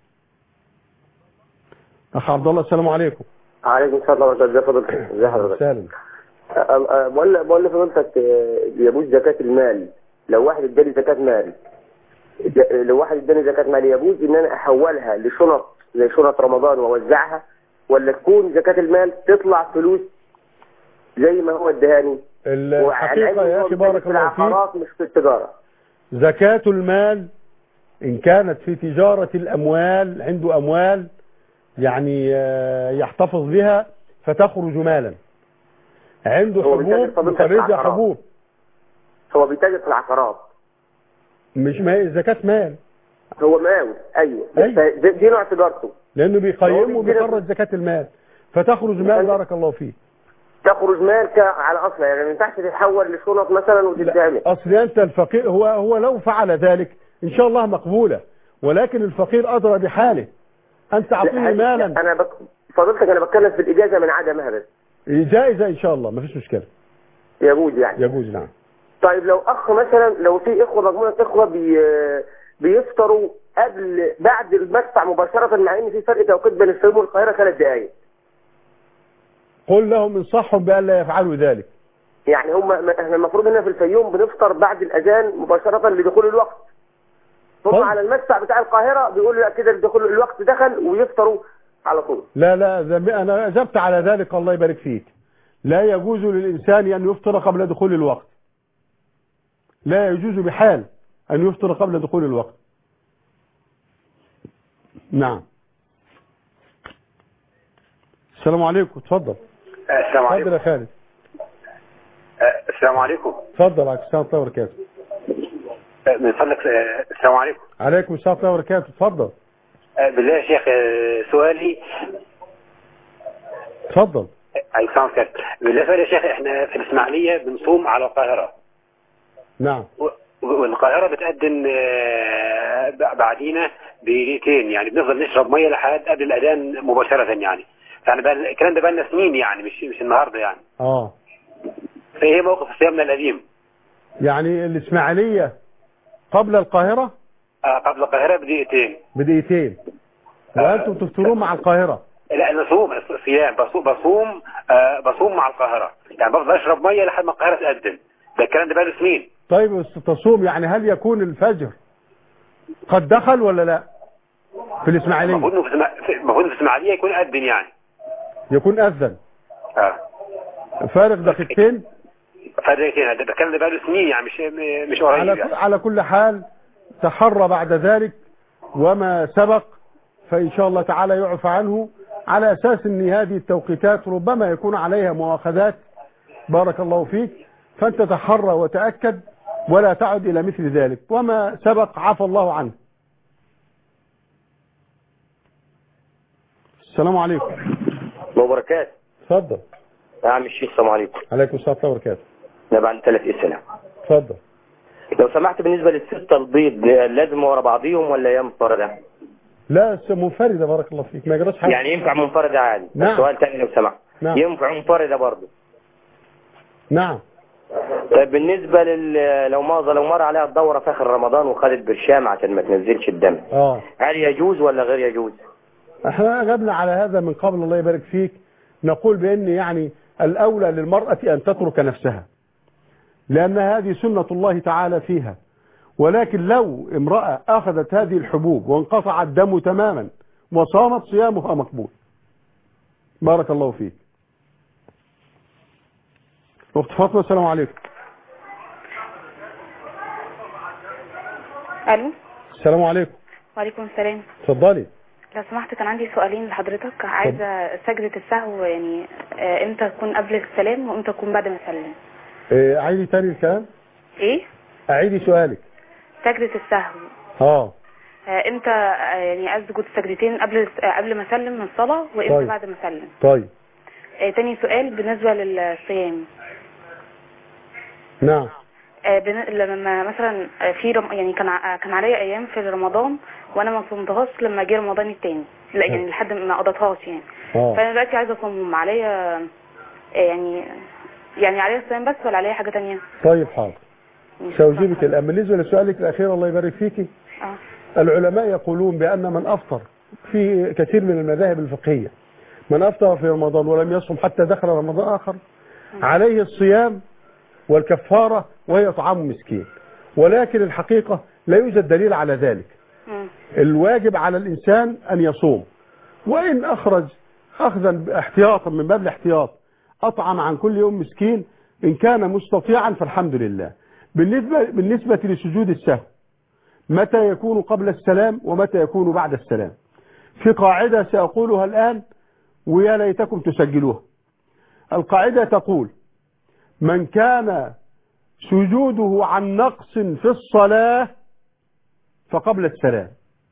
[SPEAKER 1] أخ عبد الله السلام عليكم.
[SPEAKER 3] عليكم السلام ورحمة الله وبركاته. ازي حضرتك؟
[SPEAKER 1] سالم.
[SPEAKER 3] بقول بقول لفضيلتك يجوز زكاة المال لو واحد اداني زكاة مال، لو واحد اداني زكاة مال يجوز ان انا احولها لشنط زي شنط رمضان واوزعها، ولا تكون زكاة المال تطلع فلوس زي ما هو ادهاني
[SPEAKER 1] الحقيقة يا أخي بارك الله فيك
[SPEAKER 3] مش في التجارة.
[SPEAKER 1] زكاة المال إن كانت في تجارة الأموال، عنده أموال يعني يحتفظ بها فتخرج مالا، عنده حبوب يخرجها حبوب.
[SPEAKER 3] هو بيتاجر في العقارات.
[SPEAKER 1] مش ما هي زكاة مال.
[SPEAKER 3] هو مال ايوه،
[SPEAKER 1] أيوة.
[SPEAKER 3] دي, دي نوع تجارته.
[SPEAKER 1] لأنه بيقيم وبيخرج زكاة المال فتخرج مال. بارك الله فيك.
[SPEAKER 3] تخرج مال على اصلها، يعني ما ينفعش تتحول لشنط مثلا وتتعمل.
[SPEAKER 1] اصل انت الفقير هو هو لو فعل ذلك ان شاء الله مقبوله، ولكن الفقير ادرى بحاله. انت اعطيه مالا.
[SPEAKER 3] انا بك... فضلتك انا بتكلم في الاجازه من عدمها بس.
[SPEAKER 1] جائزه ان شاء الله ما فيش مشكله.
[SPEAKER 3] يجوز يعني.
[SPEAKER 1] يجوز نعم.
[SPEAKER 3] طيب لو اخ مثلا، لو في اخوه مجموعه اخوه بي... بيفطروا قبل بعد المدفع مباشره، مع ان في فرق توقيت بين الفيوم والقاهره ثلاث دقائق.
[SPEAKER 1] قل لهم انصحهم بأن لا يفعلوا ذلك.
[SPEAKER 3] يعني هم احنا المفروض هنا في الفيوم بنفطر بعد الاذان مباشره لدخول الوقت. هم على المدفع بتاع القاهره بيقولوا لا كده دخول الوقت دخل ويفطروا على طول.
[SPEAKER 1] لا لا انا اجبت على ذلك الله يبارك فيك. لا يجوز للانسان ان يفطر قبل دخول الوقت. لا يجوز بحال ان يفطر قبل دخول الوقت. نعم. السلام عليكم. اتفضل.
[SPEAKER 14] السلام عليكم.
[SPEAKER 1] اتفضل يا خالد.
[SPEAKER 14] السلام عليكم.
[SPEAKER 1] اتفضل. عليكم السلام ورحمة الله وبركاته.
[SPEAKER 14] من فضلك السلام عليكم.
[SPEAKER 1] عليكم السلام ورحمة الله وبركاته. اتفضل.
[SPEAKER 14] بالله يا شيخ سؤالي.
[SPEAKER 1] اتفضل.
[SPEAKER 14] عليكم السلام ورحمة الله. بالله سؤالي يا شيخ، احنا في الإسماعيلية بنصوم على القاهرة.
[SPEAKER 1] نعم.
[SPEAKER 14] والقاهرة بتقدم بعدينا بليلتين، يعني بنفضل نشرب مية لحد قبل الأذان مباشرة يعني. يعني بقى الكلام ده بقى لنا سنين، يعني مش مش النهارده يعني.
[SPEAKER 1] اه.
[SPEAKER 14] فايه موقف صيامنا القديم؟
[SPEAKER 1] يعني الإسماعيلية قبل القاهرة؟
[SPEAKER 14] اه قبل القاهرة بدقيقتين.
[SPEAKER 1] بدقيقتين. وأنتم تفطرون مع القاهرة؟
[SPEAKER 14] لا انا صوم صيام بصوم بصوم آه بصوم مع القاهرة، يعني بفضل اشرب مية لحد ما القاهرة تقدم. ده الكلام ده بقى له سنين.
[SPEAKER 1] طيب تصوم يعني هل يكون الفجر قد دخل ولا لا؟ في الإسماعيلية.
[SPEAKER 14] المفروض انه في المفروض في الإسماعيلية يكون أذن يعني.
[SPEAKER 1] يكون أذن.
[SPEAKER 14] اه.
[SPEAKER 1] فارق دقيقتين.
[SPEAKER 14] فارق دقيقتين، ده الكلام ده بقى له سنين يعني مش مش قريب
[SPEAKER 1] على
[SPEAKER 14] يعني.
[SPEAKER 1] على كل حال تحرى بعد ذلك وما سبق فإن شاء الله تعالى يعفى عنه، على أساس أن هذه التوقيتات ربما يكون عليها مؤاخذات. بارك الله فيك. فأنت تحرى وتأكد ولا تعد إلى مثل ذلك، وما سبق عفى الله عنه. السلام عليكم.
[SPEAKER 17] وبركاته.
[SPEAKER 1] اتفضل.
[SPEAKER 17] يا عم الشيخ السلام عليكم.
[SPEAKER 1] عليكم السلام ورحمة الله وبركاته.
[SPEAKER 17] ده بعد ثلاث اسئله.
[SPEAKER 1] اتفضل.
[SPEAKER 17] لو سمحت بالنسبه للستة البيض لازم ورا بعضيهم ولا هي منفرده؟
[SPEAKER 1] لا منفرده. بارك الله فيك. ما يجراش حاجه.
[SPEAKER 17] يعني ينفع منفرده عادي.
[SPEAKER 1] نعم.
[SPEAKER 17] سؤال ثاني لو سمحت.
[SPEAKER 1] نعم.
[SPEAKER 17] ينفع منفرده برضه.
[SPEAKER 1] نعم.
[SPEAKER 17] طيب بالنسبه لل لو ماذا لو مر عليها الدوره في اخر رمضان وخدت برشام عشان ما تنزلش الدم،
[SPEAKER 1] اه
[SPEAKER 17] هل يجوز ولا غير يجوز؟
[SPEAKER 1] احنا اجبنا على هذا من قبل الله يبارك فيك. نقول بان يعني الاولى للمراه ان تترك نفسها، لان هذه سنه الله تعالى فيها. ولكن لو امراه اخذت هذه الحبوب وانقطع الدم تماما وصامت صيامها مقبول. بارك الله فيك. اخت فاطمه السلام عليكم.
[SPEAKER 23] الو.
[SPEAKER 1] السلام عليكم.
[SPEAKER 23] وعليكم السلام.
[SPEAKER 1] اتفضلي.
[SPEAKER 23] لو سمحت كان عندي سؤالين لحضرتك. عايزه سجدة السهو يعني امتى تكون قبل السلام وامتى تكون بعد ما اسلم؟
[SPEAKER 1] ايه عيدي تاني الكلام.
[SPEAKER 23] ايه؟
[SPEAKER 1] اعيدي سؤالك.
[SPEAKER 23] سجدة السهو.
[SPEAKER 1] اه.
[SPEAKER 23] امتى يعني اسجد سجدتين قبل قبل ما اسلم من الصلاه وامتى
[SPEAKER 1] طيب.
[SPEAKER 23] بعد ما اسلم؟
[SPEAKER 1] طيب.
[SPEAKER 23] آه تاني سؤال بالنسبه للصيام.
[SPEAKER 1] نعم.
[SPEAKER 23] آه بن... لما مثلا في رم... يعني كان ع... كان عليا ايام في رمضان وانا ما صمتهاش لما جه رمضان التاني، لا يعني لحد ما قضيتهاش يعني.
[SPEAKER 1] اه.
[SPEAKER 23] فانا دلوقتي عايزه اصوم. عليا آه يعني يعني عليا الصيام بس ولا عليا حاجه ثانيه؟
[SPEAKER 1] طيب حاضر. سأجيبك الآن. بالنسبه لسؤالك الاخير الله يبارك فيكي.
[SPEAKER 23] اه.
[SPEAKER 1] العلماء يقولون بان من افطر في كثير من المذاهب الفقهيه، من افطر في رمضان ولم يصم حتى دخل رمضان اخر عليه الصيام والكفارة وهي طعام مسكين. ولكن الحقيقة لا يوجد دليل على ذلك. الواجب على الإنسان أن يصوم، وإن أخرج أخذا احتياطا من باب الاحتياط أطعم عن كل يوم مسكين إن كان مستطيعا فالحمد لله. بالنسبة, بالنسبة لسجود السهو متى يكون قبل السلام ومتى يكون بعد السلام؟ في قاعدة سأقولها الآن ويا ليتكم تسجلوها. القاعدة تقول: من كان سجوده عن نقص في الصلاة فقبل السلام.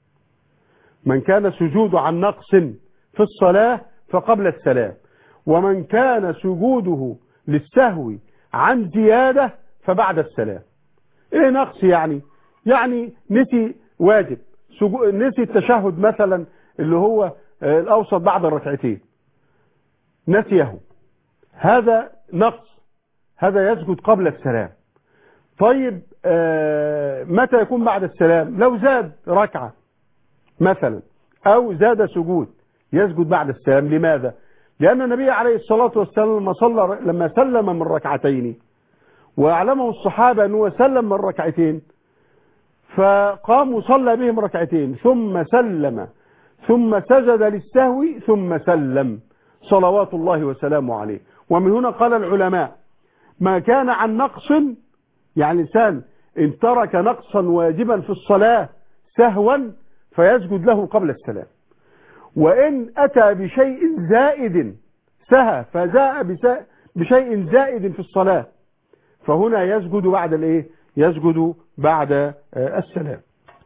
[SPEAKER 1] من كان سجوده عن نقص في الصلاة فقبل السلام، ومن كان سجوده للسهو عن زيادة فبعد السلام. ايه نقص يعني؟ يعني نسي واجب، نسي التشهد مثلا اللي هو الأوسط بعد الركعتين، نسيه، هذا نقص، هذا يسجد قبل السلام. طيب آه متى يكون بعد السلام؟ لو زاد ركعة مثلا أو زاد سجود يسجد بعد السلام. لماذا؟ لأن النبي عليه الصلاة والسلام لما, صلى لما سلم من ركعتين وأعلمه الصحابة أنه سلم من ركعتين، فقام وصلى بهم ركعتين ثم سلم ثم سجد للسهو ثم سلم صلوات الله وسلامه عليه. ومن هنا قال العلماء: ما كان عن نقص، يعني إنسان إن ترك نقصا واجبا في الصلاة سهوا فيسجد له قبل السلام، وإن أتى بشيء زائد سهى فجاء بشيء زائد في الصلاة فهنا يسجد بعد الايه؟ يسجد بعد السلام.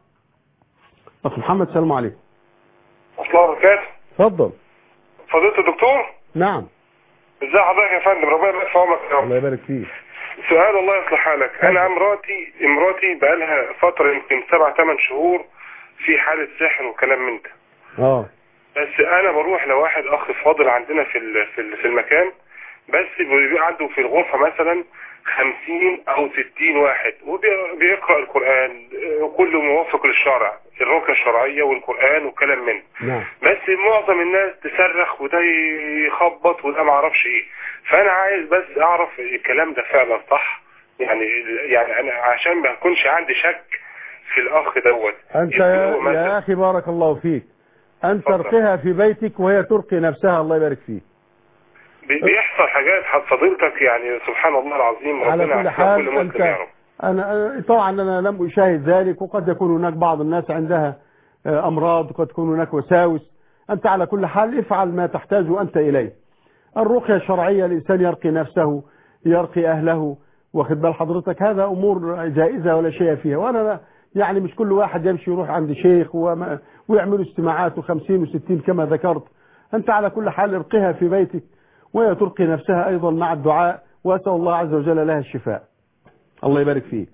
[SPEAKER 1] أخي محمد سلام عليكم.
[SPEAKER 15] السلام عليكم.
[SPEAKER 1] اتفضل.
[SPEAKER 15] فضيلة الدكتور.
[SPEAKER 1] نعم.
[SPEAKER 15] ازي حضرتك يا فندم؟ ربنا يبارك في عمرك يا رب.
[SPEAKER 1] الله يبارك فيك.
[SPEAKER 15] سؤال الله يصلح حالك. انا مراتي مراتي بقالها فتره يمكن سبع ثمان شهور في حاله سحر وكلام من ده.
[SPEAKER 1] اه
[SPEAKER 15] بس انا بروح لواحد اخ فاضل عندنا في في في المكان، بس بيبقى عنده في الغرفه مثلا خمسين او ستين واحد وبيقرا القران كله موافق للشرع، الرقيه الشرعيه والقران وكلام من
[SPEAKER 1] نعم.
[SPEAKER 15] بس معظم الناس تصرخ وده يخبط وده ما اعرفش ايه. فانا عايز بس اعرف الكلام ده فعلا صح، يعني يعني انا عشان ما يكونش عندي شك في الاخ دوت.
[SPEAKER 1] انت يا, يا اخي بارك الله فيك، ان ترقيها في بيتك وهي ترقي نفسها. الله يبارك فيك.
[SPEAKER 15] بيحصل حاجات حضرتك يعني سبحان الله العظيم.
[SPEAKER 1] على كل حال كل انت يا رب. انا طبعا انا لم اشاهد ذلك، وقد يكون هناك بعض الناس عندها امراض وقد تكون هناك وساوس. انت على كل حال افعل ما تحتاج انت اليه. الرقية الشرعية الانسان يرقي نفسه يرقي اهله، واخد بال حضرتك، هذا امور جائزة ولا شيء فيها. وانا يعني مش كل واحد يمشي يروح عند شيخ ويعملوا اجتماعات وخمسين وستين كما ذكرت. انت على كل حال ارقيها في بيتك وهي ترقي نفسها ايضا مع الدعاء، واسال الله عز وجل لها الشفاء. الله يبارك فيك.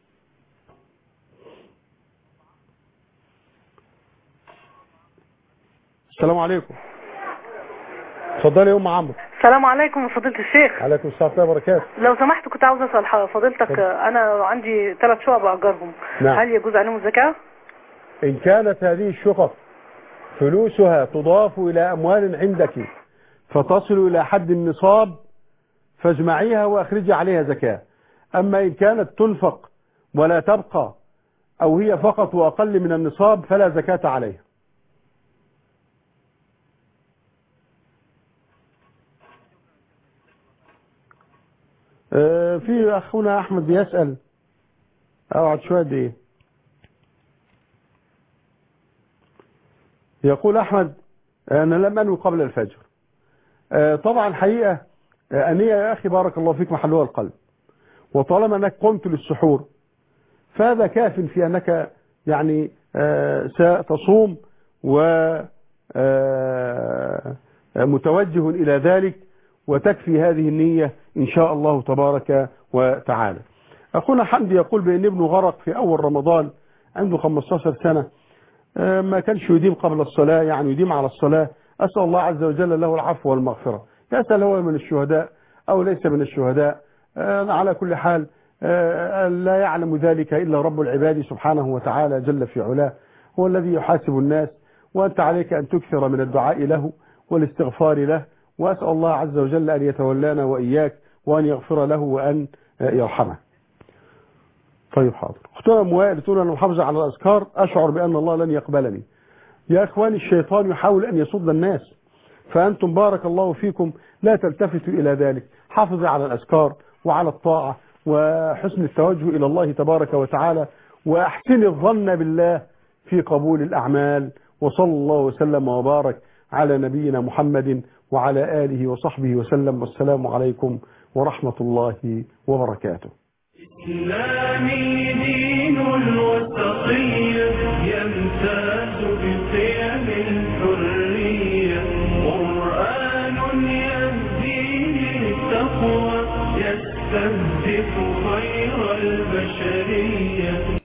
[SPEAKER 1] السلام عليكم. اتفضلي يا ام عمرو.
[SPEAKER 18] السلام عليكم يا فضيلة الشيخ.
[SPEAKER 1] عليكم السلام ورحمة الله وبركاته.
[SPEAKER 18] لو سمحت كنت عاوز اسال فضيلتك، انا عندي ثلاث شقق باجرهم.
[SPEAKER 1] نعم.
[SPEAKER 18] هل يجوز عليهم الزكاة؟
[SPEAKER 1] ان كانت هذه الشقق فلوسها تضاف الى اموال عندك فتصل الى حد النصاب فاجمعيها واخرجي عليها زكاة. اما ان كانت تنفق ولا تبقى او هي فقط واقل من النصاب فلا زكاة عليها. في اخونا احمد بيسأل، اقعد شوية دي. يقول احمد: انا لم انوي قبل الفجر. طبعا حقيقة أنية يا أخي بارك الله فيك محلها القلب، وطالما أنك قمت للسحور فهذا كاف في أنك يعني ستصوم ومتوجه إلى ذلك، وتكفي هذه النية إن شاء الله تبارك وتعالى. أخونا حمدي يقول بأن ابنه غرق في أول رمضان، عنده خمستاشر سنة، ما كانش يديم قبل الصلاة، يعني يديم على الصلاة. أسأل الله عز وجل له العفو والمغفرة. يسأل هو من الشهداء أو ليس من الشهداء، على كل حال لا يعلم ذلك إلا رب العباد سبحانه وتعالى جل في علاه، هو الذي يحاسب الناس. وأنت عليك أن تكثر من الدعاء له والاستغفار له، وأسأل الله عز وجل أن يتولانا وإياك وأن يغفر له وأن يرحمه. طيب حاضر. اختنا موائل تقول أنا محافظة على الأذكار أشعر بأن الله لن يقبلني. يا إخواني الشيطان يحاول أن يصد الناس، فأنتم بارك الله فيكم لا تلتفتوا إلى ذلك. حافظوا على الأذكار وعلى الطاعة وحسن التوجه إلى الله تبارك وتعالى، وأحسن الظن بالله في قبول الأعمال. وصلى الله وسلم وبارك على نبينا محمد وعلى آله وصحبه وسلم، والسلام عليكم ورحمة الله وبركاته.
[SPEAKER 10] إسلامي دين الوسطية يمتاز بقيم الحرية، قرآن يهدي للتقوى يستهدف خير البشرية.